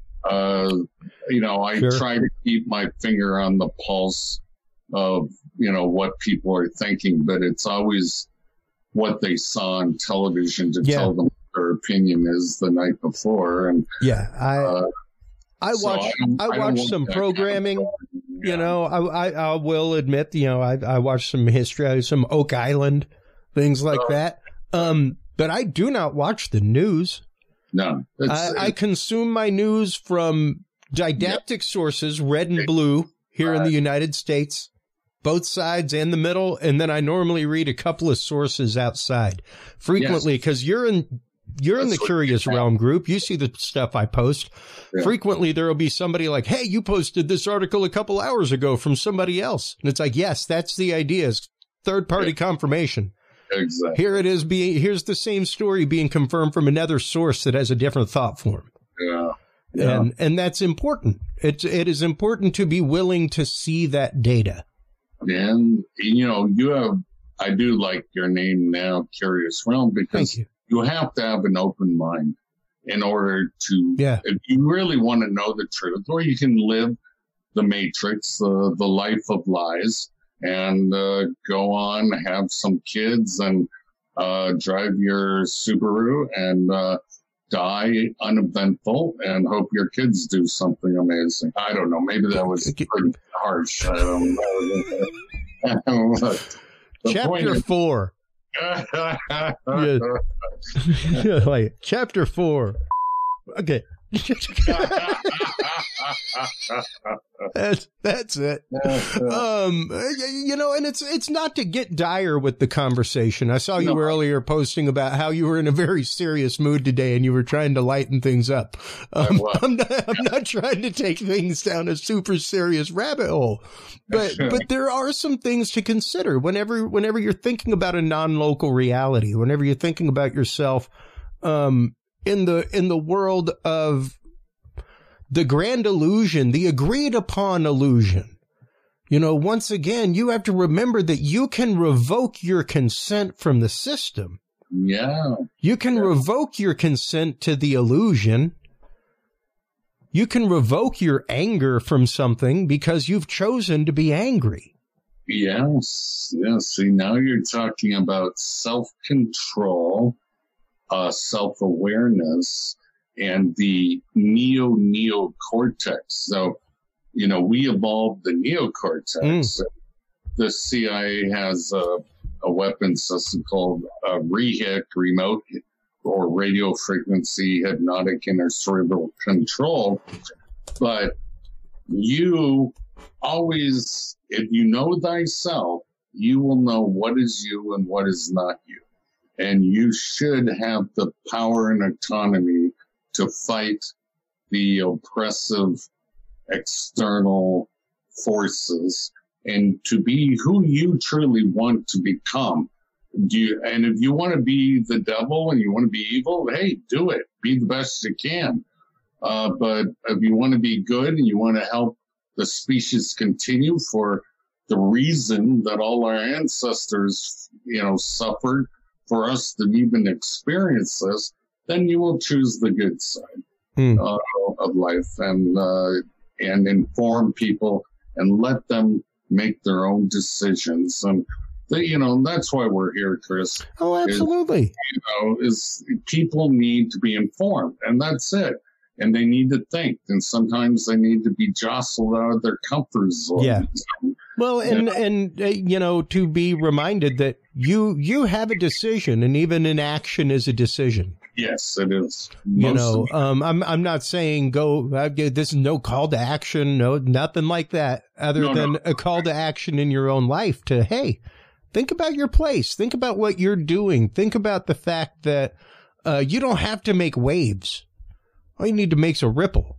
Uh, you know, I sure. try to keep my finger on the pulse of, you know, what people are thinking, but it's always what they saw on television to yeah. tell them what their opinion is the night before. And yeah, I, uh, I watch, so I, I watch some programming, kind of yeah. you know, I, I, I will admit, you know, I, I watch some history, some Oak Island, things like uh, that. Um, but I do not watch the news. No. I, I consume my news from didactic yep. sources, red and blue, here right. in the United States, both sides and the middle. And then I normally read a couple of sources outside frequently, because yes. you're in, you're That's in the Curious Realm group. You see the stuff I post. Yeah. Frequently, there will be somebody like, hey, you posted this article a couple hours ago from somebody else. And it's like, yes, that's the idea, is third party yeah. confirmation. Exactly. Here it is being, here's the same story being confirmed from another source that has a different thought form. Yeah. yeah. And, and that's important. It's, it is important to be willing to see that data. And, you know, you have, I do like your name now, Curious Realm, because you. you have to have an open mind in order to, yeah. if you really want to know the truth, or you can live the matrix, the, the life of lies. And uh, go on, have some kids, and uh, drive your Subaru, and uh, die uneventful, and hope your kids do something amazing. I don't know. Maybe that was pretty harsh. I don't know. Chapter is- four. yeah. like chapter four. Okay. that's that's it. Um, you know, and it's it's not to get dire with the conversation. I saw you no. earlier posting about how you were in a very serious mood today, and you were trying to lighten things up. Um, I'm not I'm not trying to take things down a super serious rabbit hole, but but there are some things to consider whenever whenever you're thinking about a non-local reality. Whenever you're thinking about yourself, um. In the in the world of the grand illusion, the agreed upon illusion, you know, once again, you have to remember that you can revoke your consent from the system. Yeah. You can yeah. revoke your consent to the illusion. You can revoke your anger from something because you've chosen to be angry. Yes. Yes. See, now you're talking about self-control. uh, self-awareness and the neo-neocortex. So, you know, we evolved the neocortex. Mm. The C I A has a, a weapon system called uh, REHIC, remote or radio frequency hypnotic inner cerebral control. But you always, if you know thyself, you will know what is you and what is not you. And you should have the power and autonomy to fight the oppressive external forces and to be who you truly want to become. Do you, and if you want to be the devil and you want to be evil, hey, do it. Be the best you can. Uh, but if you want to be good and you want to help the species continue for the reason that all our ancestors, you know, suffered for us to even experience this, then you will choose the good side hmm. uh, of life and uh, and inform people and let them make their own decisions. And the, you know, that's why we're here, Chris. Oh, absolutely. Is, you know, is people need to be informed, and that's it. And they need to think, and sometimes they need to be jostled out of their comfort zone. Yeah. Well, and, yeah. and uh, you know, to be reminded that you you have a decision, and even inaction is a decision. Yes, it is. Most you know, um, I'm I'm not saying go. Uh, this is no call to action, no nothing like that, other no, than no. a call to action in your own life. To hey, think about your place. Think about what you're doing. Think about the fact that uh, you don't have to make waves. All you need to make is a ripple.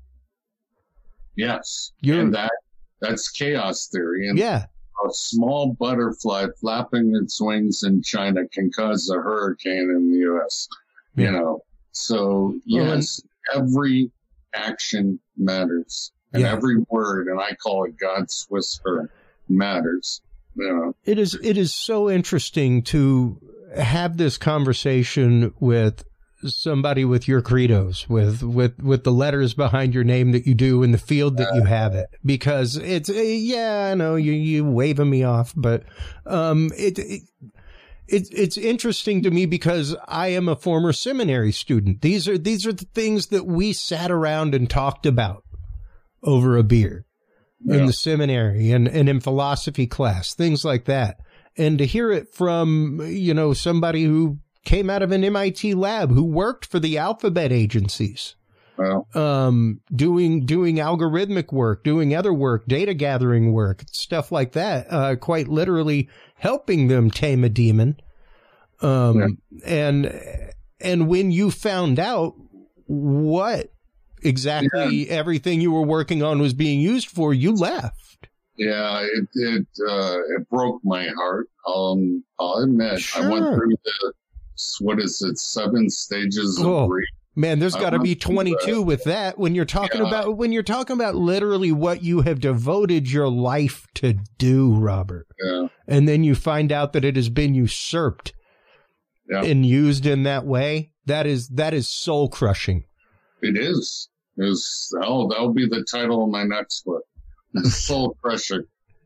Yes, you're, and that that's chaos theory. And yeah. A small butterfly flapping its wings in China can cause a hurricane in the U S Yeah. You know, so yes, well, every action matters, and yeah. every word, and I call it God's whisper, matters. You know, it is. It is so interesting to have this conversation with somebody with your credos, with with with the letters behind your name that you do in the field that you have it, because it's yeah, I know you you waving me off, but um, it. it It's it's interesting to me because I am a former seminary student. These are these are the things that we sat around and talked about over a beer yeah. in the seminary and, and in philosophy class, things like that. And to hear it from, you know, somebody who came out of an M I T lab, who worked for the alphabet agencies, well. um, doing doing algorithmic work, doing other work, data gathering work, stuff like that, uh, quite literally helping them tame a demon. Um, yeah. and, and when you found out what exactly yeah. everything you were working on was being used for, you left. Yeah, it, it, uh, it broke my heart. Um, I'll admit, sure. I went through the, what is it, seven stages of oh. grief. Man, there's got to be twenty-two with that. When you're talking yeah. about when you're talking about literally what you have devoted your life to do, Robert, yeah. and then you find out that it has been usurped yeah. and used in that way, that is that is soul crushing. It is. Is oh, that'll be the title of my next book, Soul Crushing.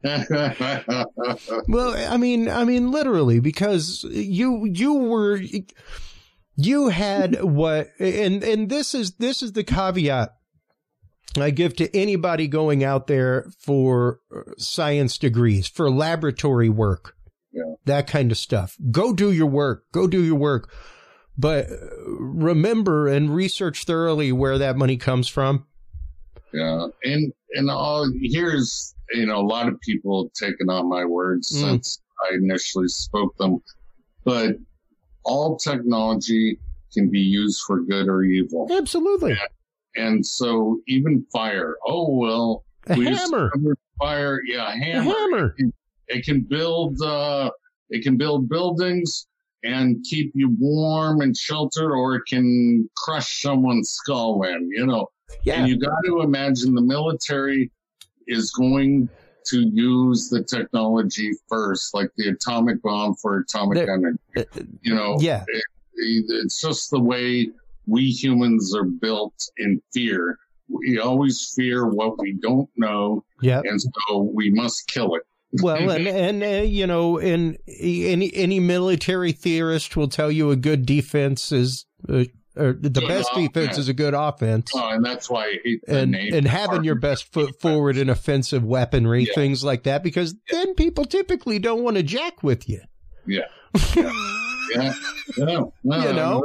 Well, I mean, I mean, literally, because you you were. You had what, and, and this is, this is the caveat I give to anybody going out there for science degrees, for laboratory work, yeah. that kind of stuff. Go do your work, go do your work, but remember and research thoroughly where that money comes from. Yeah. And, and all, here's, you know, a lot of people have taken on my words mm. since I initially spoke them, but all technology can be used for good or evil. Absolutely. And, and so even fire. Oh, well. A we hammer. Fire. Yeah, a hammer. A hammer. It can, it can build, uh, it can build buildings and keep you warm and sheltered, or it can crush someone's skull in, you know. Yeah. And you got to imagine the military is going to use the technology first, like the atomic bomb for atomic there, energy. Uh, you know, yeah. it, it, it's just the way we humans are built in fear. We always fear what we don't know, yeah. and so we must kill it. Well, and, and uh, you know, and any any military theorist will tell you a good defense is, uh, or the good best offense. defense is a good offense. Oh, and that's why I hate the and, name. And having your best foot defense. forward in offensive weaponry, yeah. things like that, because yeah. then people typically don't want to jack with you. Yeah. Yeah. yeah. No, no, you know,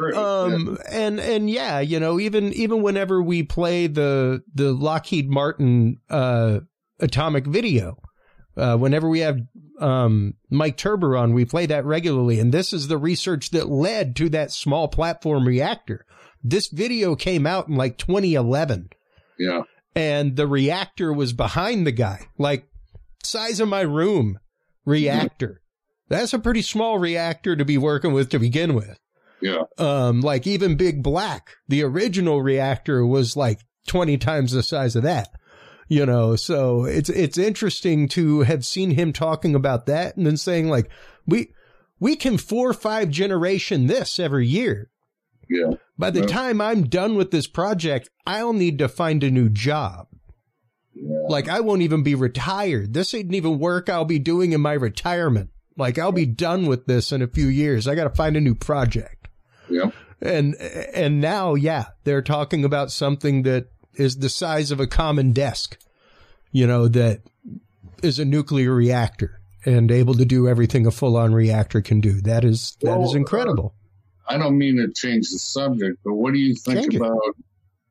um, yeah. and, and yeah, you know, even, even whenever we play the, the Lockheed Martin, uh, atomic video, Uh, whenever we have um, Mike Turber on, we play that regularly. And this is the research that led to that small platform reactor. This video came out in like twenty eleven. Yeah. And the reactor was behind the guy, like size of my room reactor. Mm-hmm. That's a pretty small reactor to be working with to begin with. Yeah. Um, like even Big Black, the original reactor was like twenty times the size of that. You know, so it's it's interesting to have seen him talking about that and then saying like, we we can four or five generation this every year. Yeah. By the yeah. time I'm done with this project, I'll need to find a new job. Yeah. Like I won't even be retired. This ain't even work I'll be doing in my retirement. Like I'll be done with this in a few years. I got to find a new project. Yeah. And and now, yeah, they're talking about something that is the size of a common desk, you know, that is a nuclear reactor and able to do everything a full-on reactor can do. That is that well, is incredible. Uh, I don't mean to change the subject, but what do you think change about it.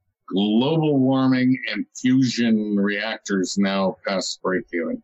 global warming and fusion reactors now past break-even?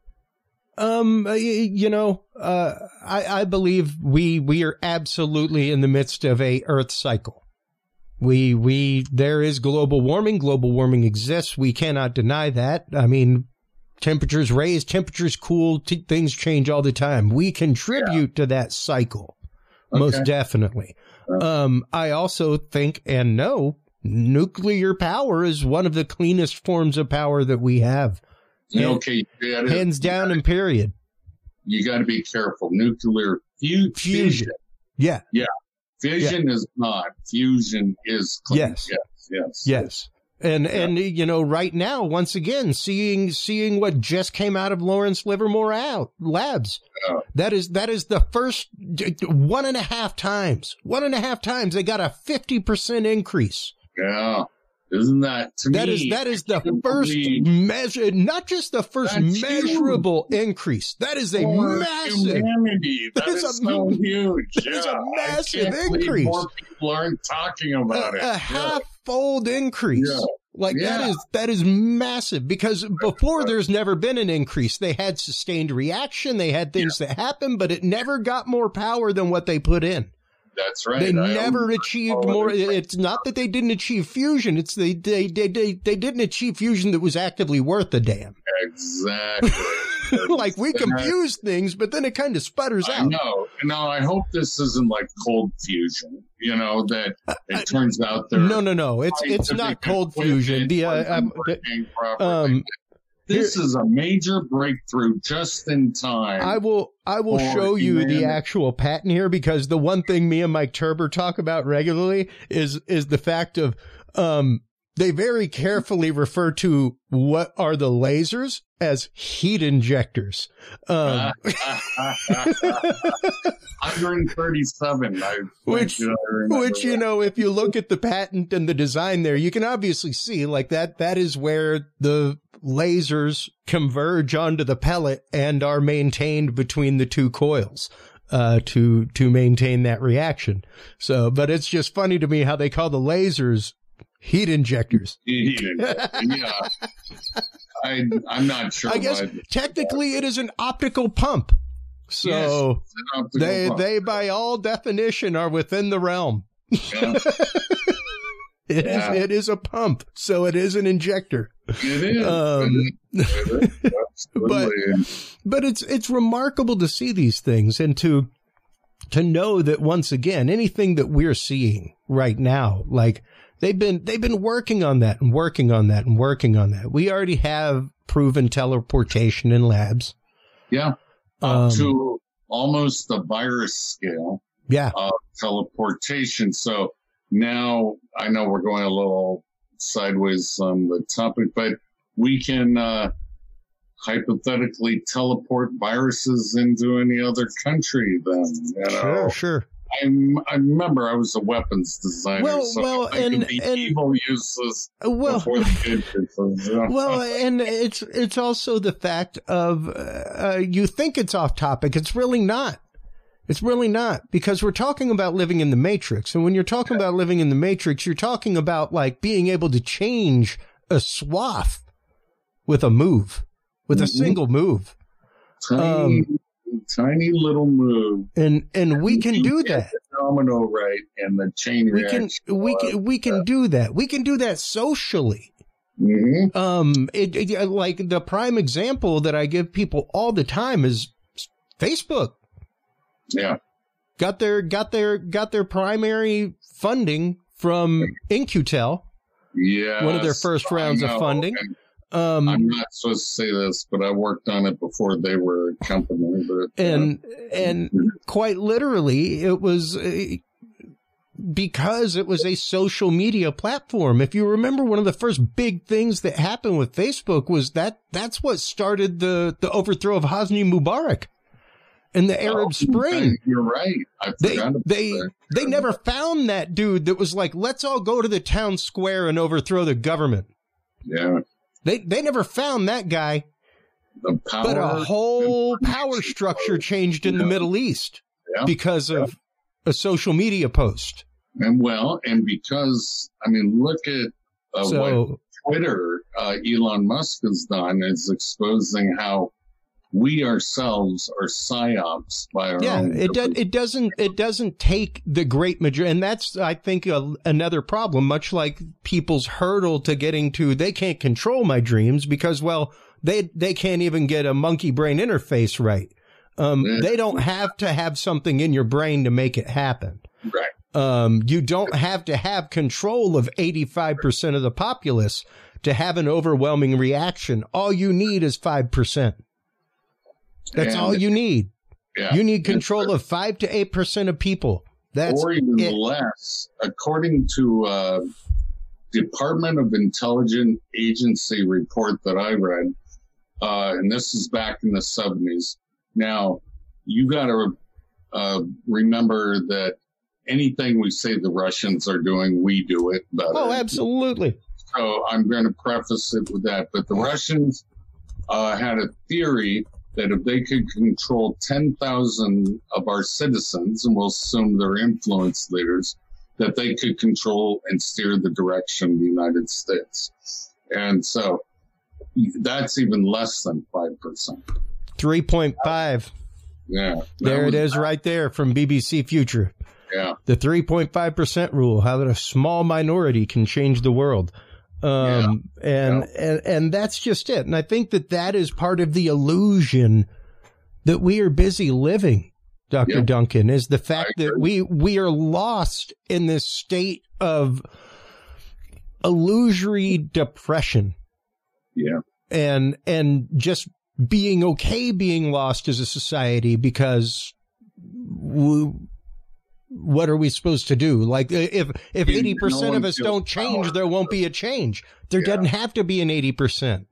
Um, you know, uh, I, I believe we we are absolutely in the midst of a Earth cycle. We, we, there is global warming. Global warming exists. We cannot deny that. I mean, temperatures raise, temperatures cool, t- things change all the time. We contribute yeah. to that cycle. Okay. Most definitely. Uh, um, I also think and know nuclear power is one of the cleanest forms of power that we have. Okay. Gotta, hands down gotta, and period. You got to be careful. Nuclear fu- fusion. fusion. Yeah. Yeah. Fission yeah. is not. Fusion is clean. Yes. Yes. Yes. Yes. And, yeah. and, you know, right now, once again, seeing, seeing what just came out of Lawrence Livermore out labs. Yeah. That is, that is the first one and a half times, one and a half times they got a fifty percent increase. Yeah. Isn't that to that me? Is, that is the first measure, not just the first measurable huge. increase. That is a For massive. Humanity. That, that is, is a, so huge. That yeah. is a massive I can't increase. More people aren't talking about a, it. A yeah. half-fold increase. Yeah. Like yeah. that is that is massive because before there's never been an increase. They had sustained reaction. They had things yeah. that happened, but it never got more power than what they put in. That's right. They I never achieved more. It's not that they didn't achieve fusion. It's they, they, they, they, they didn't achieve fusion that was actively worth a damn. Exactly. Like we confuse things, but then it kind of sputters I out. No, no, I hope this isn't like cold fusion, you know, that it uh, turns out there. No, no, no. It's, it's not cold fusion. The, uh, um, um, This Here, is a major breakthrough just in time. I will I will show you humanity. the actual patent here because the one thing me and Mike Turber talk about regularly is is the fact of um they very carefully refer to what are the lasers as heat injectors. Um, one thirty-seven. I which, which you know, if you look at the patent and the design there, you can obviously see like that. That is where the lasers converge onto the pellet and are maintained between the two coils. Uh, to, to maintain that reaction. So, but it's just funny to me how they call the lasers heat injectors. Heat injectors. Yeah. I, I'm not sure. I guess technically it is an optical pump. So yes, optical they, pump. they by all definition are within the realm. Yeah. It yeah. is, it is a pump. So it is an injector. It is. Um, it is. but, but it's, it's remarkable to see these things and to, to know that once again, anything that we're seeing right now, like they've been, they've been working on that and working on that and working on that. We already have proven teleportation in labs. Yeah. Um, Up to almost the virus scale. Yeah. Of teleportation. So now I know we're going a little sideways on the topic, but we can, uh, hypothetically teleport viruses into any other country then, you know? Sure, sure. I'm, I remember I was a weapons designer, well, so well, I and, could be and evil uses well, before the good uses. You know? Well, and it's it's also the fact of uh, you think it's off topic. It's really not. It's really not, because we're talking about living in the Matrix. And when you're talking about living in the Matrix, you're talking about like being able to change a swath with a move, with mm-hmm. a single move. Tiny, um, tiny little move. And, and we can do that. The domino right and the chain we reaction. Can, we can, we can do that. We can do that socially. Mm-hmm. Um, it, it, like the prime example that I give people all the time is Facebook. Yeah. Got their got their got their primary funding from InQtel. Yeah. One of their first rounds of funding. Um, I'm not supposed to say this, but I worked on it before they were a company. But, and know. and quite literally, it was a, because it was a social media platform. If you remember, one of the first big things that happened with Facebook was that that's what started the the overthrow of Hosni Mubarak. In the Arab oh, Spring. You're right. I they forgot about they, that. they never found that dude that was like, let's all go to the town square and overthrow the government. Yeah. They they never found that guy. The power, but a whole power structure changed in yeah. the Middle East yeah. because of yeah. a social media post. And well, and because, I mean, look at uh, so, what Twitter, uh, Elon Musk has done is exposing how we ourselves are psyops by our yeah, own. Yeah, it, do, it doesn't it doesn't take the great majority. And that's, I think, a, another problem, much like people's hurdle to getting to, they can't control my dreams because, well, they they can't even get a monkey brain interface right. Um, yeah. They don't have to have something in your brain to make it happen. Right. Um, you don't have to have control of eighty-five percent of the populace to have an overwhelming reaction. All you need is five percent. That's and, all you need. Yeah. You need control of five to eight percent of people. That's or even it. less. According to uh Department of Intelligence Agency report that I read, uh, and this is back in the seventies. Now, you got to uh, remember that anything we say the Russians are doing, we do it better. Oh, absolutely. So I'm going to preface it with that. But the Russians uh, had a theory that if they could control ten thousand of our citizens, and we'll assume they're influence leaders, that they could control and steer the direction of the United States. And so that's even less than five percent. three point five. Yeah. There it is right there from B B C Future. Yeah. The three point five percent rule, how that a small minority can change the world. Um, yeah. And, yeah. and, and that's just it. And I think that that is part of the illusion that we are busy living, Doctor Yep. Duncan, is the fact that we, we are lost in this state of illusory depression. Yeah. And, and just being okay being lost as a society because we, what are we supposed to do? Like if, if eighty percent of us don't change, there won't be a change. There yeah. doesn't have to be an eighty percent.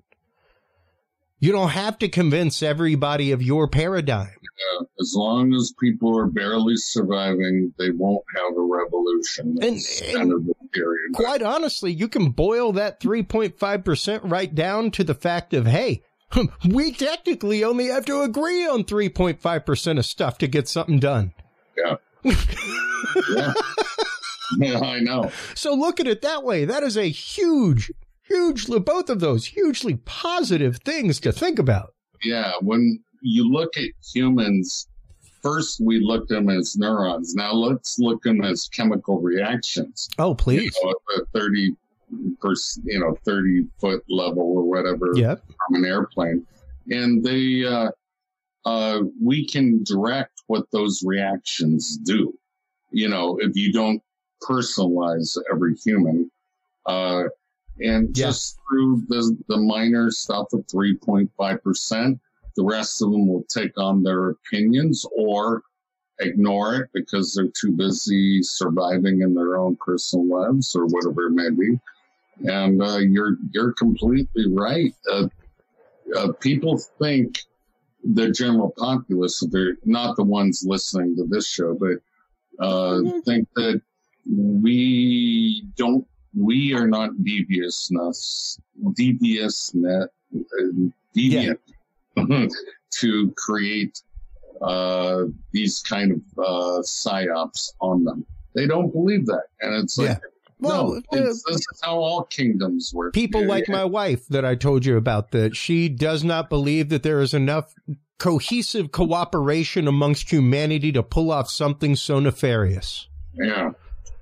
You don't have to convince everybody of your paradigm. Yeah. As long as people are barely surviving, they won't have a revolution. That's and, kind and of the period. Quite honestly, you can boil that three point five percent right down to the fact of, hey, we technically only have to agree on three point five percent of stuff to get something done. Yeah. yeah. yeah, I know. So look at it that way. That is a huge, hugely, both of those hugely positive things to think about. Yeah. When you look at humans, first we look at them as neurons. Now let's look at them as chemical reactions. Oh, please. You know, at the thirty percent, you know, thirty foot level or whatever yep. from an airplane. And they, uh, uh, we can direct what those reactions do. You know, if you don't personalize every human, uh, and yeah. just through the, the minor stuff of three point five percent, the rest of them will take on their opinions or ignore it because they're too busy surviving in their own personal lives or whatever it may be. And, uh, you're, you're completely right. Uh, uh, people think the general populace, they're not the ones listening to this show, but uh, think that we don't, we are not deviousness, devious, net, uh, deviant yeah. to create uh, these kind of uh, psyops on them. They don't believe that. And it's like, yeah. well, no, it's, uh, this is how all kingdoms work. People like my wife that I told you about, that she does not believe that there is enough cohesive cooperation amongst humanity to pull off something so nefarious. Yeah.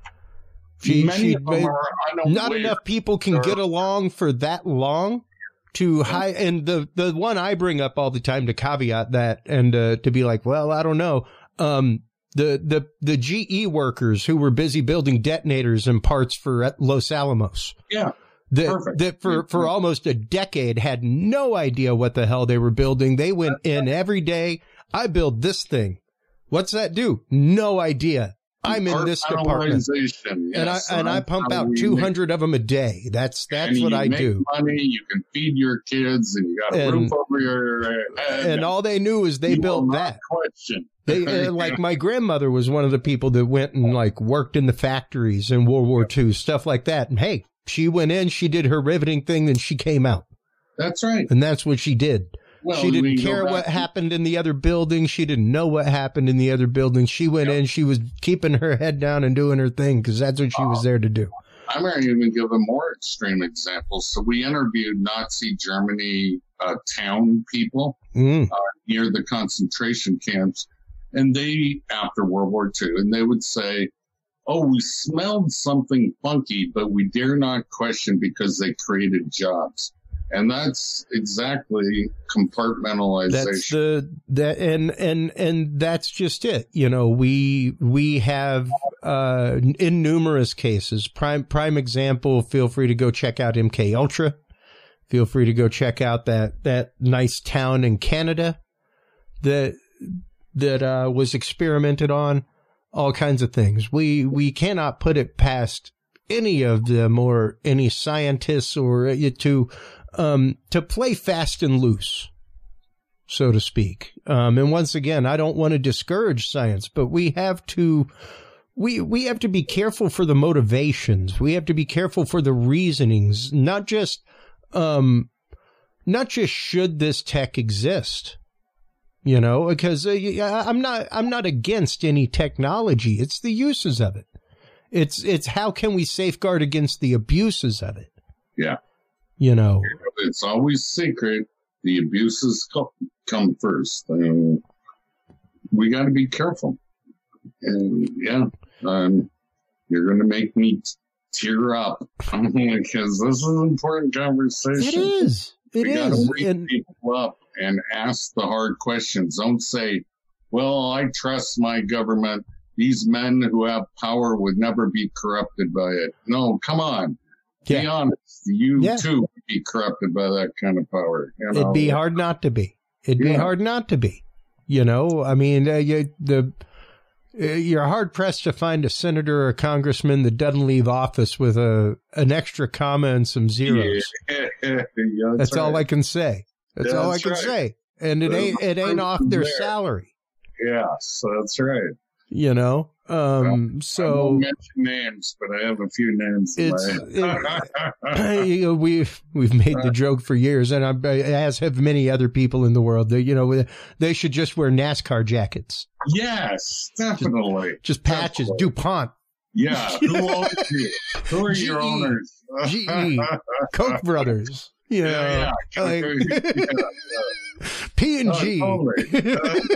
She, she, not enough people can get along for that long to high. And the, the one I bring up all the time to caveat that and uh, to be like, well, I don't know. Um, the, the, the G E workers who were busy building detonators and parts for Los Alamos. Yeah. That, that for, for almost a decade had no idea what the hell they were building. They went in every day. I build this thing. What's that do? No idea. I'm in this department, yes, and I and I pump out two hundred of them a day. That's that's what I make do. Money, you can feed your kids, and you got a and, roof over your head. And all they knew is they built that. Question. They uh, like my grandmother was one of the people that went and like worked in the factories in World War Two, stuff like that. And hey, she went in, she did her riveting thing, then she came out. That's right, and that's what she did. Well, she didn't care what to- happened in the other building. She didn't know what happened in the other building. She went yep. in. She was keeping her head down and doing her thing because that's what she was there to do. I'm going to even give a more extreme example. So we interviewed Nazi Germany uh, town people mm. uh, near the concentration camps. And they, after World War Two, and they would say, oh, we smelled something funky, but we dare not question because they created jobs. And that's exactly compartmentalization. That's the that and and and that's just it. You know, we we have uh, in numerous cases. Prime prime example. Feel free to go check out M K Ultra. Feel free to go check out that that nice town in Canada that that uh, was experimented on. All kinds of things. We we cannot put it past any of them or any scientists or to. Um, to play fast and loose, so to speak. Um, and once again, I don't want to discourage science, but we have to, we, we have to be careful for the motivations. We have to be careful for the reasonings, not just, um, not just should this tech exist, you know, because uh, I'm not, I'm not against any technology. It's the uses of it. It's, it's how can we safeguard against the abuses of it? Yeah. You know, it's always secret. The abuses co- come first. Um, we got to be careful. And yeah, um, you're going to make me t- tear up because this is an important conversation. It is. It we is. We got to wake and- people up and ask the hard questions. Don't say, well, I trust my government. These men who have power would never be corrupted by it. No, come on. Yeah. Be honest. You, yeah. too, would be corrupted by that kind of power. You know? It'd be hard not to be. It'd yeah. be hard not to be. You know, I mean, uh, you, the uh, you're hard-pressed to find a senator or a congressman that doesn't leave office with a an extra comma and some zeros. Yeah. yeah, that's that's right. all I can say. That's, that's all I can right. say. And it ain't it ain't off their there. salary. Yes, that's right. You know, um, well, so I won't mention names, but I have a few names. It's it, you know, we've we've made the joke for years, and I, as have many other people in the world. That you know, they should just wear NASCAR jackets. Yes, definitely. Just, just patches, definitely. DuPont. Yeah, who owns you? Who are G E, your owners? G E, Koch brothers. You know, yeah, yeah. Like, yeah, yeah. P and G. Oh, totally.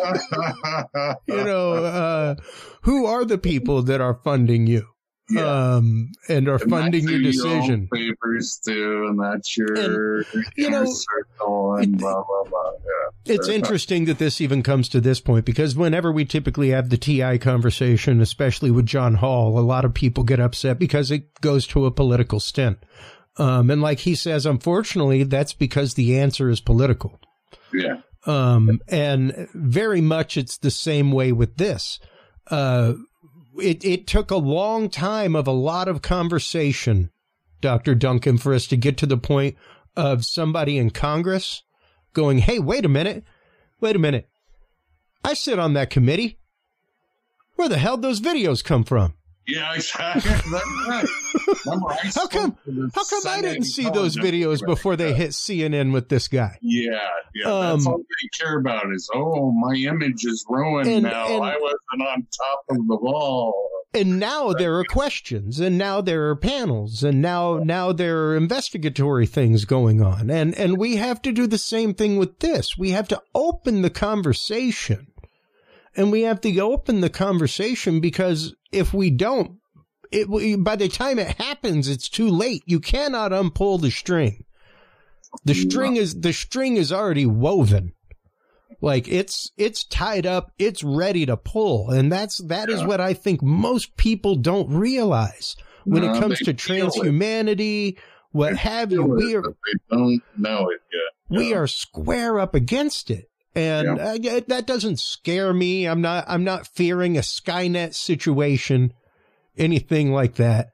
You know, uh, who are the people that are funding you? Yeah. Um, and are and funding your decision. Your papers too, and that's your, and, you know, circle and blah blah blah. Yeah, it's interesting that this even comes to this point because whenever we typically have the T I conversation, especially with John Hall, a lot of people get upset because it goes to a political stint. Um, and like he says, unfortunately, that's because the answer is political. Yeah. Um, and very much it's the same way with this. Uh, it, it took a long time of a lot of conversation, Doctor Duncan, for us to get to the point of somebody in Congress going, hey, wait a minute, wait a minute. I sit on that committee. Where the hell those videos come from? Yeah, exactly. That's right. Remember, I how come? How come I didn't see those videos before they hit C N N with this guy? Yeah, yeah. Um, that's all they care about is, oh, my image is ruined and, now. And, I wasn't on top of the ball. And now there are questions, and now there are panels, and now now there are investigatory things going on, and and we have to do the same thing with this. We have to open the conversation. And we have to open the conversation because if we don't, it by the time it happens, it's too late. You cannot unpull the string. The string is the string is already woven. Like it's it's tied up, it's ready to pull. And that's that is what I think most people don't realize when no, it comes to transhumanity, what have you. We are they don't know it yet. We are square up against it. And yeah. uh, that doesn't scare me. I'm not, I'm not fearing a Skynet situation, anything like that.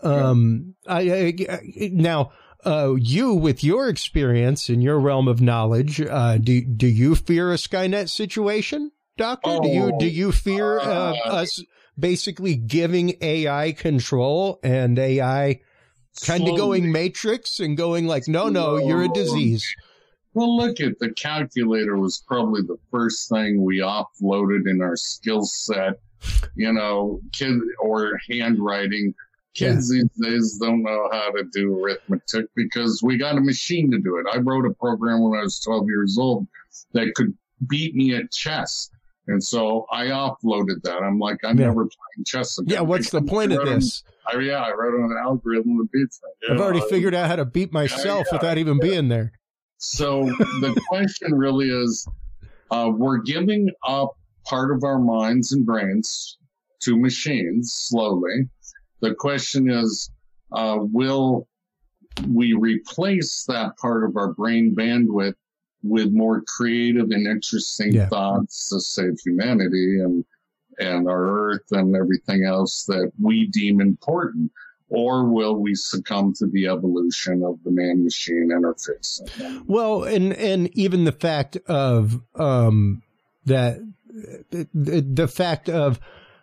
Um, yeah. I, I, now, uh, you with your experience in your realm of knowledge, uh, do, do you fear a Skynet situation, Doctor? Oh, do you, do you fear, uh, uh, us basically giving A I control and A I kind of going Matrix and going like, no, no, you're a disease. Well, look at the calculator was probably the first thing we offloaded in our skill set, you know, kid or handwriting. Kids yeah. these days don't know how to do arithmetic because we got a machine to do it. I wrote a program when I was twelve years old that could beat me at chess. And so I offloaded that. I'm like, I'm yeah. never playing chess again. Yeah, what's the point of this? An, I, yeah, I wrote an algorithm that beats that. I've know, already I, figured out how to beat myself yeah, yeah, without even yeah. being there. So the question really is, uh, we're giving up part of our minds and brains to machines slowly. The question is, uh, will we replace that part of our brain bandwidth with more creative and interesting yeah. thoughts to save humanity and, and our earth and everything else that we deem important? Or will we succumb to the evolution of the man-machine interface? Well, and and even the fact of um, that the, the fact of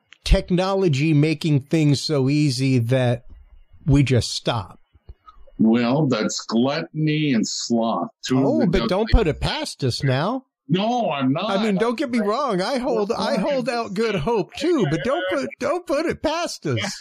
technology making things so easy that we just stop. Well, that's gluttony and sloth. Two oh, but don't put it past us now. No, I'm not. I mean, don't get me wrong. I hold I hold out good hope too, but don't put don't put it past us.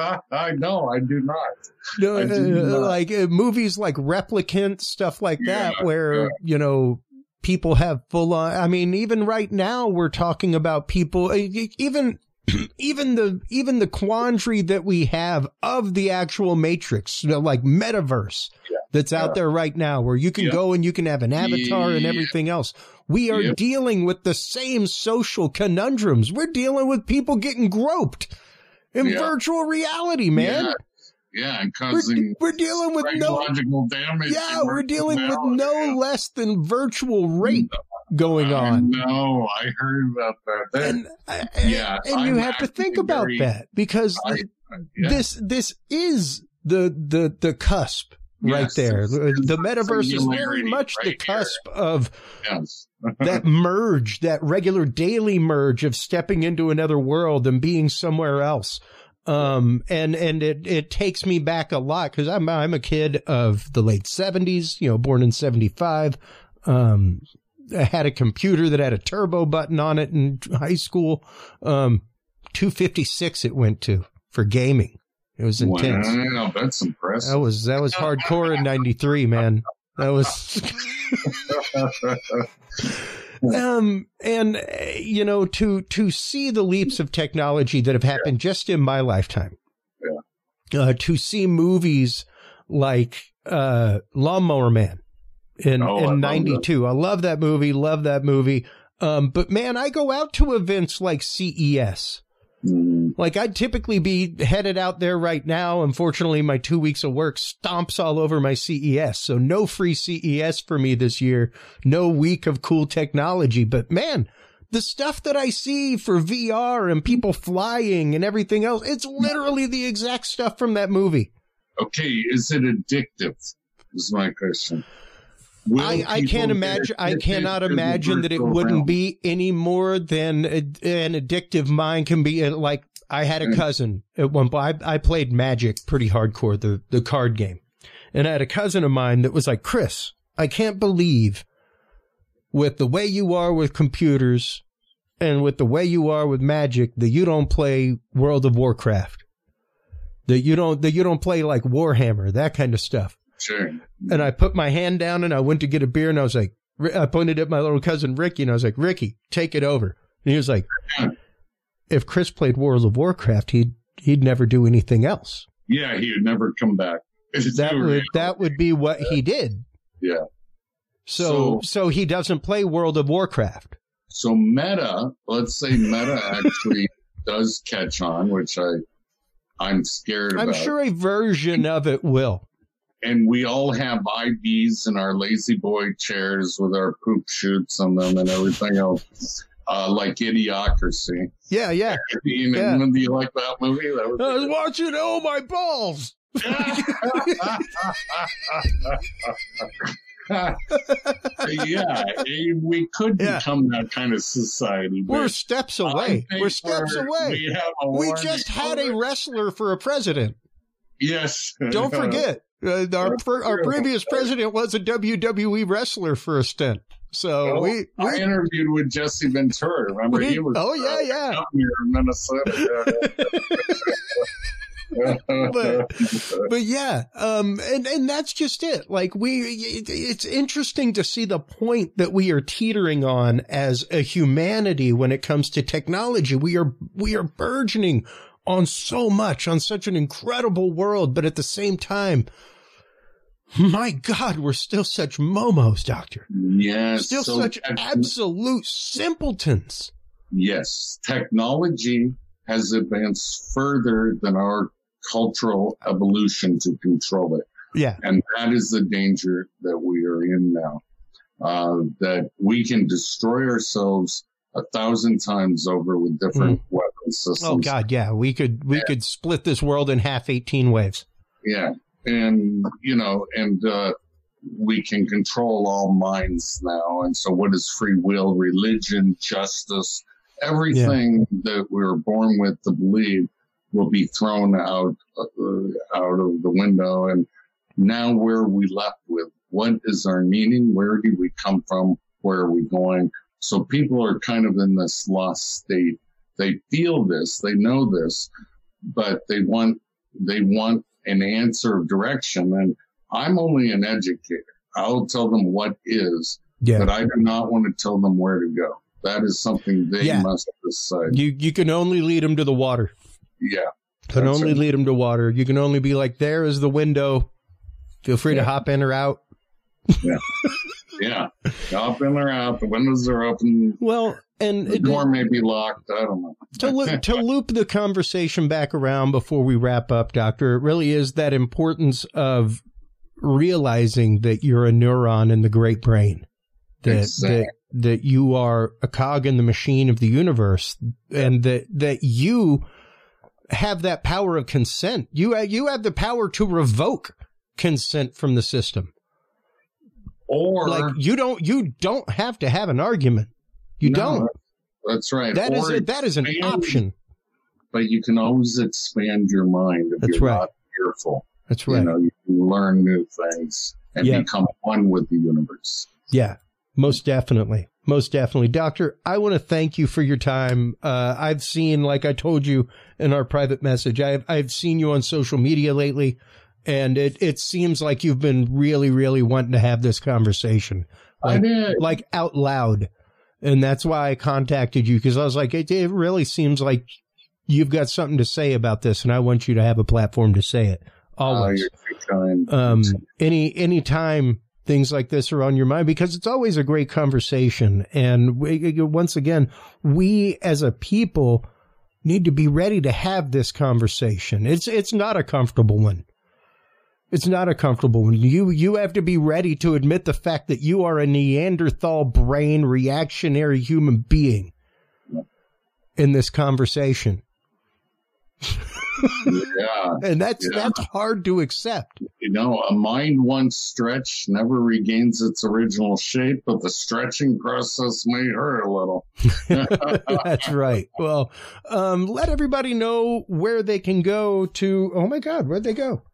I know, I do not. No, I do uh, not. Like uh, movies like Replicant, stuff like that, yeah, where yeah. you know people have full on. I mean, even right now, we're talking about people. Even even the even the quandary that we have of the actual Matrix, you know, like metaverse. Yeah. That's out yeah. there right now where you can yeah. go and you can have an avatar yeah. and everything else. We are yep. dealing with the same social conundrums. We're dealing with people getting groped in yeah. virtual reality, man. Yeah, yeah and causing we're, we're dealing with no damage. Yeah, we're dealing with no less than virtual rape going on. No, I heard about that. that and and, yeah, and you have to think about very, that because I, I, yeah. this this is the the the cusp. Right yes, there. The, the metaverse is very much right the cusp here. Of yes. that merge, that regular daily merge of stepping into another world and being somewhere else. Um, and, and it, it takes me back a lot because I'm, I'm a kid of the late seventies, you know, born in seventy-five. Um, I had a computer that had a turbo button on it in high school. Um, two fifty-six it went to for gaming. It was intense. Wow, that's impressive. That was that was hardcore in ninety-three, man. That was um and you know to to see the leaps of technology that have happened yeah. just in my lifetime. Yeah. Uh, to see movies like uh Lawnmower Man in oh, in ninety-two. I love that movie, love that movie. Um but man, I go out to events like C E S. Like I'd typically be headed out there right now. Unfortunately, my two weeks of work stomps all over my C E S. So no free C E S for me this year. No week of cool technology. But man, the stuff that I see for V R and people flying and everything else, it's literally the exact stuff from that movie. Okay. Is it addictive? Is my question. I, I can't imagine. I cannot imagine that it wouldn't realm. be any more than a, an addictive mind can be. Like I had a cousin at one point. I, I played Magic pretty hardcore, the the card game, and I had a cousin of mine that was like, Chris, I can't believe with the way you are with computers and with the way you are with Magic that you don't play World of Warcraft, that you don't that you don't play like Warhammer, that kind of stuff. Sure. And I put my hand down and I went to get a beer and I was like, I pointed at my little cousin Ricky and I was like, Ricky, take it over. And he was like, if Chris played World of Warcraft, he'd he'd never do anything else. Yeah, he would never come back. That would that would be what he did. Yeah. So, so so he doesn't play World of Warcraft. So Meta, let's say Meta actually does catch on, which I I'm scared I'm about. sure a version of it will. And we all have I Bs in our lazy boy chairs with our poop chutes on them and everything else, uh, like Idiocracy. Yeah, yeah. You know, yeah. Do you like that movie? That was I was watching Oh My Balls. Yeah, we could yeah. become that kind of society. We're steps away. We're steps we're, away. We, have a we just had a wrestler for a president. Yes. Don't forget. Uh, our our previous president was a W W E wrestler for a stint. So oh, we, we I interviewed with Jesse Ventura. Remember we, he was oh yeah yeah governor in Minnesota. but, but yeah, um, and and that's just it. Like we, it, it's interesting to see the point that we are teetering on as a humanity when it comes to technology. We are we are burgeoning on so much, on such an incredible world, but at the same time, my God, we're still such momos, Doctor. Yes. Still so such te- absolute simpletons. Yes. Technology has advanced further than our cultural evolution to control it. Yeah. And that is the danger that we are in now. Uh, that we can destroy ourselves a thousand times over with different mm. weapon systems. Oh God, yeah. We could we yeah. could split this world in half eighteen waves. Yeah. And, you know, and uh, we can control all minds now. And so what is free will, religion, justice, everything yeah. that we were born with to believe will be thrown out, uh, out of the window. And now where are we left with? What is our meaning? Where do we come from? Where are we going? So people are kind of in this lost state. They feel this, they know this, but they want, they want an answer of direction. And I'm only an educator. I'll tell them what is, yeah. but I do not want to tell them where to go. That is something they yeah. must decide. You you can only lead them to the water. Yeah. Can only it. lead them to water. You can only be like, there is the window. Feel free yeah. to hop in or out. Yeah. Yeah. Hop in or out. The windows are open. Well, and the door it, may be locked. I don't know. To, lo- to loop the conversation back around before we wrap up, Doctor, it really is that importance of realizing that you're a neuron in the great brain. That, exactly. that that you are a cog in the machine of the universe, and that that you have that power of consent. You you have the power to revoke consent from the system. Or like you don't you don't have to have an argument. You no, don't. That's right. That or is a, that is an expand, option. But you can always expand your mind if that's you're right. not fearful. That's right. You know, you can learn new things and yeah. become one with the universe. Yeah. Most definitely. Most definitely. Doctor, I want to thank you for your time. Uh, I've seen, like I told you in our private message, I've, I've seen you on social media lately, and it, it seems like you've been really, really wanting to have this conversation. Like, I did. Like out loud. And that's why I contacted you, because I was like, it, it really seems like you've got something to say about this, and I want you to have a platform to say it. Always. Oh, you're too kind. Um, any, any time things like this are on your mind, because it's always a great conversation. And we, once again, we as a people need to be ready to have this conversation. It's, it's not a comfortable one. It's not a comfortable one. You, you have to be ready to admit the fact that you are a Neanderthal brain reactionary human being in this conversation. Yeah. And that's, yeah. that's hard to accept. It know, a mind once stretched never regains its original shape, but the stretching process may hurt a little. That's right. Well, um, let everybody know where they can go to. Oh, my God, where'd they go?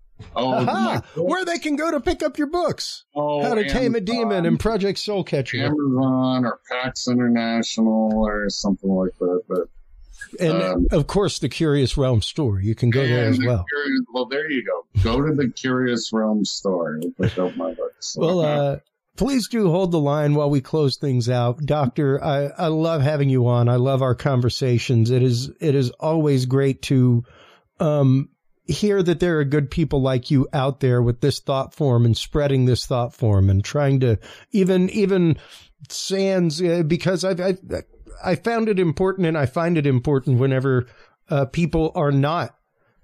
Oh, where they can go to pick up your books. Oh, How to Amazon, Tame a Demon and Project Soulcatcher. Amazon or PAX International or something like that. But And, um, of course, the Curious Realm store. You can go there as the well. Curious, well, there you go. Go to the Curious Realm store and pick up my books. Well, uh, please do hold the line while we close things out. Doctor, I, I love having you on. I love our conversations. It is it is always great to um, hear that there are good people like you out there with this thought form and spreading this thought form and trying to even even sans uh, because I've, I've I found it important, and I find it important whenever uh, people are not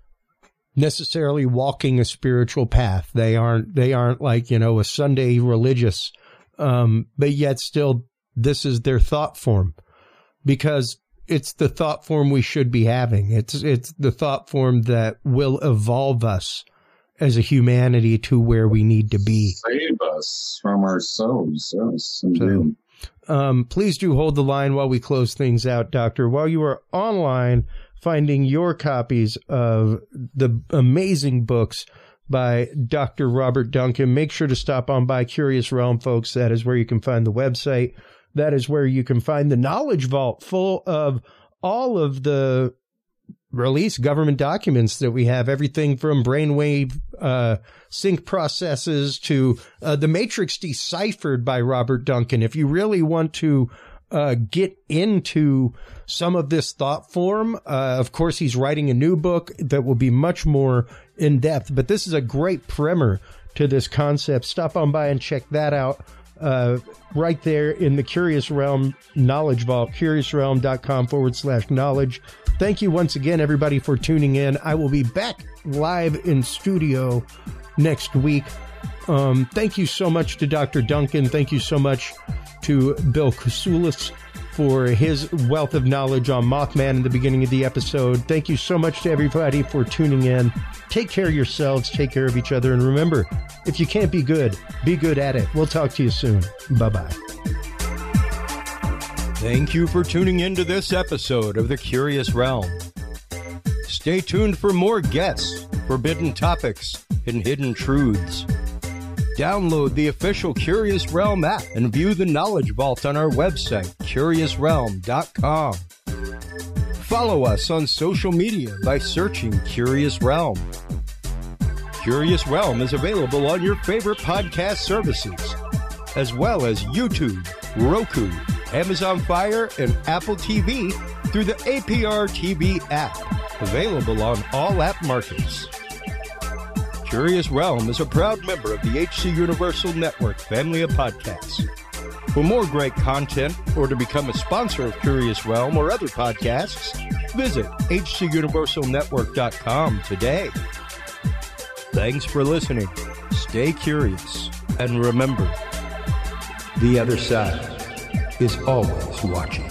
necessarily walking a spiritual path. They aren't, they aren't like, you know, a Sunday religious, um, but yet still this is their thought form, because it's the thought form we should be having. It's, it's the thought form that will evolve us as a humanity to where we need to be. Save us from ourselves. Yes, so, um, please do hold the line while we close things out, Doctor. While you are online finding your copies of the amazing books by Doctor Robert Duncan, make sure to stop on by Curious Realm, folks. That is where you can find the website. That is where you can find the Knowledge Vault full of all of the released government documents that we have, everything from brainwave uh, sync processes to uh, the Matrix Deciphered by Robert Duncan. If you really want to uh, get into some of this thought form, uh, of course, he's writing a new book that will be much more in depth, but this is a great primer to this concept. Stop on by and check that out. Uh, right there in the Curious Realm Knowledge Vault, curiousrealm.com forward slash knowledge. Thank you once again, everybody, for tuning in. I will be back live in studio next week. Um, thank you so much to Doctor Duncan. Thank you so much to Bill Koutsoulis for his wealth of knowledge on Mothman in the beginning of the episode. Thank you so much to everybody for tuning in. Take care of yourselves, take care of each other, and remember, if you can't be good, be good at it. We'll talk to you soon. Bye-bye. Thank you for tuning in to this episode of The Curious Realm. Stay tuned for more guests, forbidden topics, and hidden truths. Download the official Curious Realm app and view the Knowledge Vault on our website, curious realm dot com. Follow us on social media by searching Curious Realm. Curious Realm is available on your favorite podcast services, as well as YouTube, Roku, Amazon Fire, and Apple T V through the A P R T V app, available on all app markets. Curious Realm is a proud member of the H C Universal Network family of podcasts. For more great content or to become a sponsor of Curious Realm or other podcasts, visit h c universal network dot com today. Thanks for listening. Stay curious. And remember, the other side is always watching.